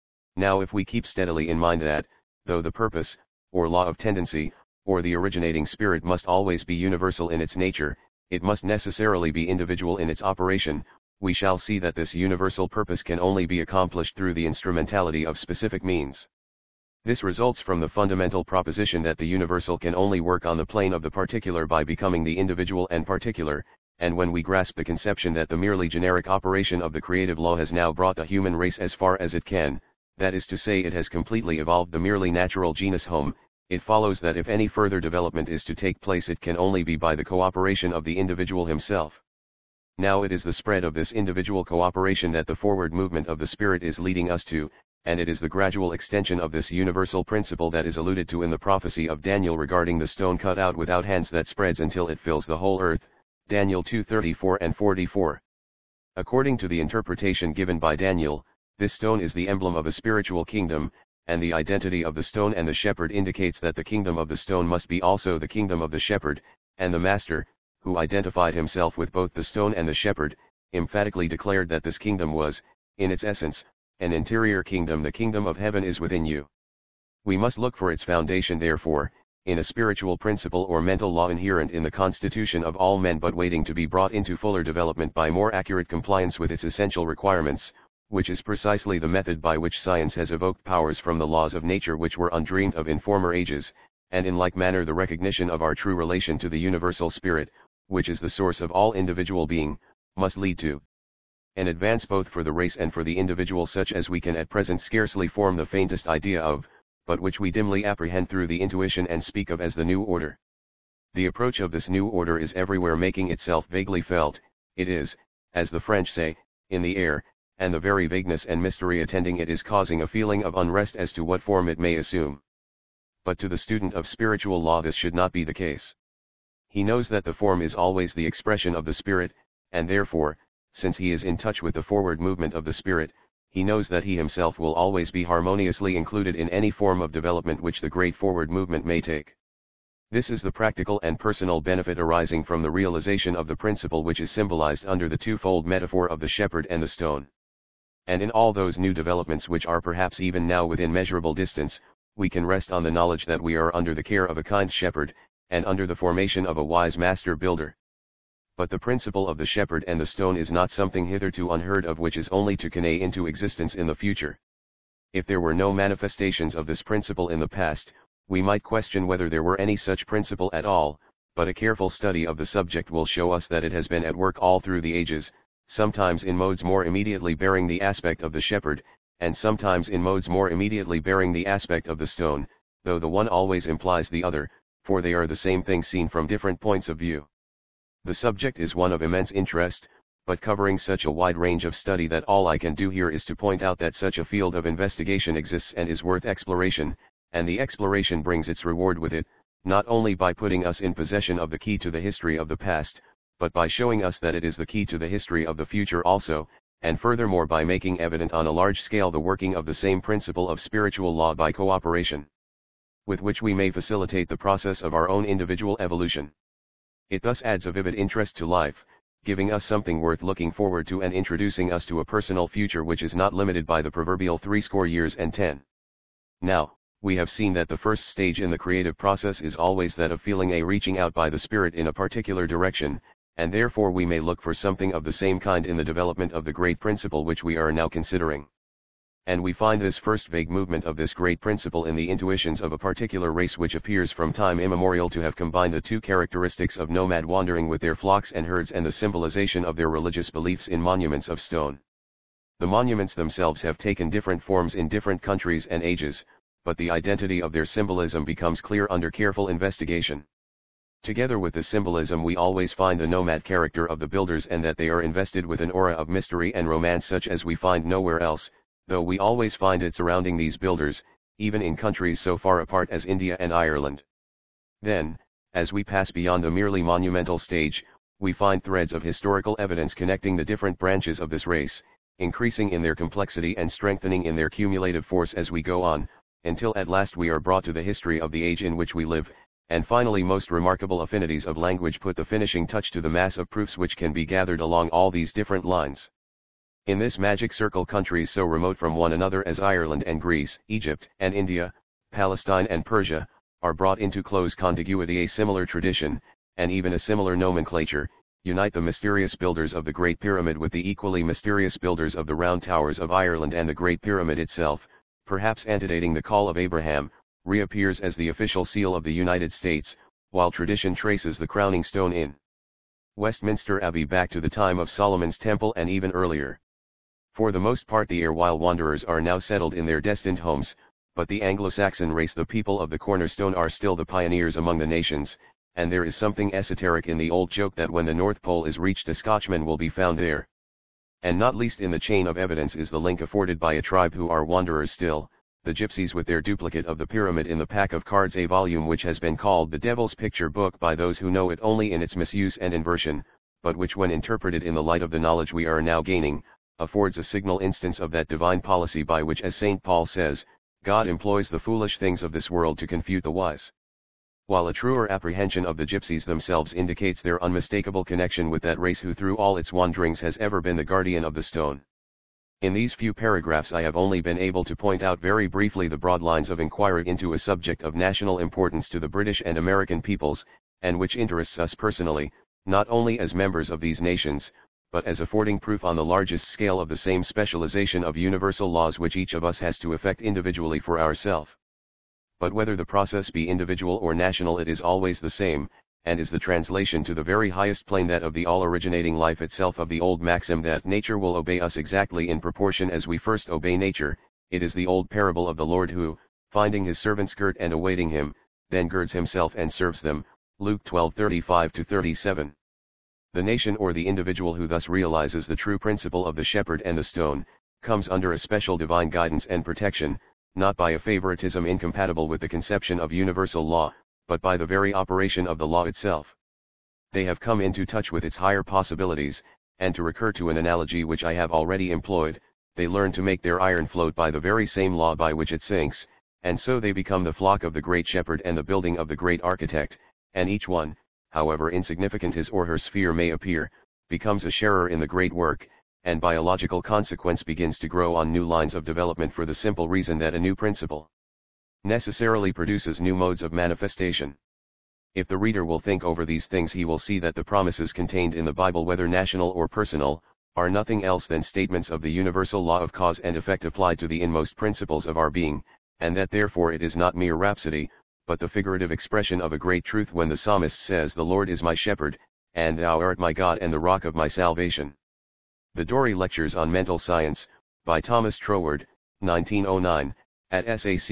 Speaker 1: Now if we keep steadily in mind that, though the purpose, or law of tendency, or the originating spirit must always be universal in its nature, it must necessarily be individual in its operation, we shall see that this universal purpose can only be accomplished through the instrumentality of specific means. This results from the fundamental proposition that the universal can only work on the plane of the particular by becoming the individual and particular, and when we grasp the conception that the merely generic operation of the creative law has now brought the human race as far as it can, that is to say, it has completely evolved the merely natural genus Homo, it follows that if any further development is to take place, it can only be by the cooperation of the individual himself. Now it is the spread of this individual cooperation that the forward movement of the Spirit is leading us to, and it is the gradual extension of this universal principle that is alluded to in the prophecy of Daniel regarding the stone cut out without hands that spreads until it fills the whole earth, Daniel two thirty-four and forty-four. According to the interpretation given by Daniel, this stone is the emblem of a spiritual kingdom, and the identity of the stone and the shepherd indicates that the kingdom of the stone must be also the kingdom of the shepherd, and the Master, who identified himself with both the stone and the shepherd, emphatically declared that this kingdom was, in its essence, an interior kingdom. The kingdom of heaven is within you. We must look for its foundation therefore, in a spiritual principle or mental law inherent in the constitution of all men but waiting to be brought into fuller development by more accurate compliance with its essential requirements, which is precisely the method by which science has evoked powers from the laws of nature which were undreamed of in former ages, and in like manner the recognition of our true relation to the universal spirit, which is the source of all individual being, must lead to an advance both for the race and for the individual such as we can at present scarcely form the faintest idea of, but which we dimly apprehend through the intuition and speak of as the new order. The approach of this new order is everywhere making itself vaguely felt, it is, as the French say, in the air, and the very vagueness and mystery attending it is causing a feeling of unrest as to what form it may assume. But to the student of spiritual law this should not be the case. He knows that the form is always the expression of the spirit, and therefore, since he is in touch with the forward movement of the spirit, he knows that he himself will always be harmoniously included in any form of development which the great forward movement may take. This is the practical and personal benefit arising from the realization of the principle which is symbolized under the twofold metaphor of the shepherd and the stone. And in all those new developments which are perhaps even now within measurable distance, we can rest on the knowledge that we are under the care of a kind shepherd, and under the formation of a wise master builder. But the principle of the shepherd and the stone is not something hitherto unheard of which is only to convey into existence in the future. If there were no manifestations of this principle in the past, we might question whether there were any such principle at all, but a careful study of the subject will show us that it has been at work all through the ages, sometimes in modes more immediately bearing the aspect of the shepherd, and sometimes in modes more immediately bearing the aspect of the stone, though the one always implies the other, for they are the same thing seen from different points of view. The subject is one of immense interest, but covering such a wide range of study that all I can do here is to point out that such a field of investigation exists and is worth exploration, and the exploration brings its reward with it, not only by putting us in possession of the key to the history of the past, but by showing us that it is the key to the history of the future also, and furthermore by making evident on a large scale the working of the same principle of spiritual law by cooperation, with which we may facilitate the process of our own individual evolution. It thus adds a vivid interest to life, giving us something worth looking forward to and introducing us to a personal future which is not limited by the proverbial threescore years and ten. Now, we have seen that the first stage in the creative process is always that of feeling a reaching out by the spirit in a particular direction, and therefore we may look for something of the same kind in the development of the great principle which we are now considering. And we find this first vague movement of this great principle in the intuitions of a particular race which appears from time immemorial to have combined the two characteristics of nomad wandering with their flocks and herds and the symbolization of their religious beliefs in monuments of stone. The monuments themselves have taken different forms in different countries and ages, but the identity of their symbolism becomes clear under careful investigation. Together with the symbolism we always find the nomad character of the builders and that they are invested with an aura of mystery and romance such as we find nowhere else, though we always find it surrounding these builders, even in countries so far apart as India and Ireland. Then, as we pass beyond the merely monumental stage, we find threads of historical evidence connecting the different branches of this race, increasing in their complexity and strengthening in their cumulative force as we go on, until at last we are brought to the history of the age in which we live, and finally most remarkable affinities of language put the finishing touch to the mass of proofs which can be gathered along all these different lines. In this magic circle countries so remote from one another as Ireland and Greece, Egypt and India, Palestine and Persia, are brought into close contiguity. A similar tradition, and even a similar nomenclature, unite the mysterious builders of the Great Pyramid with the equally mysterious builders of the Round Towers of Ireland, and the Great Pyramid itself, perhaps antedating the call of Abraham, reappears as the official seal of the United States, while tradition traces the crowning stone in Westminster Abbey back to the time of Solomon's Temple and even earlier. For the most part the erewhile wanderers are now settled in their destined homes, but the Anglo-Saxon race, the people of the cornerstone, are still the pioneers among the nations, and there is something esoteric in the old joke that when the North Pole is reached a Scotchman will be found there. And not least in the chain of evidence is the link afforded by a tribe who are wanderers still, the gypsies, with their duplicate of the pyramid in the pack of cards, a volume which has been called the Devil's Picture Book by those who know it only in its misuse and inversion, but which when interpreted in the light of the knowledge we are now gaining, affords a signal instance of that divine policy by which, as Saint Paul says, God employs the foolish things of this world to confute the wise. While a truer apprehension of the gypsies themselves indicates their unmistakable connection with that race who through all its wanderings has ever been the guardian of the stone. In these few paragraphs I have only been able to point out very briefly the broad lines of inquiry into a subject of national importance to the British and American peoples, and which interests us personally, not only as members of these nations, but as affording proof on the largest scale of the same specialization of universal laws which each of us has to effect individually for ourselves. But whether the process be individual or national, it is always the same, and is the translation to the very highest plane that of the all-originating life itself of the old maxim that nature will obey us exactly in proportion as we first obey nature. It is the old parable of the Lord who, finding his servants girt and awaiting him, then girds himself and serves them, Luke twelve thirty-five to thirty-seven. The nation or the individual who thus realizes the true principle of the shepherd and the stone, comes under a special divine guidance and protection, not by a favoritism incompatible with the conception of universal law, but by the very operation of the law itself. They have come into touch with its higher possibilities, and to recur to an analogy which I have already employed, they learn to make their iron float by the very same law by which it sinks, and so they become the flock of the great shepherd and the building of the great architect, and each one, however insignificant his or her sphere may appear, becomes a sharer in the great work, and by a logical consequence begins to grow on new lines of development for the simple reason that a new principle necessarily produces new modes of manifestation. If the reader will think over these things, he will see that the promises contained in the Bible, whether national or personal, are nothing else than statements of the universal law of cause and effect applied to the inmost principles of our being, and that therefore it is not mere rhapsody, but the figurative expression of a great truth when the psalmist says, "The Lord is my shepherd, and thou art my God and the rock of my salvation." The Dory Lectures on Mental Science, by Thomas Troward, nineteen oh nine, at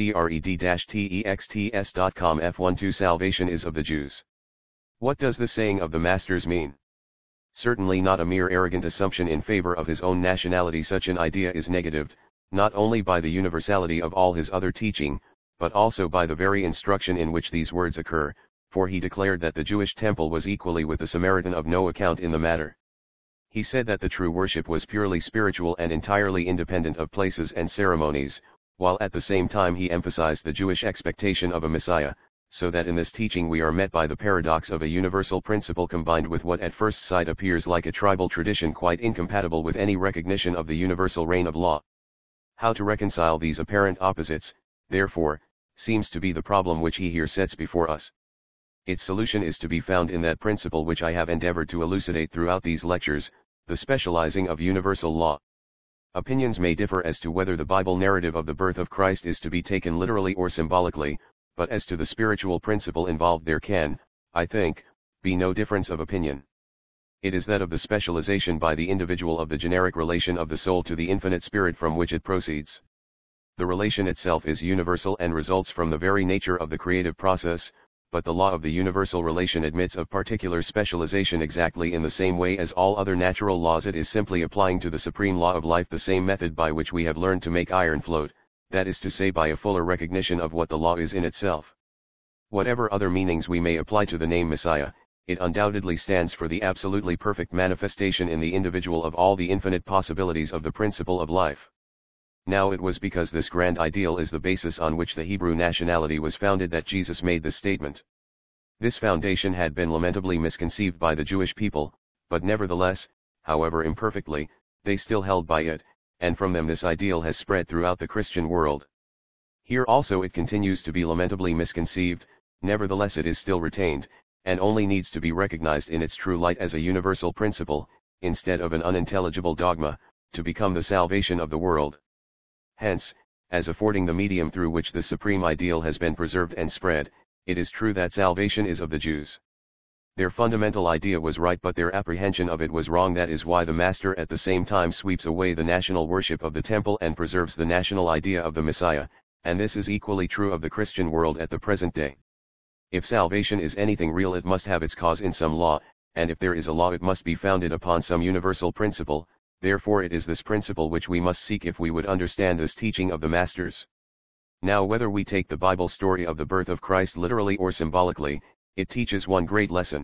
Speaker 1: sacred-texts dot com. F twelve Salvation is of the Jews. What does the saying of the Masters mean? Certainly not a mere arrogant assumption in favor of his own nationality. Such an idea is negatived, not only by the universality of all his other teaching, but also by the very instruction in which these words occur, for he declared that the Jewish temple was equally with the Samaritan of no account in the matter. He said that the true worship was purely spiritual and entirely independent of places and ceremonies, while at the same time he emphasized the Jewish expectation of a Messiah, so that in this teaching we are met by the paradox of a universal principle combined with what at first sight appears like a tribal tradition quite incompatible with any recognition of the universal reign of law. How to reconcile these apparent opposites, therefore, seems to be the problem which he here sets before us. Its solution is to be found in that principle which I have endeavored to elucidate throughout these lectures, the specializing of universal law. Opinions may differ as to whether the Bible narrative of the birth of Christ is to be taken literally or symbolically, but as to the spiritual principle involved there can, I think, be no difference of opinion. It is that of the specialization by the individual of the generic relation of the soul to the infinite spirit from which it proceeds. The relation itself is universal and results from the very nature of the creative process, but the law of the universal relation admits of particular specialization exactly in the same way as all other natural laws. It is simply applying to the supreme law of life the same method by which we have learned to make iron float, that is to say by a fuller recognition of what the law is in itself. Whatever other meanings we may apply to the name Messiah, it undoubtedly stands for the absolutely perfect manifestation in the individual of all the infinite possibilities of the principle of life. Now it was because this grand ideal is the basis on which the Hebrew nationality was founded that Jesus made this statement. This foundation had been lamentably misconceived by the Jewish people, but nevertheless, however imperfectly, they still held by it, and from them this ideal has spread throughout the Christian world. Here also it continues to be lamentably misconceived, nevertheless it is still retained, and only needs to be recognized in its true light as a universal principle, instead of an unintelligible dogma, to become the salvation of the world. Hence, as affording the medium through which the supreme ideal has been preserved and spread, it is true that salvation is of the Jews. Their fundamental idea was right, but their apprehension of it was wrong. That is why the Master at the same time sweeps away the national worship of the temple and preserves the national idea of the Messiah, and this is equally true of the Christian world at the present day. If salvation is anything real, it must have its cause in some law, and if there is a law it must be founded upon some universal principle. Therefore it is this principle which we must seek if we would understand this teaching of the Masters. Now whether we take the Bible story of the birth of Christ literally or symbolically, it teaches one great lesson.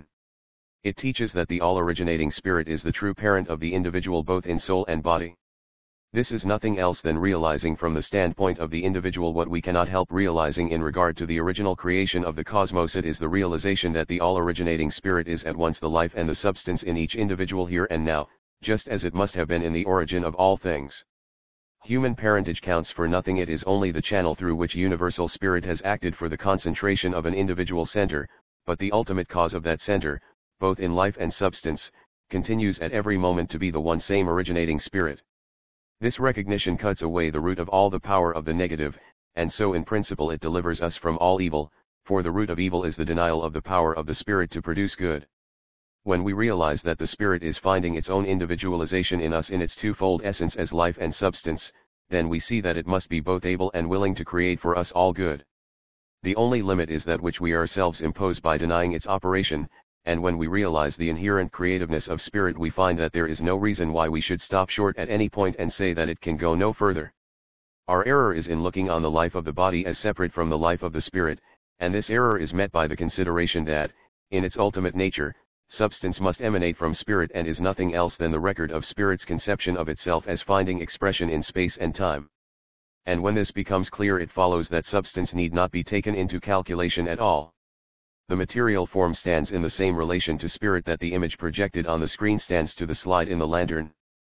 Speaker 1: It teaches that the all-originating Spirit is the true parent of the individual both in soul and body. This is nothing else than realizing from the standpoint of the individual what we cannot help realizing in regard to the original creation of the cosmos. It is the realization that the all-originating Spirit is at once the life and the substance in each individual here and now, just as it must have been in the origin of all things. Human parentage counts for nothing. It is only the channel through which universal spirit has acted for the concentration of an individual center, but the ultimate cause of that center, both in life and substance, continues at every moment to be the one same originating spirit. This recognition cuts away the root of all the power of the negative, and so in principle it delivers us from all evil, for the root of evil is the denial of the power of the spirit to produce good. When we realize that the spirit is finding its own individualization in us in its twofold essence as life and substance, then we see that it must be both able and willing to create for us all good. The only limit is that which we ourselves impose by denying its operation, and when we realize the inherent creativeness of spirit we find that there is no reason why we should stop short at any point and say that it can go no further. Our error is in looking on the life of the body as separate from the life of the spirit, and this error is met by the consideration that, in its ultimate nature, substance must emanate from spirit and is nothing else than the record of spirit's conception of itself as finding expression in space and time. And when this becomes clear, it follows that substance need not be taken into calculation at all. The material form stands in the same relation to spirit that the image projected on the screen stands to the slide in the lantern.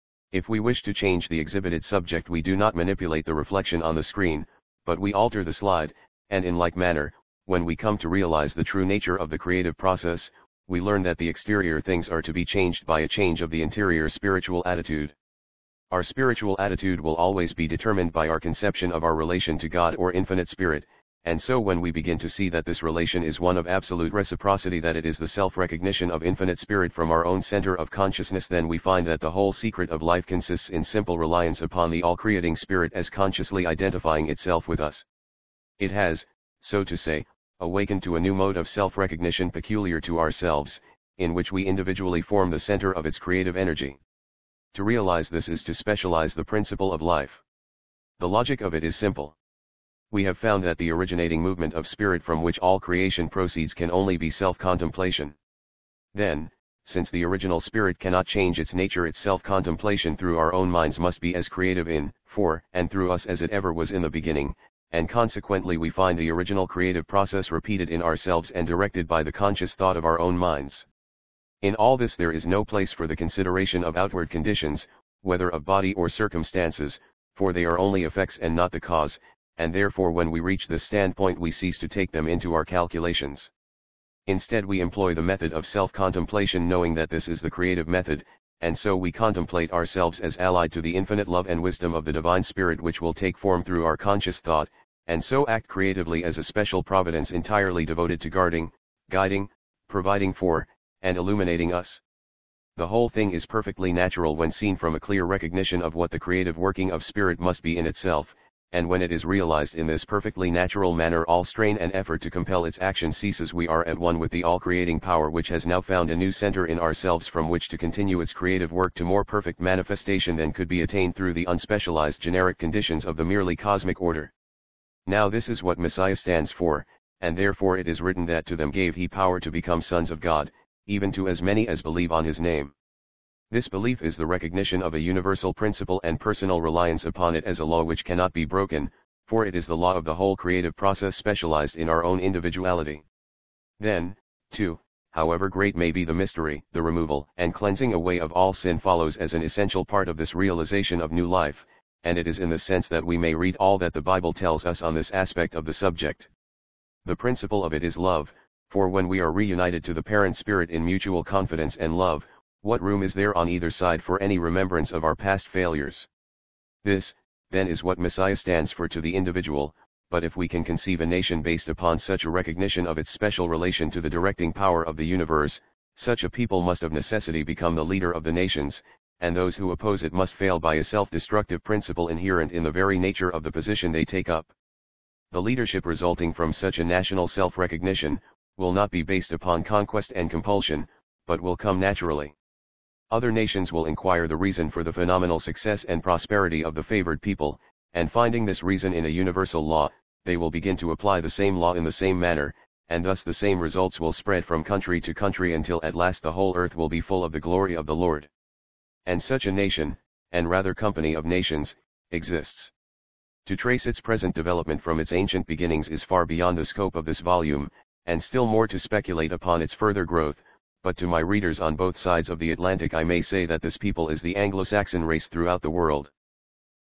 Speaker 1: If we wish to change the exhibited subject, we do not manipulate the reflection on the screen, but we alter the slide, and in like manner, when we come to realize the true nature of the creative process, we learn that the exterior things are to be changed by a change of the interior spiritual attitude. Our spiritual attitude will always be determined by our conception of our relation to God or infinite spirit, and so when we begin to see that this relation is one of absolute reciprocity, that it is the self-recognition of infinite spirit from our own center of consciousness, then we find that the whole secret of life consists in simple reliance upon the all-creating spirit as consciously identifying itself with us. It has, so to say, awakened to a new mode of self-recognition peculiar to ourselves, in which we individually form the center of its creative energy. To realize this is to specialize the principle of life. The logic of it is simple. We have found that the originating movement of spirit from which all creation proceeds can only be self-contemplation. Then, since the original spirit cannot change its nature, its self-contemplation through our own minds must be as creative in, for, and through us as it ever was in the beginning, and consequently we find the original creative process repeated in ourselves and directed by the conscious thought of our own minds. In all this there is no place for the consideration of outward conditions, whether of body or circumstances, for they are only effects and not the cause, and therefore when we reach this standpoint we cease to take them into our calculations. Instead we employ the method of self-contemplation, knowing that this is the creative method, and so we contemplate ourselves as allied to the infinite love and wisdom of the divine spirit which will take form through our conscious thought, and so act creatively as a special providence entirely devoted to guarding, guiding, providing for, and illuminating us. The whole thing is perfectly natural when seen from a clear recognition of what the creative working of spirit must be in itself, and when it is realized in this perfectly natural manner all strain and effort to compel its action ceases. We are at one with the all-creating power which has now found a new center in ourselves from which to continue its creative work to more perfect manifestation than could be attained through the unspecialized generic conditions of the merely cosmic order. Now this is what Messiah stands for, and therefore it is written that to them gave he power to become sons of God, even to as many as believe on his name. This belief is the recognition of a universal principle and personal reliance upon it as a law which cannot be broken, for it is the law of the whole creative process specialized in our own individuality. Then, too, however great may be the mystery, the removal and cleansing away of all sin follows as an essential part of this realization of new life, and it is in the sense that we may read all that the Bible tells us on this aspect of the subject. The principle of it is love, for when we are reunited to the parent spirit in mutual confidence and love, what room is there on either side for any remembrance of our past failures? This, then, is what Messiah stands for to the individual, but if we can conceive a nation based upon such a recognition of its special relation to the directing power of the universe, such a people must of necessity become the leader of the nations, and those who oppose it must fail by a self-destructive principle inherent in the very nature of the position they take up. The leadership resulting from such a national self-recognition, will not be based upon conquest and compulsion, but will come naturally. Other nations will inquire the reason for the phenomenal success and prosperity of the favored people, and finding this reason in a universal law, they will begin to apply the same law in the same manner, and thus the same results will spread from country to country until at last the whole earth will be full of the glory of the Lord. And such a nation, and rather company of nations, exists. To trace its present development from its ancient beginnings is far beyond the scope of this volume, and still more to speculate upon its further growth, but to my readers on both sides of the Atlantic I may say that this people is the Anglo-Saxon race throughout the world.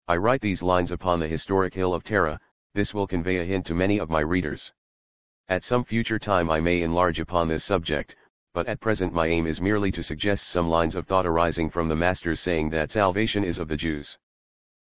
Speaker 1: I write these lines upon the historic hill of Tara. This will convey a hint to many of my readers. At some future time I may enlarge upon this subject, but at present my aim is merely to suggest some lines of thought arising from the Master's saying that salvation is of the Jews.